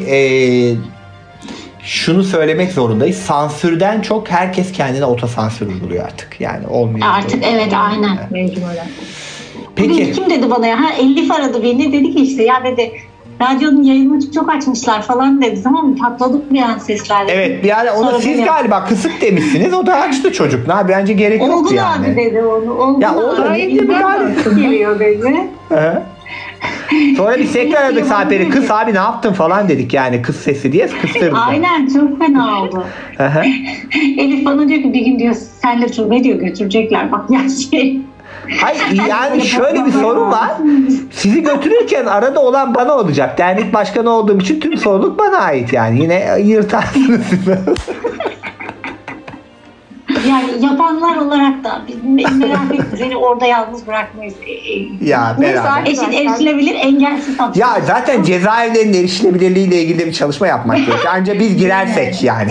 şunu söylemek zorundayız. Sansürden çok herkes kendine otosansür uyguluyor artık. Yani olmuyor. Artık aynen. Peki. Kim dedi bana ya? Elif aradı beni. Dedi ki işte ya dedi radyonun yayını çok açmışlar falan dedi. Tamam mı? Patladık bir an seslerle. Evet bir ara onu siz galiba kısık demişsiniz. O da açtı çocuk. Ne bence gerek yoktu yani. Olgun abi dedi onu. Olgun abi. Geliyor dedi. Sonra biz tekrar aradık Sarper'i. Kız abi ne yaptın falan dedik yani. Kız sesi diye kıstırdık. Aynen çok fena oldu. Elif bana diyor ki bir gün diyor senle Tuğbe diyor götürecekler. Bak ya şey. Hayır yani şöyle bir sorun var. Sizi götürürken arada olan bana olacak. Dernek başkanı olduğum için tüm sorumluluk bana ait yani. Yine yırtarsınız. Yani yapanlar olarak da merak etme seni orada yalnız bırakmayız. Ya beraber. Erişilebilir engelsiz tatlı. Ya zaten cezaevlerinin erişilebilirliği ile ilgili bir çalışma yapmak gerekiyor. Ancak biz girersek yani.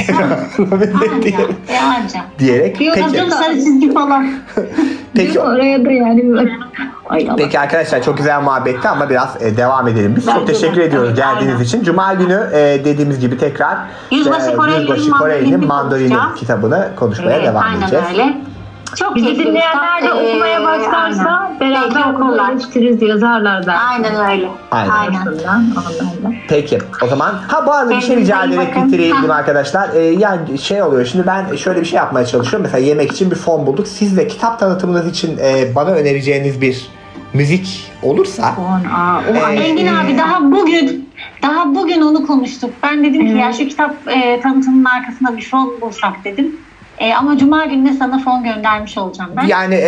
Anca. Diyerek. Peki. Sarı çizgi falan. Peki. Oraya da yani. Peki arkadaşlar çok güzel muhabbetti ama biraz devam edelim. Biz çok teşekkür ediyoruz geldiğiniz için. Cuma günü dediğimiz gibi tekrar Yüzbaşı Kore'nin Mandorini kitabını konuşmaya devam edeceğiz. Öyle. Çok bizi dinleyenler de okumaya başlarsa beraber okurlar, yazarlar da. Aynen öyle. Aynen. Peki o zaman bu arada bir şey rica ederek bitireyim arkadaşlar. Yani şey oluyor şimdi ben şöyle bir şey yapmaya çalışıyorum. Mesela yemek için bir fon bulduk. Siz de kitap tanıtımınız için bana önereceğiniz bir müzik olursa. Engin abi daha bugün onu konuştuk. Ben dedim ki ya şu kitap tanıtımının arkasına bir fon bulsak dedim. Ama Cuma gününe sana fon göndermiş olacağım ben. Yani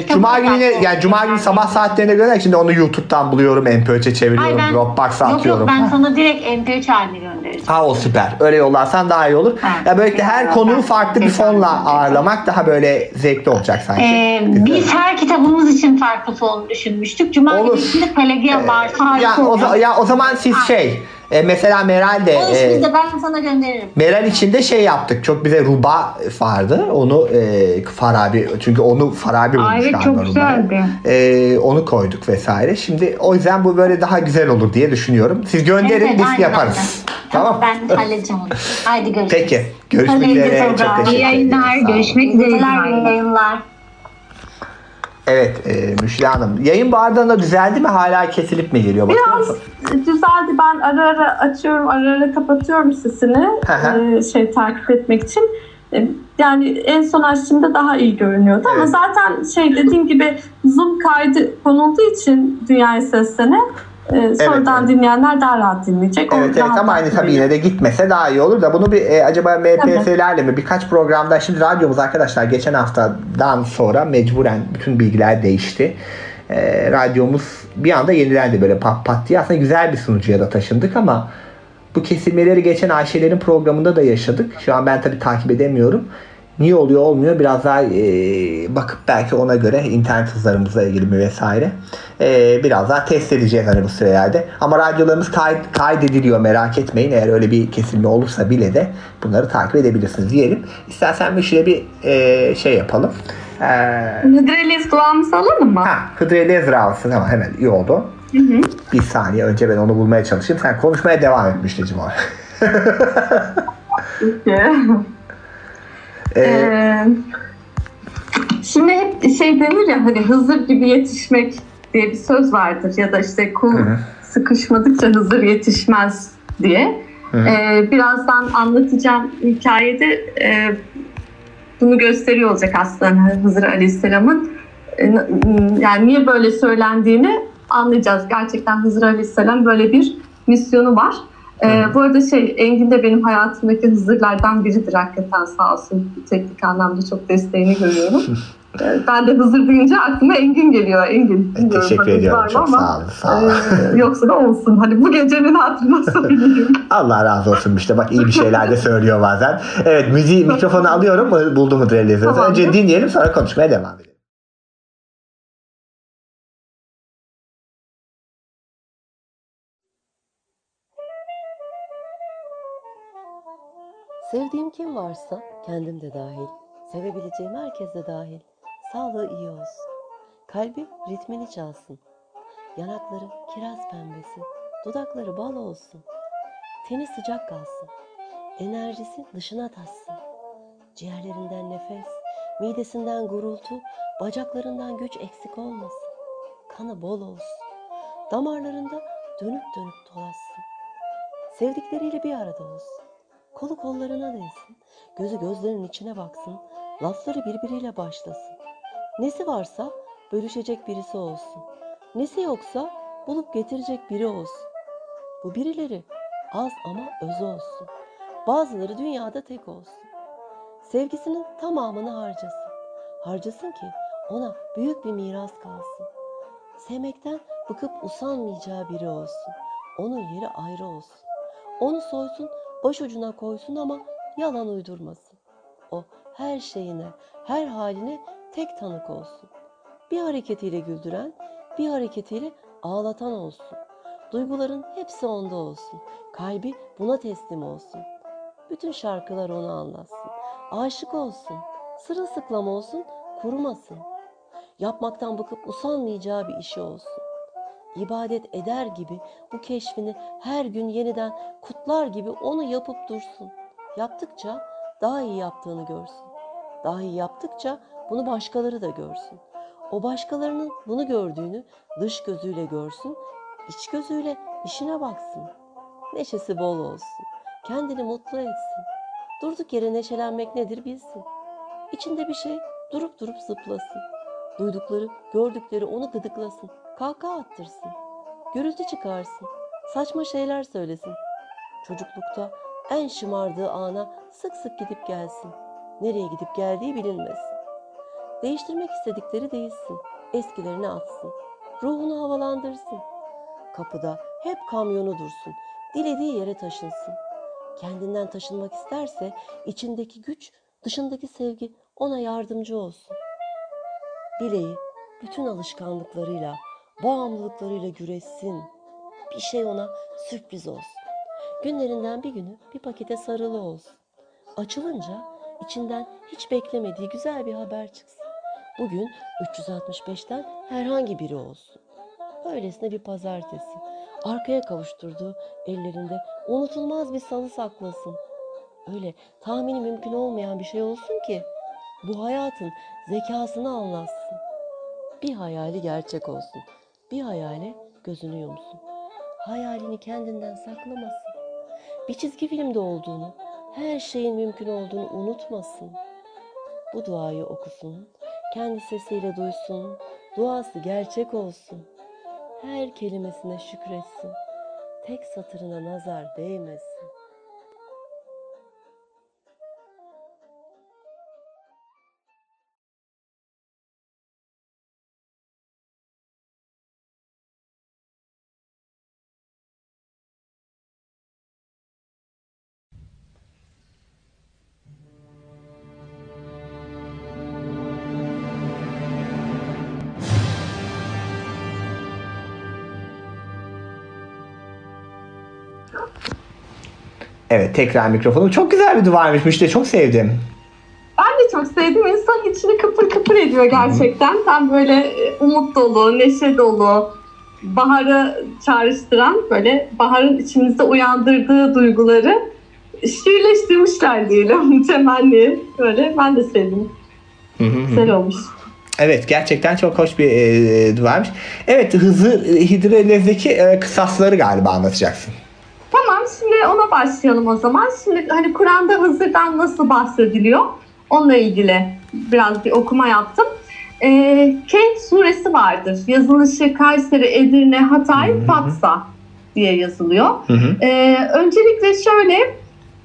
Cuma günü sabah saatlerine göre şimdi onu YouTube'dan buluyorum, MP3'e çeviriyorum, Dropbox'a atıyorum. Yok ben sana direkt MP3 haline göndereceğim. O süper. Öyle yollarsan daha iyi olur. Ya böylelikle her konuyu farklı bir fonla ağırlamak daha böyle zevkli olacak sanki. Biz her kitabımız için farklı fon düşünmüştük. Cuma günü içinde Pelagia var. O zaman siz mesela Meral de ben sana gönderirim. Meral için de şey yaptık. Çok bize ruba vardı. Onu Farabi çünkü onu Farabi bulmuş galiba. Çok güzeldi. Onu koyduk vesaire. Şimdi o yüzden bu böyle daha güzel olur diye düşünüyorum. Siz gönderin biz yaparız. Tamam. Ben halledeceğim onu. Haydi görüşürüz. Peki. Görüşmek üzere. Çok teşekkür ederim. İyi yayınlar. Görüşmek üzere. İyi yayınlar. Evet Müşra Hanım. Yayın bu arada düzeldi mi? Hala kesilip mi geliyor? Biraz düzeldi. Ben ara ara açıyorum, ara ara kapatıyorum sesini takip etmek için. Yani en son açtığımda daha iyi görünüyordu ama zaten dediğim gibi Zoom kaydı konulduğu için Dünya Seslerine sonradan dinleyenler daha rahat dinleyecek. Evet ama tabii yine de gitmese daha iyi olur da bunu bir acaba MPS'lerle mi birkaç programda şimdi radyomuz arkadaşlar geçen haftadan sonra mecburen bütün bilgiler değişti. Radyomuz bir anda yenilendi böyle pat pat diye. Aslında güzel bir sunucuya da taşındık ama bu kesilmeleri geçen Ayşe'lerin programında da yaşadık. Şu an ben tabii takip edemiyorum. Niye oluyor olmuyor biraz daha bakıp belki ona göre internet hızlarımızla ilgili mi vesaire biraz daha test edeceğiz hani bu sürelerde. Ama radyolarımız kaydediliyor, merak etmeyin. Eğer öyle bir kesilme olursa bile de bunları takip edebilirsiniz diyelim. İstersen şöyle bir şey yapalım. Hıdrellez duamızı alalım mı? Hıdrellez duası, tamam, hemen iyi oldu. Hı. Bir saniye önce ben onu bulmaya çalışayım. Sen konuşmaya devam et Müjdeciğim o. Şimdi hep şey denir ya, hani Hızır gibi yetişmek diye bir söz vardır ya da işte kul sıkışmadıkça Hızır yetişmez diye. Birazdan anlatacağım hikayede bunu gösteriyor olacak aslında Hızır Aleyhisselam'ın yani niye böyle söylendiğini anlayacağız. Gerçekten Hızır Aleyhisselam böyle bir misyonu var. Bu arada Engin de benim hayatımdaki Hızırlardan biridir hakikaten, sağ olsun. Teknik anlamda çok desteğini görüyorum. Ben de Hızır deyince aklıma Engin geliyor. Engin. Teşekkür ediyorum. Çok sağ olun. Sağ olun. Yoksa da olsun. Hani bu gecenin hatırına söyleyeyim. Allah razı olsun işte. Bak iyi bir şeyler de söylüyor bazen. Evet, mikrofonu alıyorum. Buldum Hıdrellez'i. Tamam. Önce dinleyelim, sonra konuşmaya devam edelim. Sevdiğim kim varsa, kendim de dahil, sevebileceğim herkes de dahil, sağlığı iyi olsun. Kalbi ritmini çalsın. Yanakları kiraz pembesi, dudakları bal olsun. Teni sıcak kalsın. Enerjisi dışına tassın. Ciğerlerinden nefes, midesinden gurultu, bacaklarından güç eksik olmasın. Kanı bol olsun. Damarlarında dönüp dönüp dolaşsın. Sevdikleriyle bir arada olsun. Kolu kollarına değsin, gözü gözlerinin içine baksın, lafları birbiriyle başlasın. Nesi varsa bölüşecek birisi olsun. Nesi yoksa bulup getirecek biri olsun. Bu birileri az ama öz olsun. Bazıları dünyada tek olsun. Sevgisinin tamamını harcasın. Harcasın ki ona büyük bir miras kalsın. Sevmekten bıkıp usanmayacağı biri olsun. Onun yeri ayrı olsun. Onu soysun, başucuna koysun ama yalan uydurmasın. O her şeyine, her haline tek tanık olsun. Bir hareketiyle güldüren, bir hareketiyle ağlatan olsun. Duyguların hepsi onda olsun. Kalbi buna teslim olsun. Bütün şarkılar onu anlatsın. Aşık olsun, sırılsıklam olsun, kurumasın. Yapmaktan bıkıp usanmayacağı bir işi olsun. İbadet eder gibi bu keşfini her gün yeniden kutlar gibi onu yapıp dursun. Yaptıkça daha iyi yaptığını görsün. Daha iyi yaptıkça bunu başkaları da görsün. O başkalarının bunu gördüğünü dış gözüyle görsün, iç gözüyle işine baksın. Neşesi bol olsun, kendini mutlu etsin. Durduk yere neşelenmek nedir bilsin. İçinde bir şey durup durup zıplasın. Duydukları, gördükleri onu gıdıklasın. Kahkaha attırsın. Gürültü çıkarsın. Saçma şeyler söylesin. Çocuklukta en şımardığı ana sık sık gidip gelsin. Nereye gidip geldiği bilinmesin. Değiştirmek istedikleri değilsin. Eskilerini atsın. Ruhunu havalandırsın. Kapıda hep kamyonu dursun. Dilediği yere taşınsın. Kendinden taşınmak isterse içindeki güç, dışındaki sevgi ona yardımcı olsun. Bileği bütün alışkanlıklarıyla, bağımlılıklarıyla güreşsin. Bir şey ona sürpriz olsun. Günlerinden bir günü bir pakete sarılı olsun. Açılınca içinden hiç beklemediği güzel bir haber çıksın. Bugün 365'ten herhangi biri olsun. Öylesine bir pazartesi. Arkaya kavuşturduğu ellerinde unutulmaz bir salı saklasın. Öyle tahmini mümkün olmayan bir şey olsun ki bu hayatın zekasını anlatsın. Bir hayali gerçek olsun. Bir hayale gözünü yumsun. Hayalini kendinden saklamasın. Bir çizgi filmde olduğunu, her şeyin mümkün olduğunu unutmasın. Bu duayı okusun, kendi sesiyle duysun, duası gerçek olsun. Her kelimesine şükretsin, tek satırına nazar değmesin. Evet, tekrar mikrofonu. Çok güzel bir duvarmış Müşte, çok sevdim. Ben de çok sevdim. İnsan içini kıpır kıpır ediyor gerçekten. Tam böyle umut dolu, neşe dolu, baharı çağrıştıran, böyle baharın içimizde uyandırdığı duyguları şiirleştirmişler diyelim. Temenni. Böyle ben de sevdim. Güzel olmuş. Evet, gerçekten çok hoş bir duvarmış. Evet, Hıdrellez'deki kısasları galiba anlatacaksın. Tamam, şimdi ona başlayalım o zaman. Şimdi hani Kur'an'da Hızır'dan nasıl bahsediliyor? Onunla ilgili biraz bir okuma yaptım. Kehf suresi vardır. Yazılışı Kayseri, Edirne, Hatay, Fatsa diye yazılıyor. Öncelikle şöyle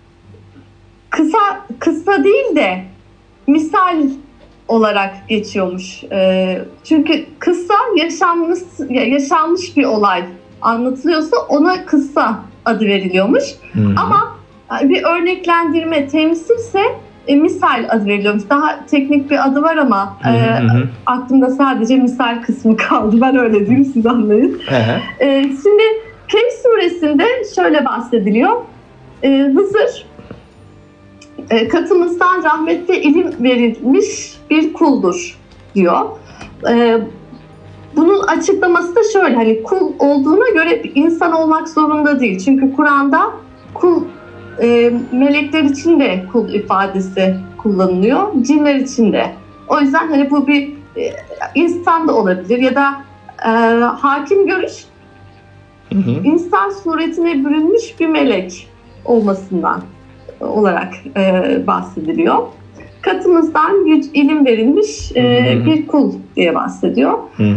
kısa değil de misal olarak geçiyormuş. Çünkü kısa yaşanmış bir olay anlatılıyorsa ona kıssa adı veriliyormuş. Ama bir örneklendirme, temsilse misal adı veriliyormuş. Daha teknik bir adı var ama aklımda sadece misal kısmı kaldı. Ben öyle diyeyim, siz anlayın. Şimdi Kehf suresinde şöyle bahsediliyor. Hızır katımızdan rahmet ve ilim verilmiş bir kuldur diyor. Bunun açıklaması da şöyle, hani kul olduğuna göre insan olmak zorunda değil. Çünkü Kur'an'da kul melekler için de kul ifadesi kullanılıyor, cinler için de. O yüzden hani bu bir insan da olabilir ya da hakim görüş insan suretine bürünmüş bir melek olmasından olarak bahsediliyor. Katımızdan güç, ilim verilmiş bir kul diye bahsediyor.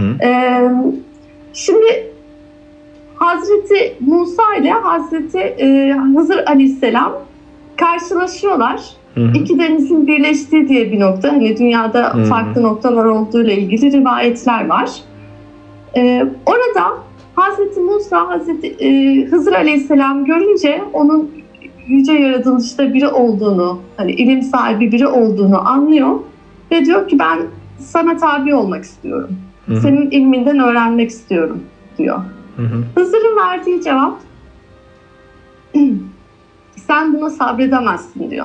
Şimdi Hazreti Musa ile Hazreti Hızır Aleyhisselam karşılaşıyorlar. İki denizin birleştiği diye bir nokta. Hani dünyada farklı noktalar olduğu ile ilgili rivayetler var. Orada Hazreti Musa, Hazreti Hızır Aleyhisselam görünce onun yüce yaratılışta biri olduğunu, hani ilim sahibi biri olduğunu anlıyor ve diyor ki ben sana tabi olmak istiyorum. Senin ilminden öğrenmek istiyorum diyor. Hızır'ın verdiği cevap sen buna sabredemezsin diyor.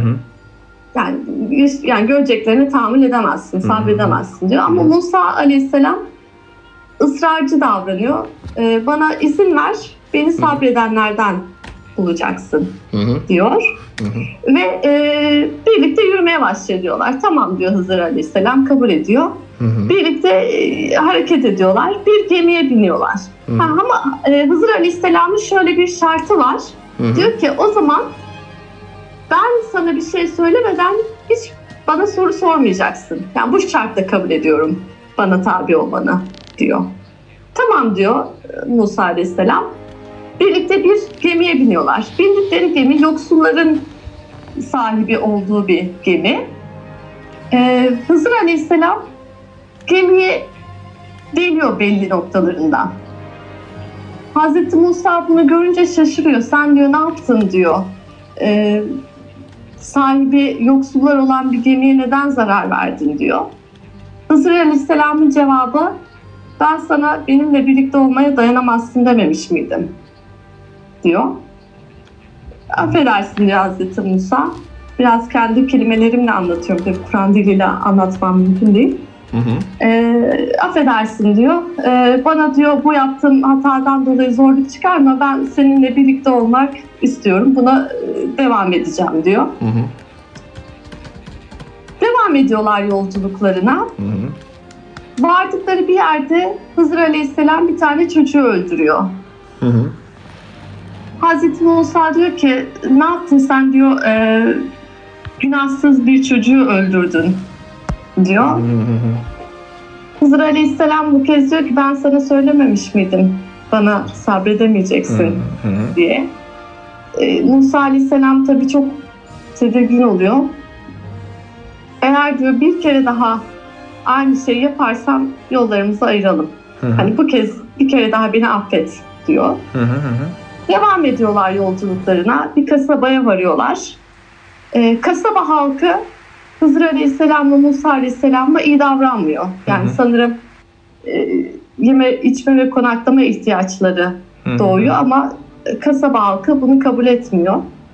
Yani göreceklerini tahammül edemezsin, sabredemezsin diyor. Ama Musa Aleyhisselam ısrarcı davranıyor. Bana izin ver, beni sabredenlerden bulacaksın diyor. Ve birlikte yürümeye başlıyorlar. Tamam diyor Hızır Aleyhisselam, kabul ediyor. Birlikte hareket ediyorlar. Bir gemiye biniyorlar. Ama Hızır Aleyhisselam'ın şöyle bir şartı var. Diyor ki o zaman ben sana bir şey söylemeden hiç bana soru sormayacaksın. Yani bu şartla kabul ediyorum bana tabi olmanı diyor. Tamam diyor Musa Aleyhisselam. Birlikte bir gemiye biniyorlar. Bindikleri gemi yoksulların sahibi olduğu bir gemi. Hızır Aleyhisselam gemiye deliyor belli noktalarından. Hazreti Musa bunu görünce şaşırıyor. Sen diyor ne yaptın diyor. Sahibi yoksullar olan bir gemiye neden zarar verdin diyor. Hızır Aleyhisselam'ın cevabı ben sana benimle birlikte olmaya dayanamazsın dememiş miydim diyor. Affedersin diyor Hazreti Musa. Biraz kendi kelimelerimle anlatıyorum. Tabii Kur'an diliyle anlatmam mümkün değil. Affedersin diyor. Bana diyor bu yaptığım hatadan dolayı zorluk çıkarma. Ben seninle birlikte olmak istiyorum. Buna devam edeceğim diyor. Devam ediyorlar yolculuklarına. Vardıkları bir yerde Hızır Aleyhisselam bir tane çocuğu öldürüyor. Hazreti Musa diyor ki ne yaptın sen diyor, günahsız bir çocuğu öldürdün diyor. Hızır Aleyhisselam bu kez diyor ki ben sana söylememiş miydim bana sabredemeyeceksin diye. Musa Aleyhisselam tabii çok tedirgin oluyor. Eğer diyor bir kere daha aynı şeyi yaparsam yollarımızı ayıralım. Hani bu kez bir kere daha beni affet diyor. Devam ediyorlar yolculuklarına. Bir kasabaya varıyorlar. Kasaba halkı Hızır Aleyhisselam'la Musa Aleyhisselam'la iyi davranmıyor. Yani sanırım yeme, içme ve konaklama ihtiyaçları doğuyor ama kasaba halkı bunu kabul etmiyor.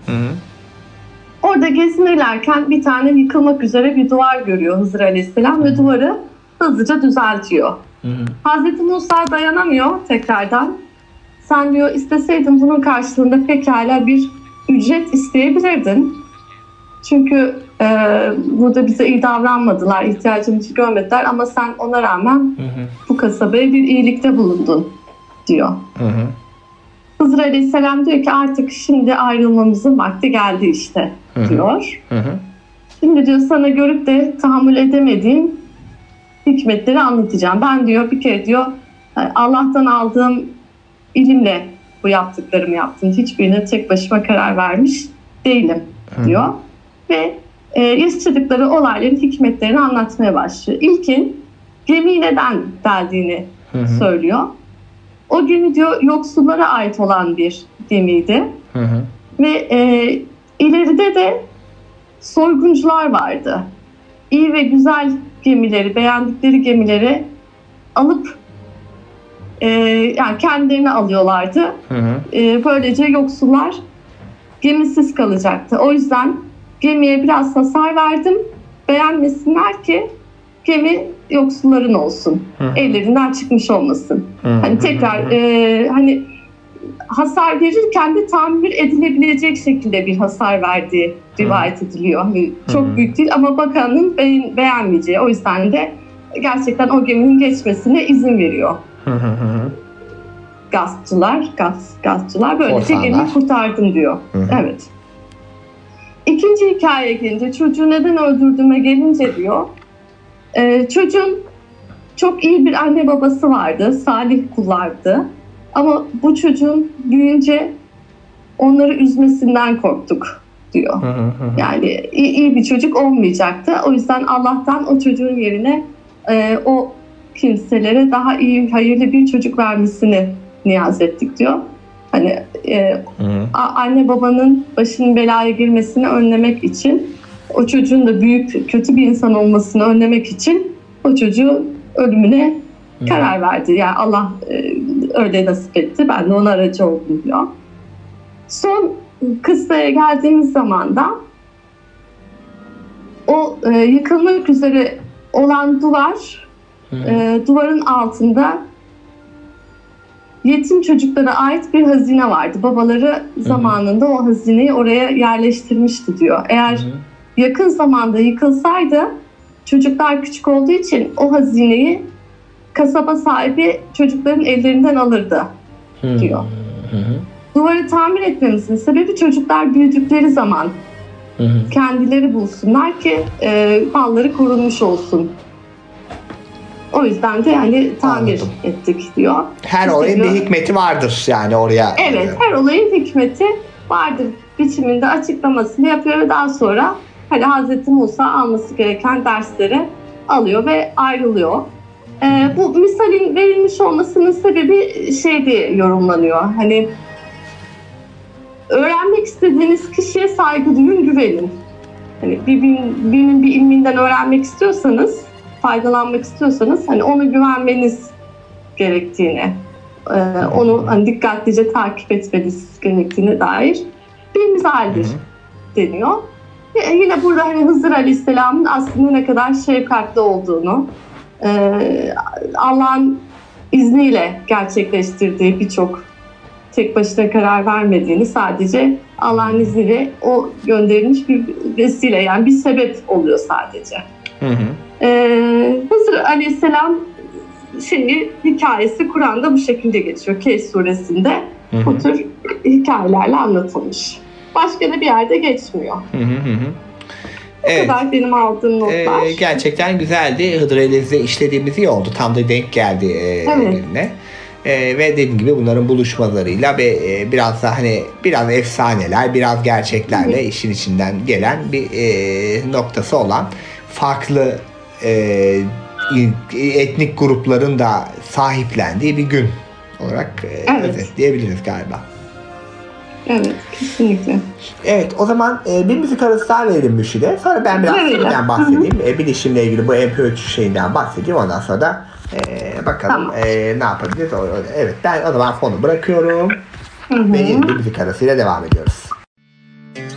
Orada gezinirlerken bir tane yıkılmak üzere bir duvar görüyor Hızır Aleyhisselam ve duvarı hızlıca düzeltiyor. Hazreti Musa dayanamıyor tekrardan. Sen diyor isteseydin bunun karşılığında pekala bir ücret isteyebilirdin. Çünkü burada bize iyi davranmadılar, ihtiyacımızı görmediler ama sen ona rağmen bu kasabaya bir iyilikte bulundun diyor. Hızır Aleyhisselam diyor ki artık şimdi ayrılmamızın vakti geldi işte diyor. Şimdi diyor sana görüp de tahammül edemediğim hikmetleri anlatacağım. Ben diyor bir kere diyor Allah'tan aldığım ilimle bu yaptıklarımı yaptım. Hiçbirine tek başıma karar vermiş değilim diyor. Ve yaşadıkları olayların hikmetlerini anlatmaya başlıyor. İlkin gemiyi neden deldiğini söylüyor. O gemi diyor yoksullara ait olan bir gemiydi. Ve ileride de soyguncular vardı. İyi ve güzel gemileri, beğendikleri gemileri alıp yani kendilerini alıyorlardı. Böylece yoksullar gemisiz kalacaktı. O yüzden gemiye biraz hasar verdim. Beğenmesinler ki gemi yoksulların olsun. Ellerinden çıkmış olmasın. Hani tekrar hani hasar verirken de tamir edilebilecek şekilde bir hasar verdiği rivayet ediliyor. Hani çok büyük değil ama bakanın beğenmeyeceği. O yüzden de gerçekten o geminin geçmesine izin veriyor. Gazcılar böylece gemiyi kurtardım diyor. Evet. İkinci hikayeye gelince çocuğu neden öldürdüğüme gelince diyor. Çocuğun çok iyi bir anne babası vardı. Salih kullardı. Ama bu çocuğun büyüyünce onları üzmesinden korktuk diyor. Yani iyi bir çocuk olmayacaktı. O yüzden Allah'tan o çocuğun yerine o kimselere daha iyi, hayırlı bir çocuk vermesini niyaz ettik diyor. Hani anne babanın başının belaya girmesini önlemek için, o çocuğun da büyük, kötü bir insan olmasını önlemek için o çocuğun ölümüne karar verdi. Yani Allah öyle nasip etti. Ben de ona aracı oldum diyor. Son kıssaya geldiğimiz zaman da o yıkılmak üzere olan duvarın altında yetim çocuklara ait bir hazine vardı. Babaları zamanında o hazineyi oraya yerleştirmişti diyor. Eğer yakın zamanda yıkılsaydı çocuklar küçük olduğu için o hazineyi kasaba sahibi çocukların ellerinden alırdı diyor. Duvarı tamir etmemizin sebebi çocuklar büyüdükleri zaman kendileri bulsunlar ki malları korunmuş olsun. O yüzden de yani tamir ettik diyor. Her olayın bir hikmeti vardır yani oraya. Evet, her olayın hikmeti vardır biçiminde açıklamasını yapıyor ve daha sonra hani Hazreti Musa alması gereken dersleri alıyor ve ayrılıyor. Bu misalin verilmiş olmasının sebebi şey diye yorumlanıyor. Hani öğrenmek istediğiniz kişiye saygı duyun, güvenin. Hani birinin bir ilminden öğrenmek istiyorsanız, faydalanmak istiyorsanız hani ona güvenmeniz gerektiğini, onu hani dikkatlice takip etmeniz gerektiğine dair bir misaldir deniyor. Yine burada hani Hızır Aleyhisselam'ın aslında ne kadar şefkatli olduğunu, Allah'ın izniyle gerçekleştirdiği birçok tek başına karar vermediğini, sadece Allah'ın izniyle o gönderilmiş bir vesile, yani bir sebep oluyor sadece. Hızır Aleyhisselam hikayesi Kur'an'da bu şekilde geçiyor. Kehf suresinde bu tür hikayelerle anlatılmış. Başka da bir yerde geçmiyor. Bu kadar benim aldığım notlar. Gerçekten güzeldi. Hıdır Ellez'de işlediğimiz iyi oldu. Tam da denk geldi birbirine. Ve dediğim gibi bunların buluşmalarıyla ve biraz da hani biraz efsaneler, biraz gerçeklerle işin içinden gelen bir noktası olan farklı etnik grupların da sahiplendiği bir gün olarak özetleyebiliriz galiba. Evet, kesinlikle. Evet, o zaman bir müzik arası daha verelim Mürşide. Sonra ben biraz şeyden bahsedeyim. Bilişimle ilgili bu MP3 şeyinden bahsedeyim. Ondan sonra da bakalım ne yapabiliriz. Evet, ben o zaman fonu bırakıyorum. Ve yeni bir müzik arasıyla devam ediyoruz.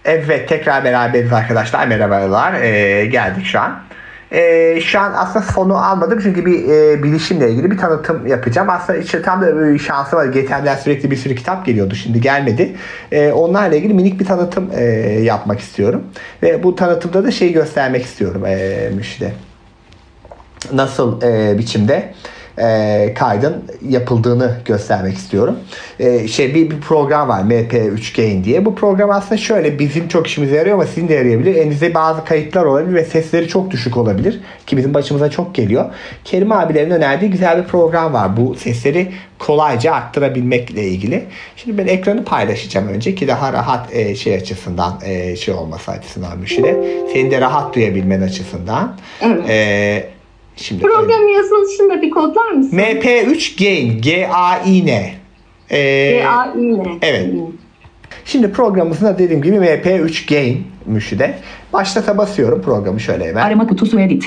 Evet, tekrar beraberiz arkadaşlar. Merhabalar. Geldik şu an. Şu an aslında fonu almadım çünkü bir bilişimle ilgili bir tanıtım yapacağım. Aslında işte tam da şansı var. Geçenler sürekli bir sürü kitap geliyordu. Şimdi gelmedi. Onlarla ilgili minik bir tanıtım yapmak istiyorum. Ve bu tanıtımda da şeyi göstermek istiyorum Müşide. Nasıl biçimde kaydın yapıldığını göstermek istiyorum. Bir program var, MP3 Gain diye. Bu program aslında şöyle, bizim çok işimize yarıyor ama sizin de yarayabilir. Elinizde bazı kayıtlar olabilir ve sesleri çok düşük olabilir ki bizim başımıza çok geliyor. Kerim abilerin önerdiği güzel bir program var. Bu sesleri kolayca arttırabilmekle ilgili. Şimdi ben ekranı paylaşacağım önce ki daha rahat açısından olması açısından Müşide. Senin de rahat duyabilmen açısından. Evet. Şimdi program yazılışında bir kodlar mısın? MP3 Gain, G-A-I-N. G-A-I-N. Evet. Şimdi programımızın da dediğim gibi MP3 Gain Müşide. Başlata basıyorum programı şöyle hemen. Arama kutusu edit.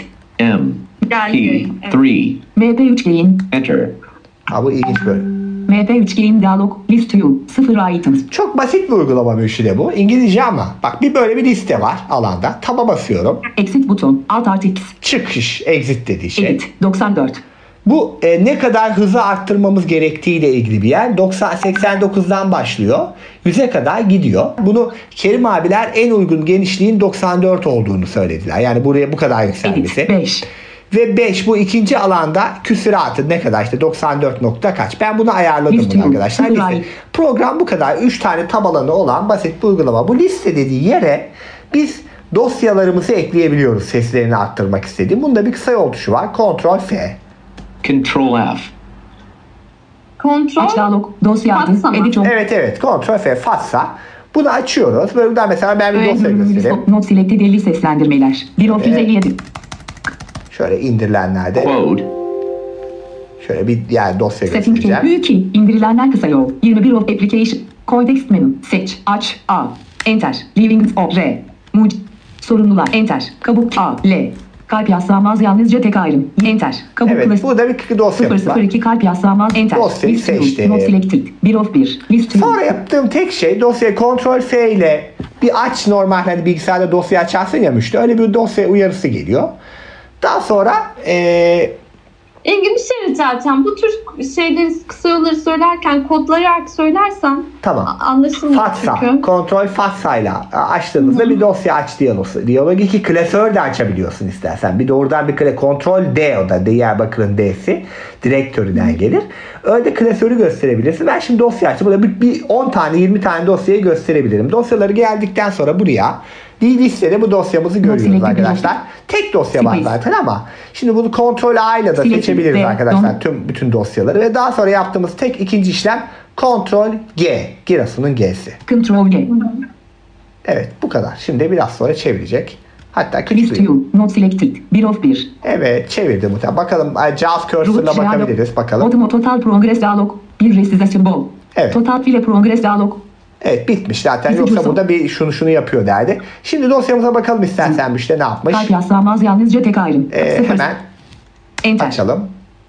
MP3 MP3 Gain. Enter. Bu ilginç böyle. MP3 Gain Dialog List to You 0 items. Çok basit bir uygulama Müşide bu. İngilizce ama. Bak böyle bir liste var alanda. Taba basıyorum. Exit buton. Alt artı X. Çıkış. Exit dediği şey. Edit. 94. Bu ne kadar hızı arttırmamız gerektiğiyle ilgili bir yer. 89'dan başlıyor. 100'e kadar gidiyor. Bunu Kerim abiler en uygun genişliğin 94 olduğunu söylediler. Yani buraya bu kadar yükselmesi. Edit. 5. Ve 5 bu ikinci alanda küsuratı ne kadar işte 94 nokta kaç. Ben bunu ayarladım bunu arkadaşlar. Program bu kadar. 3 tane tab alanı olan basit bir uygulama. Bu liste dediği yere biz dosyalarımızı ekleyebiliyoruz seslerini arttırmak istediğim. Bunda bir kısa yol tuşu var. Ctrl F. Ctrl F. Ctrl Dialog dosya adı. Evet. Ctrl F FATSA. Bunu açıyoruz. Böyle mesela ben bir dosya göstereyim. Not selected 50 seslendirmeler. 1 of 157. Şöyle indirilenlerde. Code. Şöyle bir diğer dosya göstereceğim. Setting 2. İndirilenler kısa yol. 21 of application. Context menü. Seç. Aç. A. Enter. Living O. R. Muc. Sorumlular. Enter. Kabuk. A. L. Kalp yaslanmaz yalnızca tek ayrım. Enter. Kabuk evet. Burada bir dosyamız var. 002 kalp yaslanmaz. Enter. Dosyayı seçtim. Not selected. 1 of 1. List. Sonra yaptığım tek şey dosyayı Ctrl F ile bir aç, normal hani bilgisayarda dosya açarsın ya Müşte. Öyle bir dosya uyarısı geliyor. Daha sonra Engin bir şey rica edeceğim. Bu tür şeyleri, kısa yolları söylerken kodlayarak söylersen tamam. Anlaşılmıyor FATSA, çünkü. Ctrl FATSA ile açtığınızda bir dosya aç diyalogu. İki klasör de açabiliyorsun istersen. Bir de oradan bir Ctrl D, o da Diyarbakır'ın D'si direktörüden gelir. Öyle klasörü gösterebilirsin. Ben şimdi dosya açtım. Burada bir 10 tane 20 tane dosyayı gösterebilirim. Dosyaları geldikten sonra buraya listede bu dosyamızı görüyoruz arkadaşlar. Tek dosya var zaten ama şimdi bunu Ctrl A ile de seçebiliriz arkadaşlar bütün dosyaları ve daha sonra yaptığımız tek ikinci işlem Ctrl G. Girasu'nun G'si. Ctrl G. Evet, bu kadar. Şimdi biraz sonra çevirecek. Hatta küçük bir. Not selected. 1 of 1. Evet, çevirdi muhtemelen. Bakalım Jaws cursor'la bakabiliriz. Bakalım. Total progress dialog. Bir resizasyon bol. Evet. Total file progress dialog. Evet, bitmiş zaten. Yoksa burada bir şunu yapıyor derdi. Şimdi dosyamıza bakalım istersen işte ne yapmış. Kalp yaslanmaz yalnızca tek ayrım. Hemen Enter. Açalım.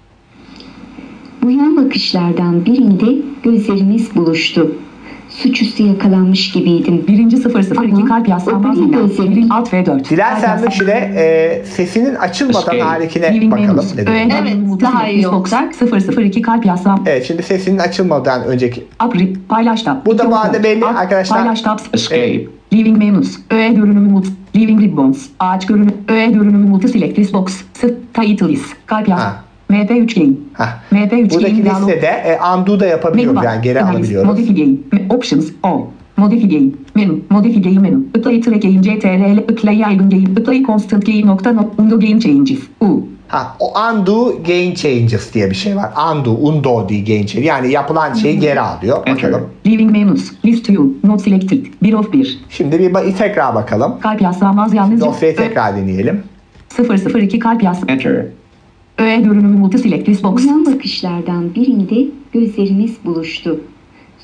Bu yan bakışlardan birinde gözlerimiz buluştu. Suçüstü yakalanmış gibiydim. 1.002 kalp yaslanmaz yalnızca alt ve 4. Dilersen Müşide sesinin açılmadan harekine bakalım. Evet, daha iyi olacak. 002 kalp yaslan. Evet, şimdi sesinin açılmadan önceki. Paylaş tab. Burada bu arada belli arkadaşlar. Paylaş tab. Escape. Living menus. Öğe görünümü multi. Living ribbons. Ağaç görünümü. Öğe görünümü multi select list box. Title is. Kalp yaslan. MP3 Gain. MP3 buradaki listede undo da yapabiliyoruz, yani geri alabiliyoruz. Modify Gain. Options. O. Modify Gain. Menü. Modify Gain menü. Apply track gain CTRL. Apply yaygın gain. Apply constant gain nokta not. Undo gain changes. U. O undo gain changes diye bir şey var. Undo diye gain changes. Yani yapılan şeyi geri alıyor. Bakalım. Living menus. List view. Not selected. 1 of 1. Şimdi bir tekrar bakalım. Kalp yaslanmaz yalnızca. Dosyayı tekrar deneyelim. 002 kalp yaslanmaz. Enter. Öğe görünümü multi select list box. Yan bakışlardan birinde gözlerimiz buluştu.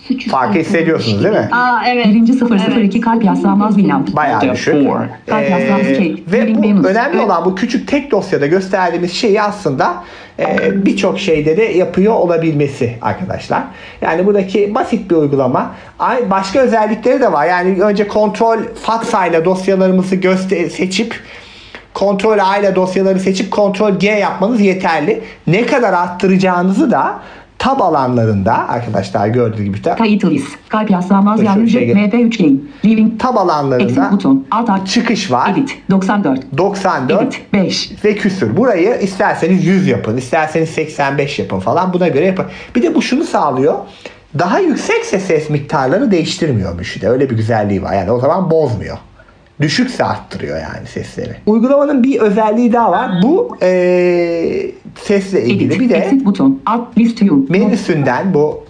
Farkı hissediyorsunuz değil mi? Evet. 1.002 kalp yaslanmaz bina. Bayağı düşük. Kalp yaslanmaz kek. Ve bu önemli olan bu küçük tek dosyada gösterdiğimiz şeyi aslında birçok şeyde de yapıyor olabilmesi arkadaşlar. Yani buradaki basit bir uygulama. Başka özellikleri de var. Yani önce kontrol fatsa ile dosyalarımızı seçip kontrol A ile dosyaları seçip kontrol G yapmanız yeterli. Ne kadar arttıracağınızı da tab alanlarında arkadaşlar gördüğünüz gibi kayıt list, kalp yaslanmaz yalnızca MP3 game, living tab alanlarında buton, alt çıkış var. Edit 94 edit 5 ve küsür. Burayı isterseniz 100 yapın, isterseniz 85 yapın falan, buna göre yapın. Bir de bu şunu sağlıyor. Daha yüksekse ses miktarları değiştirmiyormuş de. Öyle bir güzelliği var. Yani o zaman bozmuyor. Düşükse arttırıyor yani sesleri. Uygulamanın bir özelliği daha var. Bu sesle ilgili bir de buton, alt list view menüsünden bu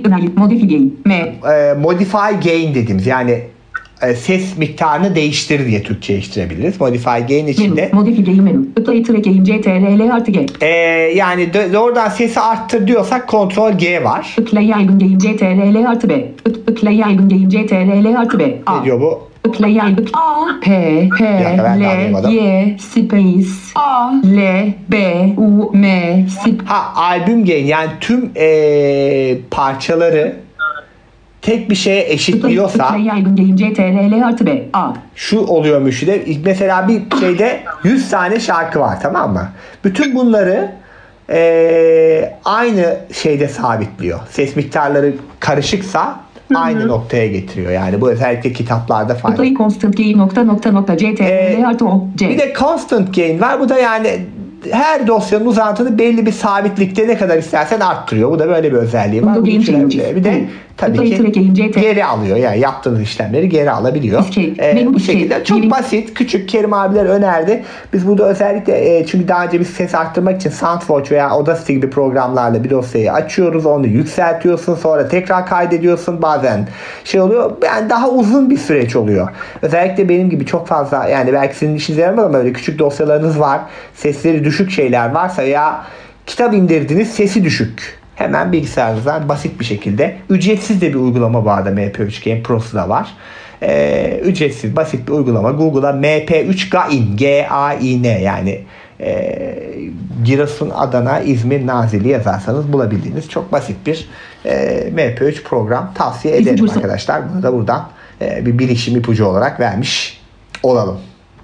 modify gain dediğimiz yani ses miktarını değiştir diye Türkçeleştirebiliriz. Modify gain içinde. Modify gain menü. Play track gain CTRL artı G. Yani doğrudan sesi arttır diyorsak Ctrl G var. Play yaygın gain CTRL artı B. Play yaygın gain CTRL artı B. Ne diyor bu? Play yaygın A P L Y space A L B U M albüm gain yani tüm parçaları tek bir şeye eşitliyorsa şu oluyormuş de mesela bir şeyde 100 tane şarkı var, tamam mı? Bütün bunları aynı şeyde sabitliyor. Ses miktarları karışıksa aynı noktaya getiriyor. Yani bu özellikle kitaplarda faydalı. Bir de constant gain var. Bu da yani her dosyanın uzantını belli bir sabitlikte ne kadar istersen arttırıyor. Bu da böyle bir özelliği var. Bir de tabii ki geri alıyor. Yani yaptığınız işlemleri geri alabiliyor. Bu şekilde çok basit, küçük. Kerim abiler önerdi. Biz burada özellikle çünkü daha önce biz ses arttırmak için Soundforge veya Audacity gibi programlarla bir dosyayı açıyoruz. Onu yükseltiyorsun. Sonra tekrar kaydediyorsun. Bazen şey oluyor. Yani daha uzun bir süreç oluyor. Özellikle benim gibi çok fazla, yani belki sizin işinize yaramaz ama öyle küçük dosyalarınız var. Sesleri düşük şeyler varsa ya kitap indirdiniz, sesi düşük. Hemen bilgisayarınızdan basit bir şekilde, ücretsiz de bir uygulama bu arada, MP3 Game Pro'su da var. Ücretsiz basit bir uygulama. Google'a MP3 Gain G-A-I-N yani Giresun, Adana, İzmir, Nazilli yazarsanız bulabildiğiniz çok basit bir MP3 program tavsiye ederim arkadaşlar. Bunu da buradan bir bilişim ipucu olarak vermiş olalım.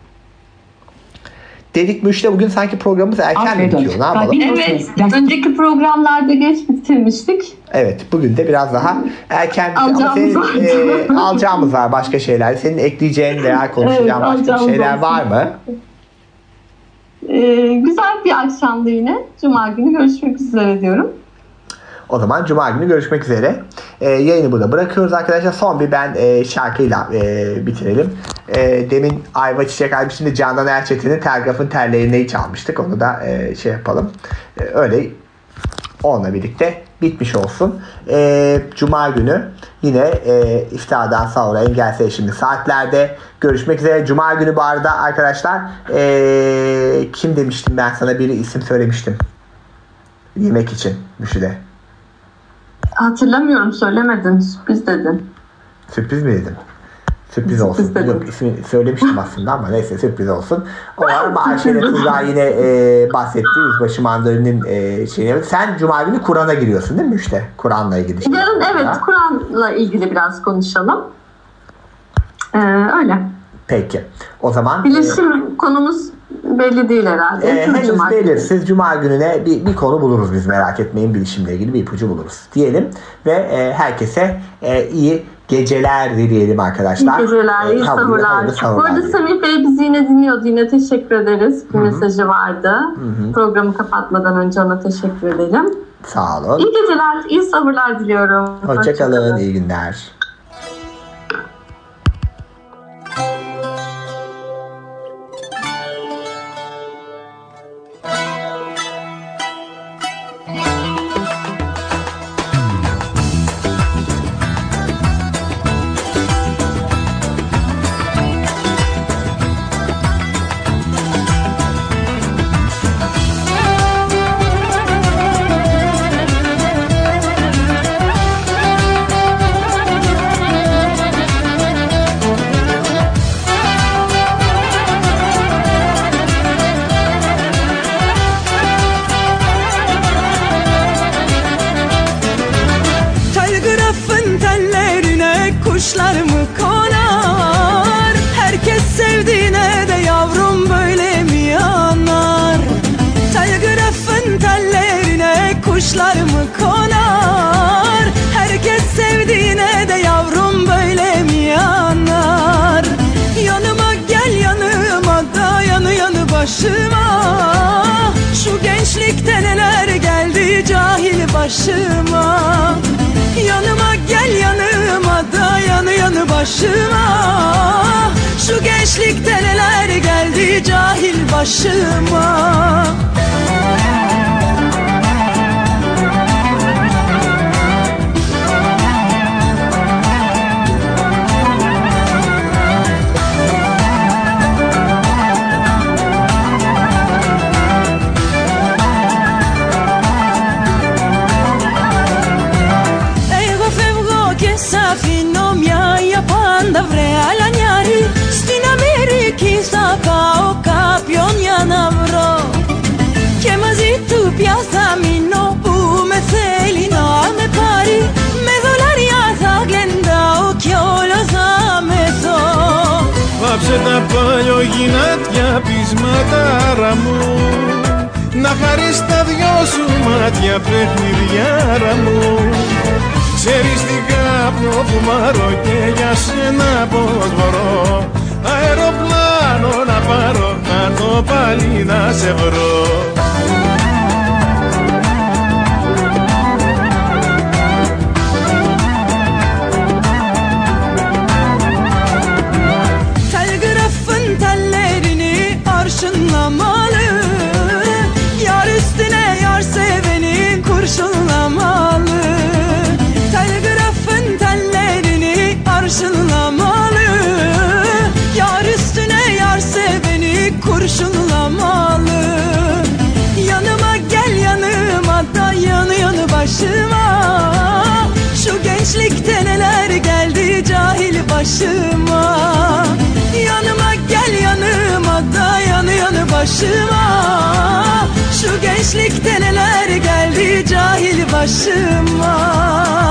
Dedik mi işte, bugün sanki programımız erken mi bitiyor? Ne yapalım? Evet. Önceki programlarda geç bitirmiştik. Evet. Bugün de biraz daha erken bitiyor. Alacağımız var başka şeyler. Senin ekleyeceğin veya konuşacağın başka şeyler var mı? Güzel bir akşamdı yine. Cuma günü görüşmek üzere diyorum. O zaman Cuma günü görüşmek üzere. Yayını burada bırakıyoruz arkadaşlar. Son bir ben şarkıyla bitirelim. Demin Ayva Çiçek albümünde Candan Erçetin'in Telgraf'ın Terlerine'yi çalmıştık. Onu da şey yapalım. Öyle onunla birlikte bitmiş olsun. Cuma günü yine iftardan sonra Engel Eşimli saatlerde görüşmek üzere. Cuma günü bu arada arkadaşlar kim demiştim ben sana, biri isim söylemiştim. Yemek için Müşide. Hatırlamıyorum, söylemedin. Sürpriz dedin. Sürpriz mi dedim? Sürpriz olsun. Yok, ismini söylemiştim aslında ama neyse, sürpriz olsun. O var ama Ayşe Tuzla yine bahsetti. Yüzbaşı Mandalinin şeyini. Sen Cuma günü Kur'an'a giriyorsun değil mi işte? Kur'an'la ilgili. Yarın evet, Kur'an'la ilgili biraz konuşalım. Öyle. Peki. O zaman bilişim konumuz belli değil herhalde. Henüz belirsiz. Cuma gününe bir konu buluruz biz, merak etmeyin. Bilişimle ilgili bir ipucu buluruz diyelim ve herkese iyi geceler dileyelim arkadaşlar. İyi geceler, iyi sahurlar. Bu arada Semih Bey bizi yine dinliyordu. Yine teşekkür ederiz. Bir mesajı vardı. Programı kapatmadan önce ona teşekkür edelim. Sağ olun. İyi geceler, iyi sahurlar diliyorum. Hoşçakalın, iyi günler. kuşlar mı konar? Herkes sevdiğine de yavrum böyle mi yanar? Telgrafın tellerine kuşlar mı konar? Herkes sevdiğine de yavrum böyle mi yanar? Yanıma gel yanıma da yanı yanı başıma. Şu gençlikte neler geldi cahil başıma. Yanıma gel yanıma da yanı yanı başıma. Şu gençlikte neler geldi cahil başıma. Πάντα βρέα λανιάρι στην Αμερική θα πάω κάποιον για να βρω. Και μαζί του πια θα μείνω που με θέλει να με πάρει. Με δολάρια θα γλεντάω κι όλο θα μεθώ. Βάψε τα παλιογυνάτια πεισματάρα μου, να χαρείς τα δυο σου μάτια παιχνιδιάρα μου. Ξέρεις τι κάπνο φουμάρω και για σένα πως μπορώ. Αεροπλάνο να πάρω, να το πάλι να σε βρω. Telgrafın tellerini arşınlamalı. Yar üstüne yar seveni kurşunlamalı. Telgrafın tellerini arşınlamalı. Yar üstüne yar seveni kurşunlamalı. Yanıma gel yanıma da yanı yanı başıma. Şu gençlikte neler geldi cahil başıma. Yanıma gel yanıma da yanı yanı başıma. Şu gençlikte neler geldi cahil başıma.